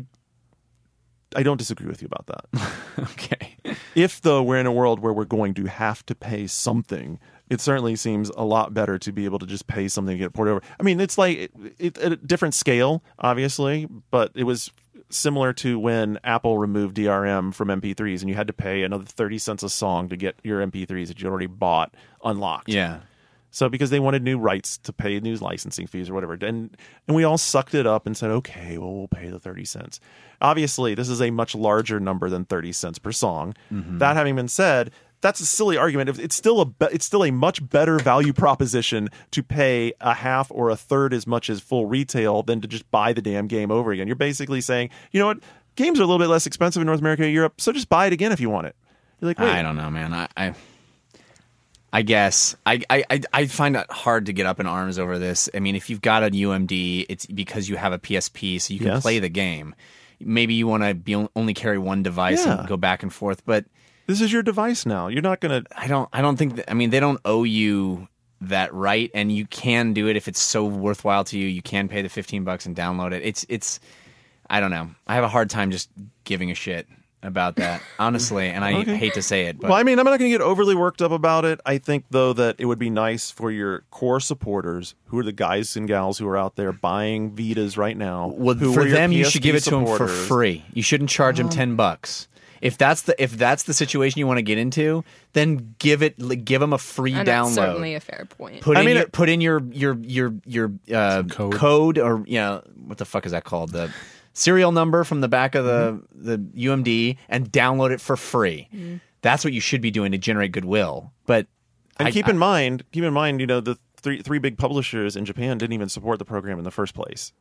I don't disagree with you about that. Okay. If, though, we're in a world where we're going to have to pay something, it certainly seems a lot better to be able to just pay something to get ported over. I mean, it's like it, it, at a different scale, obviously, but it was similar to when Apple removed D R M from M P threes and you had to pay another thirty cents a song to get your M P threes that you already bought unlocked. Yeah. So because they wanted new rights to pay new licensing fees or whatever. And and we all sucked it up and said, okay, well, we'll pay the thirty cents. Obviously, this is a much larger number than thirty cents per song. Mm-hmm. That having been said, that's a silly argument. It's still a be- it's still a much better value proposition to pay a half or a third as much as full retail than to just buy the damn game over again. You're basically saying, you know what, games are a little bit less expensive in North America and Europe, so just buy it again if you want it. You're like, wait. I don't know, man. I, I, I guess I, I, I find it hard to get up in arms over this. I mean, if you've got a U M D, it's because you have a P S P, so you can yes. play the game. Maybe you want to be only carry one device yeah. and go back and forth, but this is your device now. You're not going to. I don't. I don't think. That, I mean, they don't owe you that right, and you can do it if it's so worthwhile to you. You can pay the fifteen bucks and download it. It's. It's. I don't know. I have a hard time just giving a shit about that, honestly, and I okay. hate to say it. But. Well, I mean, I'm not going to get overly worked up about it. I think, though, that it would be nice for your core supporters, who are the guys and gals who are out there buying Vitas right now. Well, who for are your them, P S P you should give it to them for supporters. free. You shouldn't charge them ten bucks. If that's the if that's the situation you want to get into, then give it like, give them a free and download. That's certainly a fair point. Put I in mean, your it- put in your your your your uh, code. code or you know what the fuck is that called, the serial number from the back of the Mm-hmm. the U M D, and download it for free. Mm-hmm. That's what you should be doing to generate goodwill. But And I, keep I, in mind, keep in mind, you know, the three three big publishers in Japan didn't even support the program in the first place.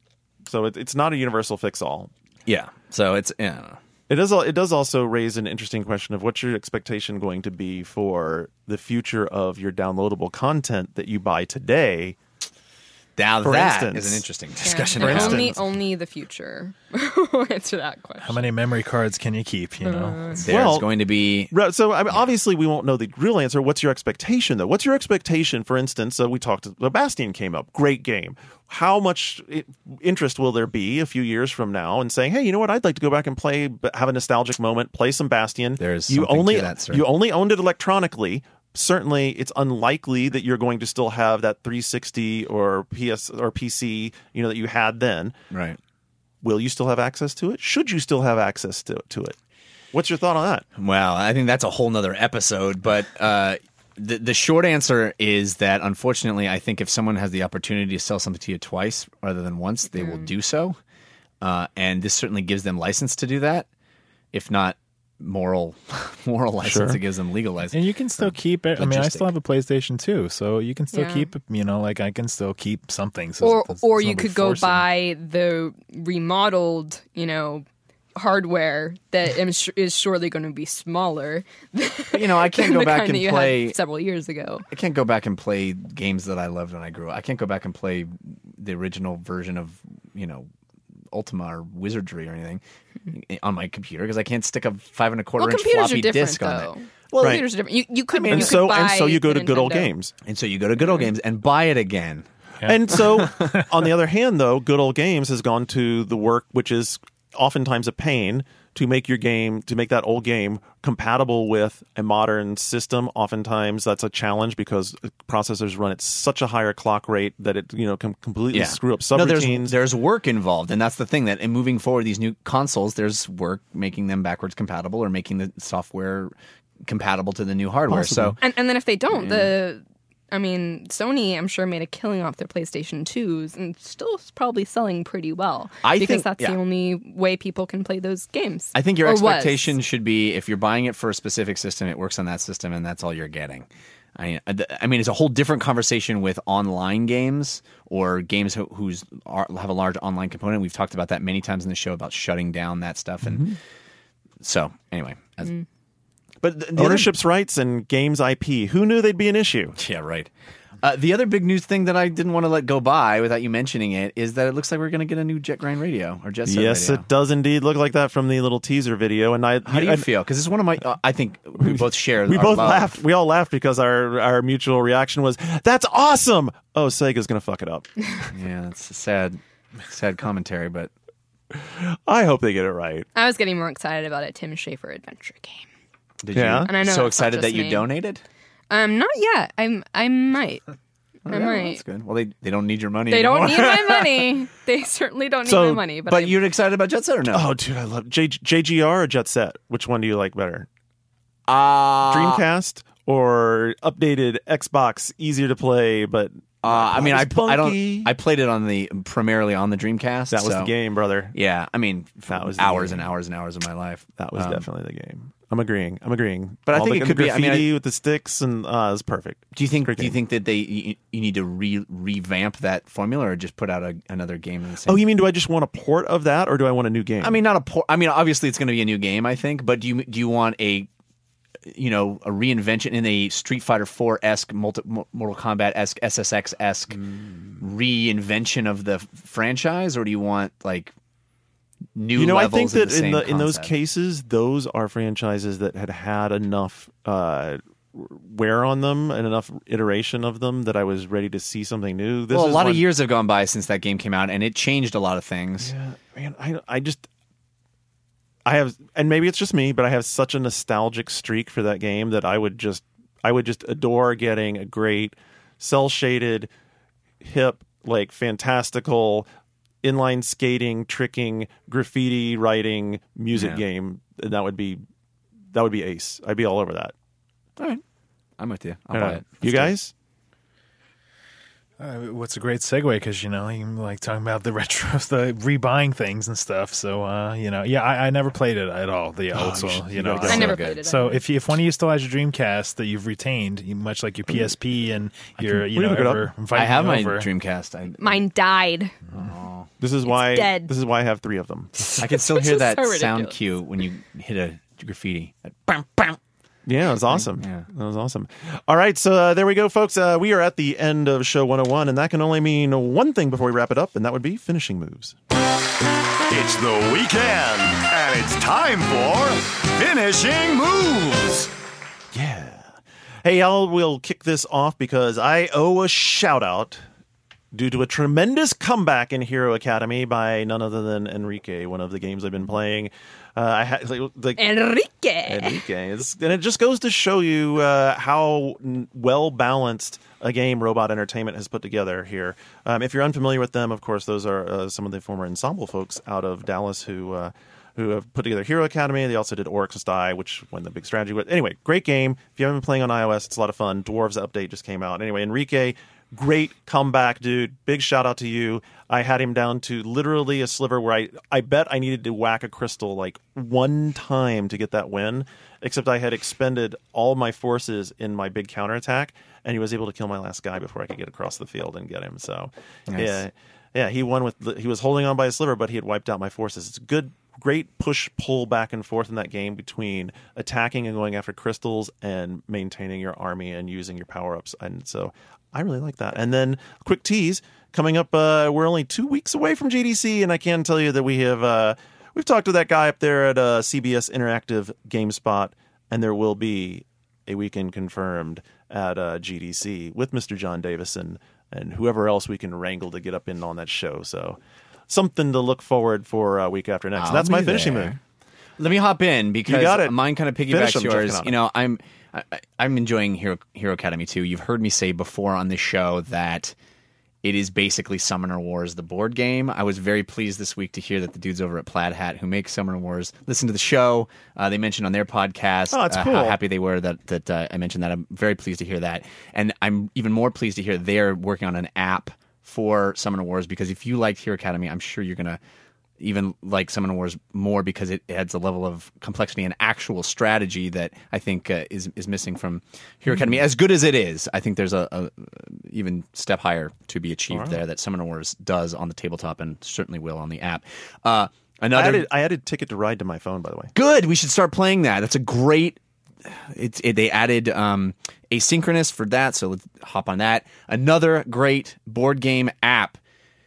So it, it's not a universal fix all. yeah. So it's yeah. I don't know. It does. al- It does also raise an interesting question of what's your expectation going to be for the future of your downloadable content that you buy today. Now For that instance- is an interesting Yeah. discussion. And to have. only only the future will answer that question. How many memory cards can you keep? You know, There's Well- going to be Right, so I mean, obviously we won't know the real answer. What's your expectation, though? What's your expectation? For instance, uh, we talked. Uh, Bastion came up, great game. How much i interest will there be a few years from now in saying, "Hey, you know what? I'd like to go back and play, but have a nostalgic moment, play some Bastion." There's you something only to that, sir. you only owned it electronically. Certainly, it's unlikely that you're going to still have that three sixty or P S or P C, you know, that you had then. right. Will you still have access to it? Should you still have access to to it? What's your thought on that? Well, I think that's a whole nother episode, but uh, the the short answer is that unfortunately, I think if someone has the opportunity to sell something to you twice rather than once, they will do so, uh, and this certainly gives them license to do that, if not moral moral license. Sure. It gives them legal license. and you can still keep it. I mean, I Logistic. still have a PlayStation two, so you can still Yeah. keep. You know, like I can still keep something. So or it's- or it's you nobody could go forcing. buy the remodeled, you know, hardware that am su- is surely going to be smaller. But, you know, I can't than go the back kind and that you play. had several years ago. I can't go back and play games that I loved when I grew up. I can't go back and play the original version of, you know, Ultima or Wizardry or anything on my computer because I can't stick a five and a quarter Well, inch computers floppy are different disc though. on it. Well, Right. computers are different. You, you could, you And could so buy and so you go the to good old Nintendo. games. And so you go to Good Old Games and buy it again. And so, on the other hand, though, Good Old Games has gone to the work, which is oftentimes a pain to make your game, to make that old game compatible with a modern system. Oftentimes that's a challenge because processors run at such a higher clock rate that it, you know, can completely Yeah. screw up No, there's, subroutines. there's work involved, and that's the thing that in moving forward, these new consoles, there's work making them backwards compatible or making the software compatible to the new hardware. So And and then if they don't, the I mean, Sony, I'm sure, made a killing off their PlayStation twos and still is probably selling pretty well. I because think- that's yeah. the only way people can play those games. I think your Or was. expectation should be if you're buying it for a specific system, it works on that system, and that's all you're getting. I, I mean, it's a whole different conversation with online games or games who, who's are, have a large online component. We've talked about that many times in the show about shutting down that stuff, and Mm-hmm. so anyway. As, Mm. But the, the Ownership's rights and games I P. Who knew they'd be an issue? other, yeah, right. Uh, the other big news thing that I didn't want to let go by without you mentioning it is that it looks like we're going to get a new Jet Grind radio or Jet Set Yes, radio. it does indeed look like that from the little teaser video. And I, How do you I- feel? Because it's one of my. Uh, I think we both share. We our both love. laughed. We all laughed because our our mutual reaction was, "That's awesome!" Oh, Sega's gonna fuck it up. Yeah, it's a sad, sad commentary, but I hope they get it right. I was getting more excited about a Tim Schafer adventure game. did Yeah? you? And I know so that's not excited that just you me. donated. Um, not yet. I'm. I might. I Yeah, might. That's good. Well, they they don't need your money. They don't anymore. need my money. They certainly don't need So- my money. But, But I, you're excited about Jet Set or no? Oh, dude, I love J- JGR or Jet Set. Which one do you like better? uh, Dreamcast or updated Xbox? Easier to play, but Uh, I mean, I It's pl- I funky. don't. I played it on the primarily on the Dreamcast. that was so- the game, brother. Yeah, I mean, That was the hours game. and hours and hours of my life. That was Um, definitely the game. I'm agreeing. I'm agreeing. But I All think the, it could the be- I mean, graffiti I- with the sticks and uh, it was perfect. Do you think? Great Do you game. think that they you, you need to re, revamp that formula or just put out a, another game in the same? Oh, you mean do I just want a port of that, or do I want a new game? I mean, not a port. I mean, obviously, it's going to be a new game, I think. But do you do you want a, you know, a reinvention in a Street Fighter four esque, Mortal Kombat esque, S S X esque Hmm. reinvention of the f- franchise, or do you want like new you know, I levels? think of that the in same the in those concept? cases, those are franchises that had had enough uh, wear on them and enough iteration of them that I was ready to see something new. This well, a is lot one- of years have gone by since that game came out, and it changed a lot of things. Yeah, man, I I just I have, and maybe it's just me, but I have such a nostalgic streak for that game that I would just I would just adore getting a great cell shaded, hip, like fantastical inline skating, tricking, graffiti writing music Yeah. game. And that would be that would be ace. I'd be all over that. All right, I'm with you. I'll I buy don't know. it. You Let's do it. guys? Uh, what's a great segue? Because you know, you like talking about the retro, the rebuying things and stuff. So uh, you know, yeah, I, I never played it at all. The old you soul, should- you you know. gotta I so never good. played it. So if you, if one of you still has your Dreamcast that you've retained, you, much like your P S P and your you we know can look it ever up. inviting I have me my over, Dreamcast. I, Mine died. This is why dead. this is why I have three of them. I can still Which hear is that so sound ridiculous. cue when you hit a graffiti. That bam, bam. Yeah, it was awesome. Yeah. That was awesome. All right, so uh, there we go, folks. Uh, we are at the end of show one oh one, and that can only mean one thing before we wrap it up, and that would be finishing moves. It's the weekend, and it's time for finishing moves. Yeah. Hey, y'all, we'll kick this off because I owe a shout out due to a tremendous comeback in Hero Academy by none other than Enrique, one of the games I've been playing. Uh, I had like, like Enrique. Enrique, it's, and it just goes to show you uh, how n- well balanced a game Robot Entertainment has put together here. Um, if you're unfamiliar with them, of course, those are uh, some of the former Ensemble folks out of Dallas who uh, who have put together Hero Academy. They also did Oryx Die, which won the big strategy with. Anyway, great game. If you haven't been playing on iOS, it's a lot of fun. Dwarves update just came out. Anyway, Enrique, great comeback, dude. Big shout out to you. I had him down to literally a sliver where I, I bet I needed to whack a crystal like one time to get that win, except I had expended all my forces in my big counterattack, and he was able to kill my last guy before I could get across the field and get him. So, Nice. yeah, yeah, he won with the, he was holding on by a sliver, but he had wiped out my forces. It's a good, great push pull back and forth in that game between attacking and going after crystals and maintaining your army and using your power ups. And so I really like that. And then quick tease coming up. Uh, we're only two weeks away from G D C, and I can tell you that we have uh, we've talked to that guy up there at uh, C B S Interactive GameSpot, and there will be a weekend confirmed at uh, G D C with Mister John Davison and whoever else we can wrangle to get up in on that show. So something to look forward for uh, week after next. I'll That's my be finishing there. move. Let me hop in because got it. mine kind of Finish piggybacks 'em, Jeff yours. Canada. You know, I'm I, I'm enjoying Hero Hero Academy too. You've heard me say before on this show that it is basically Summoner Wars, the board game. I was very pleased this week to hear that the dudes over at Plaid Hat who make Summoner Wars listen to the show. Uh, they mentioned on their podcast Oh, that's uh, cool. how happy they were that that uh, I mentioned that. I'm very pleased to hear that, and I'm even more pleased to hear they're working on an app for Summoner Wars because if you liked Hero Academy, I'm sure you're gonna even like Summoner Wars more because it adds a level of complexity and actual strategy that I think uh, is is missing from Hero Academy. As good as it is, I think there's a, a even step higher to be achieved Wow. there that Summoner Wars does on the tabletop and certainly will on the app. Uh, I another added, I added Ticket to Ride to my phone, by the way. good. We should start playing that. That's a great. It's it, they added um, asynchronous for that, so let's hop on that. Another great board game app.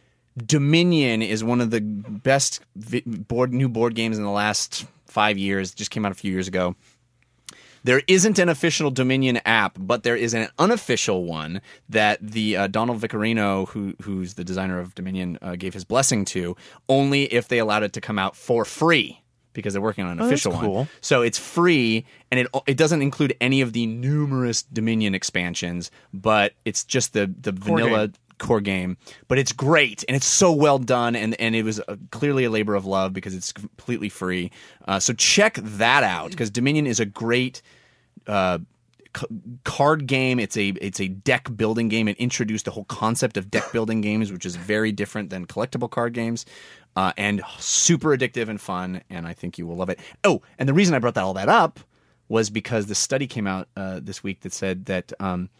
Dominion is one of the best vi- board new board games in the last five years. Just came out a few years ago. There isn't an official Dominion app, but there is an unofficial one that the uh, Donald Vicarino, who who's the designer of Dominion, uh, gave his blessing to, only if they allowed it to come out for free because they're working on an Oh, that's official cool. one. So it's free, and it it doesn't include any of the numerous Dominion expansions, but it's just the the vanilla game. core game. But it's great, and it's so well done, and, and it was a, clearly a labor of love because it's completely free. Uh, so check that out because Dominion is a great uh, c- card game. It's a it's a deck building game. It introduced the whole concept of deck building games, which is very different than collectible card games. Uh, and super addictive and fun, and I think you will love it. Oh, and the reason I brought that all that up was because the study came out uh, this week that said that um,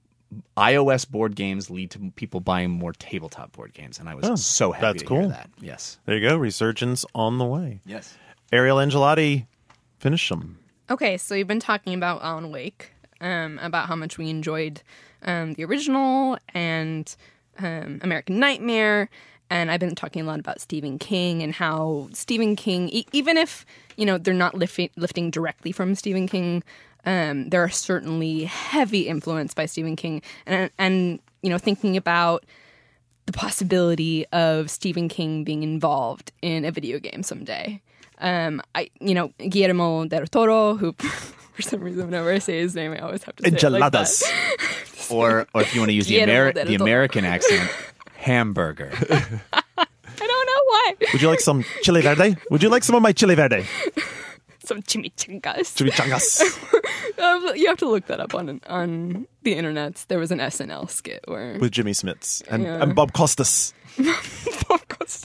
iOS board games lead to people buying more tabletop board games, and I was Oh, so happy that's to cool. hear that. Yes, There you go. Resurgence on the way. yes. Ariel Angelotti, finish them. Okay, so we've been talking about Alan Wake, um, about how much we enjoyed um, the original and um, American Nightmare, and I've been talking a lot about Stephen King and how Stephen King, e- even if you know they're not lifting lifting directly from Stephen King, um, there are certainly heavy influence by Stephen King, and and you know thinking about the possibility of Stephen King being involved in a video game someday. Um, I, you know, Guillermo del Toro, who for some reason whenever I say his name, I always have to say it like Enchiladas. that. Or, or if you want to use the, Guillermo Ameri- del the Toro. American accent, hamburger. I don't know why. Would you like some chili verde? Would you like some of my chili verde? Some chimichangas. Chimichangas. Um, you have to look that up on on the internet. There was an S N L skit where With Jimmy Smits and, Yeah. and Bob Costas. Bob Costas.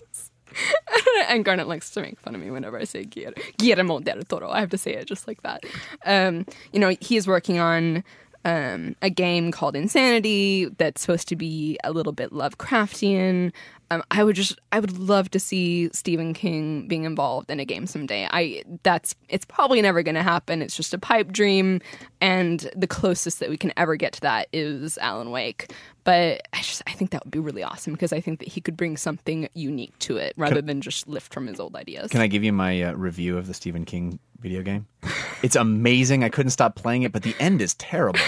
And Garnet likes to make fun of me whenever I say Guillermo, Guillermo del Toro. I have to say it just like that. Um, you know, he is working on um, a game called Insanity that's supposed to be a little bit Lovecraftian. Um, I would just, I would love to see Stephen King being involved in a game someday. I that's, it's probably never going to happen. It's just a pipe dream, and the closest that we can ever get to that is Alan Wake. But I just, I think that would be really awesome because I think that he could bring something unique to it rather than just lift from his old ideas. Can I give you my uh, review of the Stephen King video game? It's amazing. I couldn't stop playing it, but the end is terrible.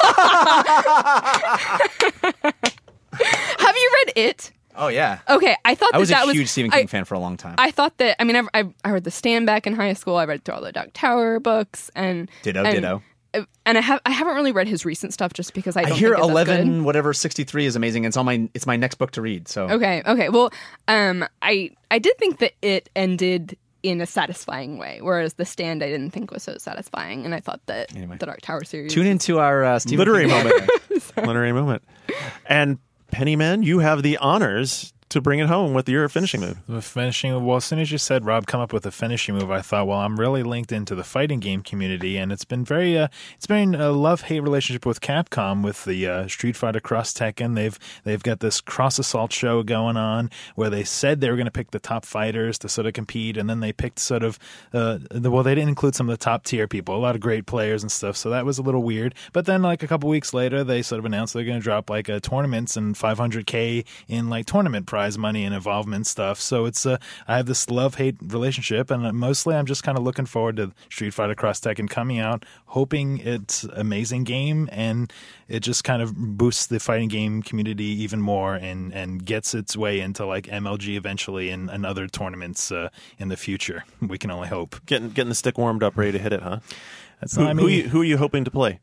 Have you read it? Oh, yeah. Okay, I thought that I was that a was huge Stephen I- King fan for a long time. I thought that. I mean, I've, I've, I read The Stand back in high school. I read through all the Dark Tower books, and Ditto, and, ditto. And I have I haven't really read his recent stuff just because I I don't hear think it's as eleven good. whatever sixty-three is amazing. It's on my it's my next book to read. So Okay, okay. Well, um, I I did think that it ended in a satisfying way, whereas The Stand I didn't think was so satisfying, and I thought that Anyway. the Dark Tower series. tune into our uh, Stephen Literary King moment. Literary moment. And Pennyman, you have the honors to bring it home with your finishing move. The finishing move. Well, as soon as you said Rob come up with a finishing move, I thought, well, I'm really linked into the fighting game community, and it's been very, uh, it's been a love-hate relationship with Capcom with the uh, Street Fighter Cross Tekken. They've they've got this Cross Assault show going on where they said they were going to pick the top fighters to sort of compete, and then they picked sort of, uh, the, well, they didn't include some of the top tier people, a lot of great players and stuff. So that was a little weird. But then, like a couple weeks later, they sort of announced they're going to drop like uh, tournaments and five hundred K in like tournament prizes. prize money and involvement stuff. So it's uh, I have this love-hate relationship, and mostly I'm just kind of looking forward to Street Fighter Cross Tekken coming out, hoping it's an amazing game and it just kind of boosts the fighting game community even more and, and gets its way into like M L G eventually and, and other tournaments uh, in the future. We can only hope. Getting getting the stick warmed up, ready to hit it, huh? That's Who, not, I mean, who, you, who are you hoping to play?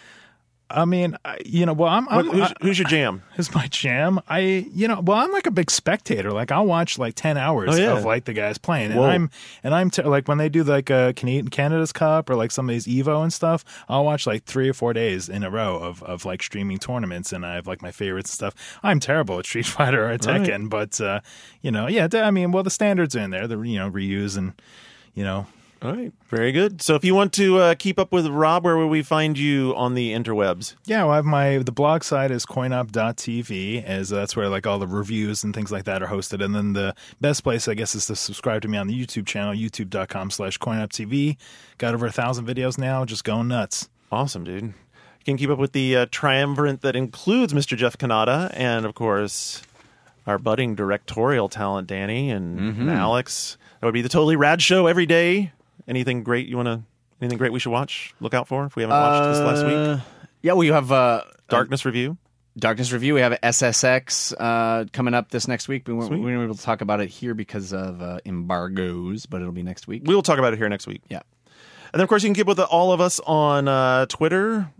I mean, I, you know, well, I'm, I'm What, who's, I, who's your jam? Who's my jam? I, you know, well, I'm like a big spectator. Like I'll watch like ten hours Oh, yeah. of like the guys playing, and Whoa. I'm, and I'm t- like when they do like a Canadian Canada's Cup or like some of these Evo and stuff, I'll watch like three or four days in a row of, of like streaming tournaments, and I have like my favorites and stuff. I'm terrible at Street Fighter or Tekken, Right. but uh, you know, yeah, I mean, well, the standards are in there, the you know reuse and you know. All right, very good. So if you want to uh, keep up with Rob, where will we find you on the interwebs? Yeah, well, I have my the blog site is coinup dot t v, as uh, that's where like all the reviews and things like that are hosted. And then the best place, I guess, is to subscribe to me on the YouTube channel, youtube dot com slash coinup t v. Got over a thousand videos now, just going nuts. Awesome, dude. You can keep up with the uh, triumvirate that includes Mister Jeff Kanata and, of course, our budding directorial talent, Danny and, and Alex. That would be the Totally Rad Show every day. Anything great you want to? Anything great we should watch? Look out for if we haven't watched this last week. Uh, Yeah, well, you have uh, Darkness Review. Darkness Review. We have S S X uh, coming up this next week. We weren't, Sweet. we weren't able to talk about it here because of uh, embargoes, but it'll be next week. We will talk about it here next week. Yeah. And then, of course, you can keep with all of us on uh, Twitter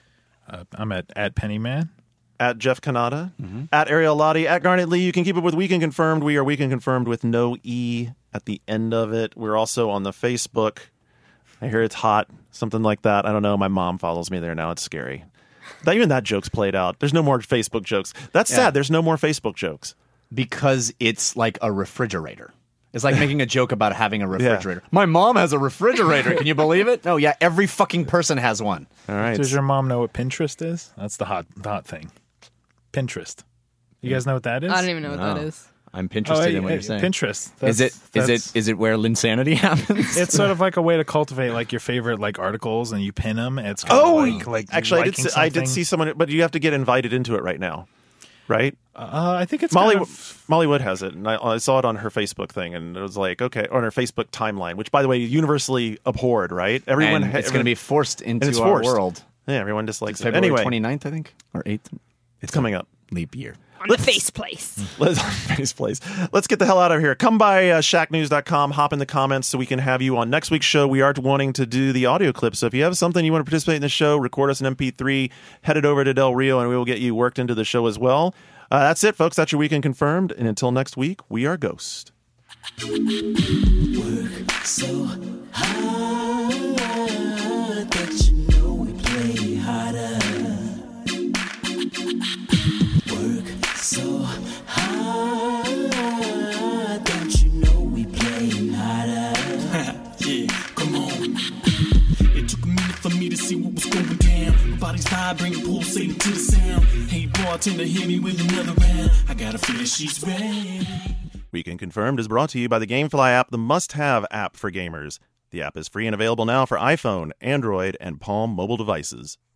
Uh, I'm at at Pennyman. at Jeff Kanata, at Ariel Lottie, at Garnet Lee. You can keep up with Weekend Confirmed. We are Weekend Confirmed with no E at the end of it. We're also on the Facebook. I hear it's hot, something like that. I don't know. My mom follows me there now. It's scary. Not even that joke's played out. There's no more Facebook jokes. That's Yeah. sad. There's no more Facebook jokes. Because it's like a refrigerator. It's like making a joke about having a refrigerator. My mom has a refrigerator. Can you believe it? No, yeah, every fucking person has one. All right. Does your mom know what Pinterest is? That's the hot the hot thing. Pinterest. You guys know what that is? I don't even know what No. that is. I'm Oh, interested hey, in what hey, you're saying. Pinterest. Is it That's- is that's- it is it where Linsanity happens? It's sort of like a way to cultivate like your favorite like articles, and you pin them. It's kind Oh, of like, like actually, I did, liking see, I did something. see someone, but you have to get invited into it right now, right? Uh, I think it's Molly kind of, Molly Wood has it, and I, I saw it on her Facebook thing, and it was like, okay, on her Facebook timeline, which, by the way, universally abhorred, right? Everyone, and ha- it's going to be forced into it's our forced. world. yeah, everyone dislikes it. February Anyway, twenty-ninth, I think, or eighth. it's coming up. Leap year. On the face place. Let's face place. Let's get the hell out of here. Come by uh, shack news dot com, hop in the comments so we can have you on next week's show. We are wanting to do the audio clip, so if you have something you want to participate in the show, record us an M P three, head it over to Del Rio, and we will get you worked into the show as well. Uh, that's it, folks. That's your Weekend Confirmed, and until next week, we are Ghost. So hard that you know we play harder. Work so hard, don't you know we playing harder? Yeah, come on. It took a minute for me to see what was going down. My body's vibrating, pulsating to the sound. Hey, bartender, hit me with another round. I gotta feel she's ready. Weekend Confirmed is brought to you by the GameFly app, the must-have app for gamers. The app is free and available now for iPhone, Android, and Palm mobile devices.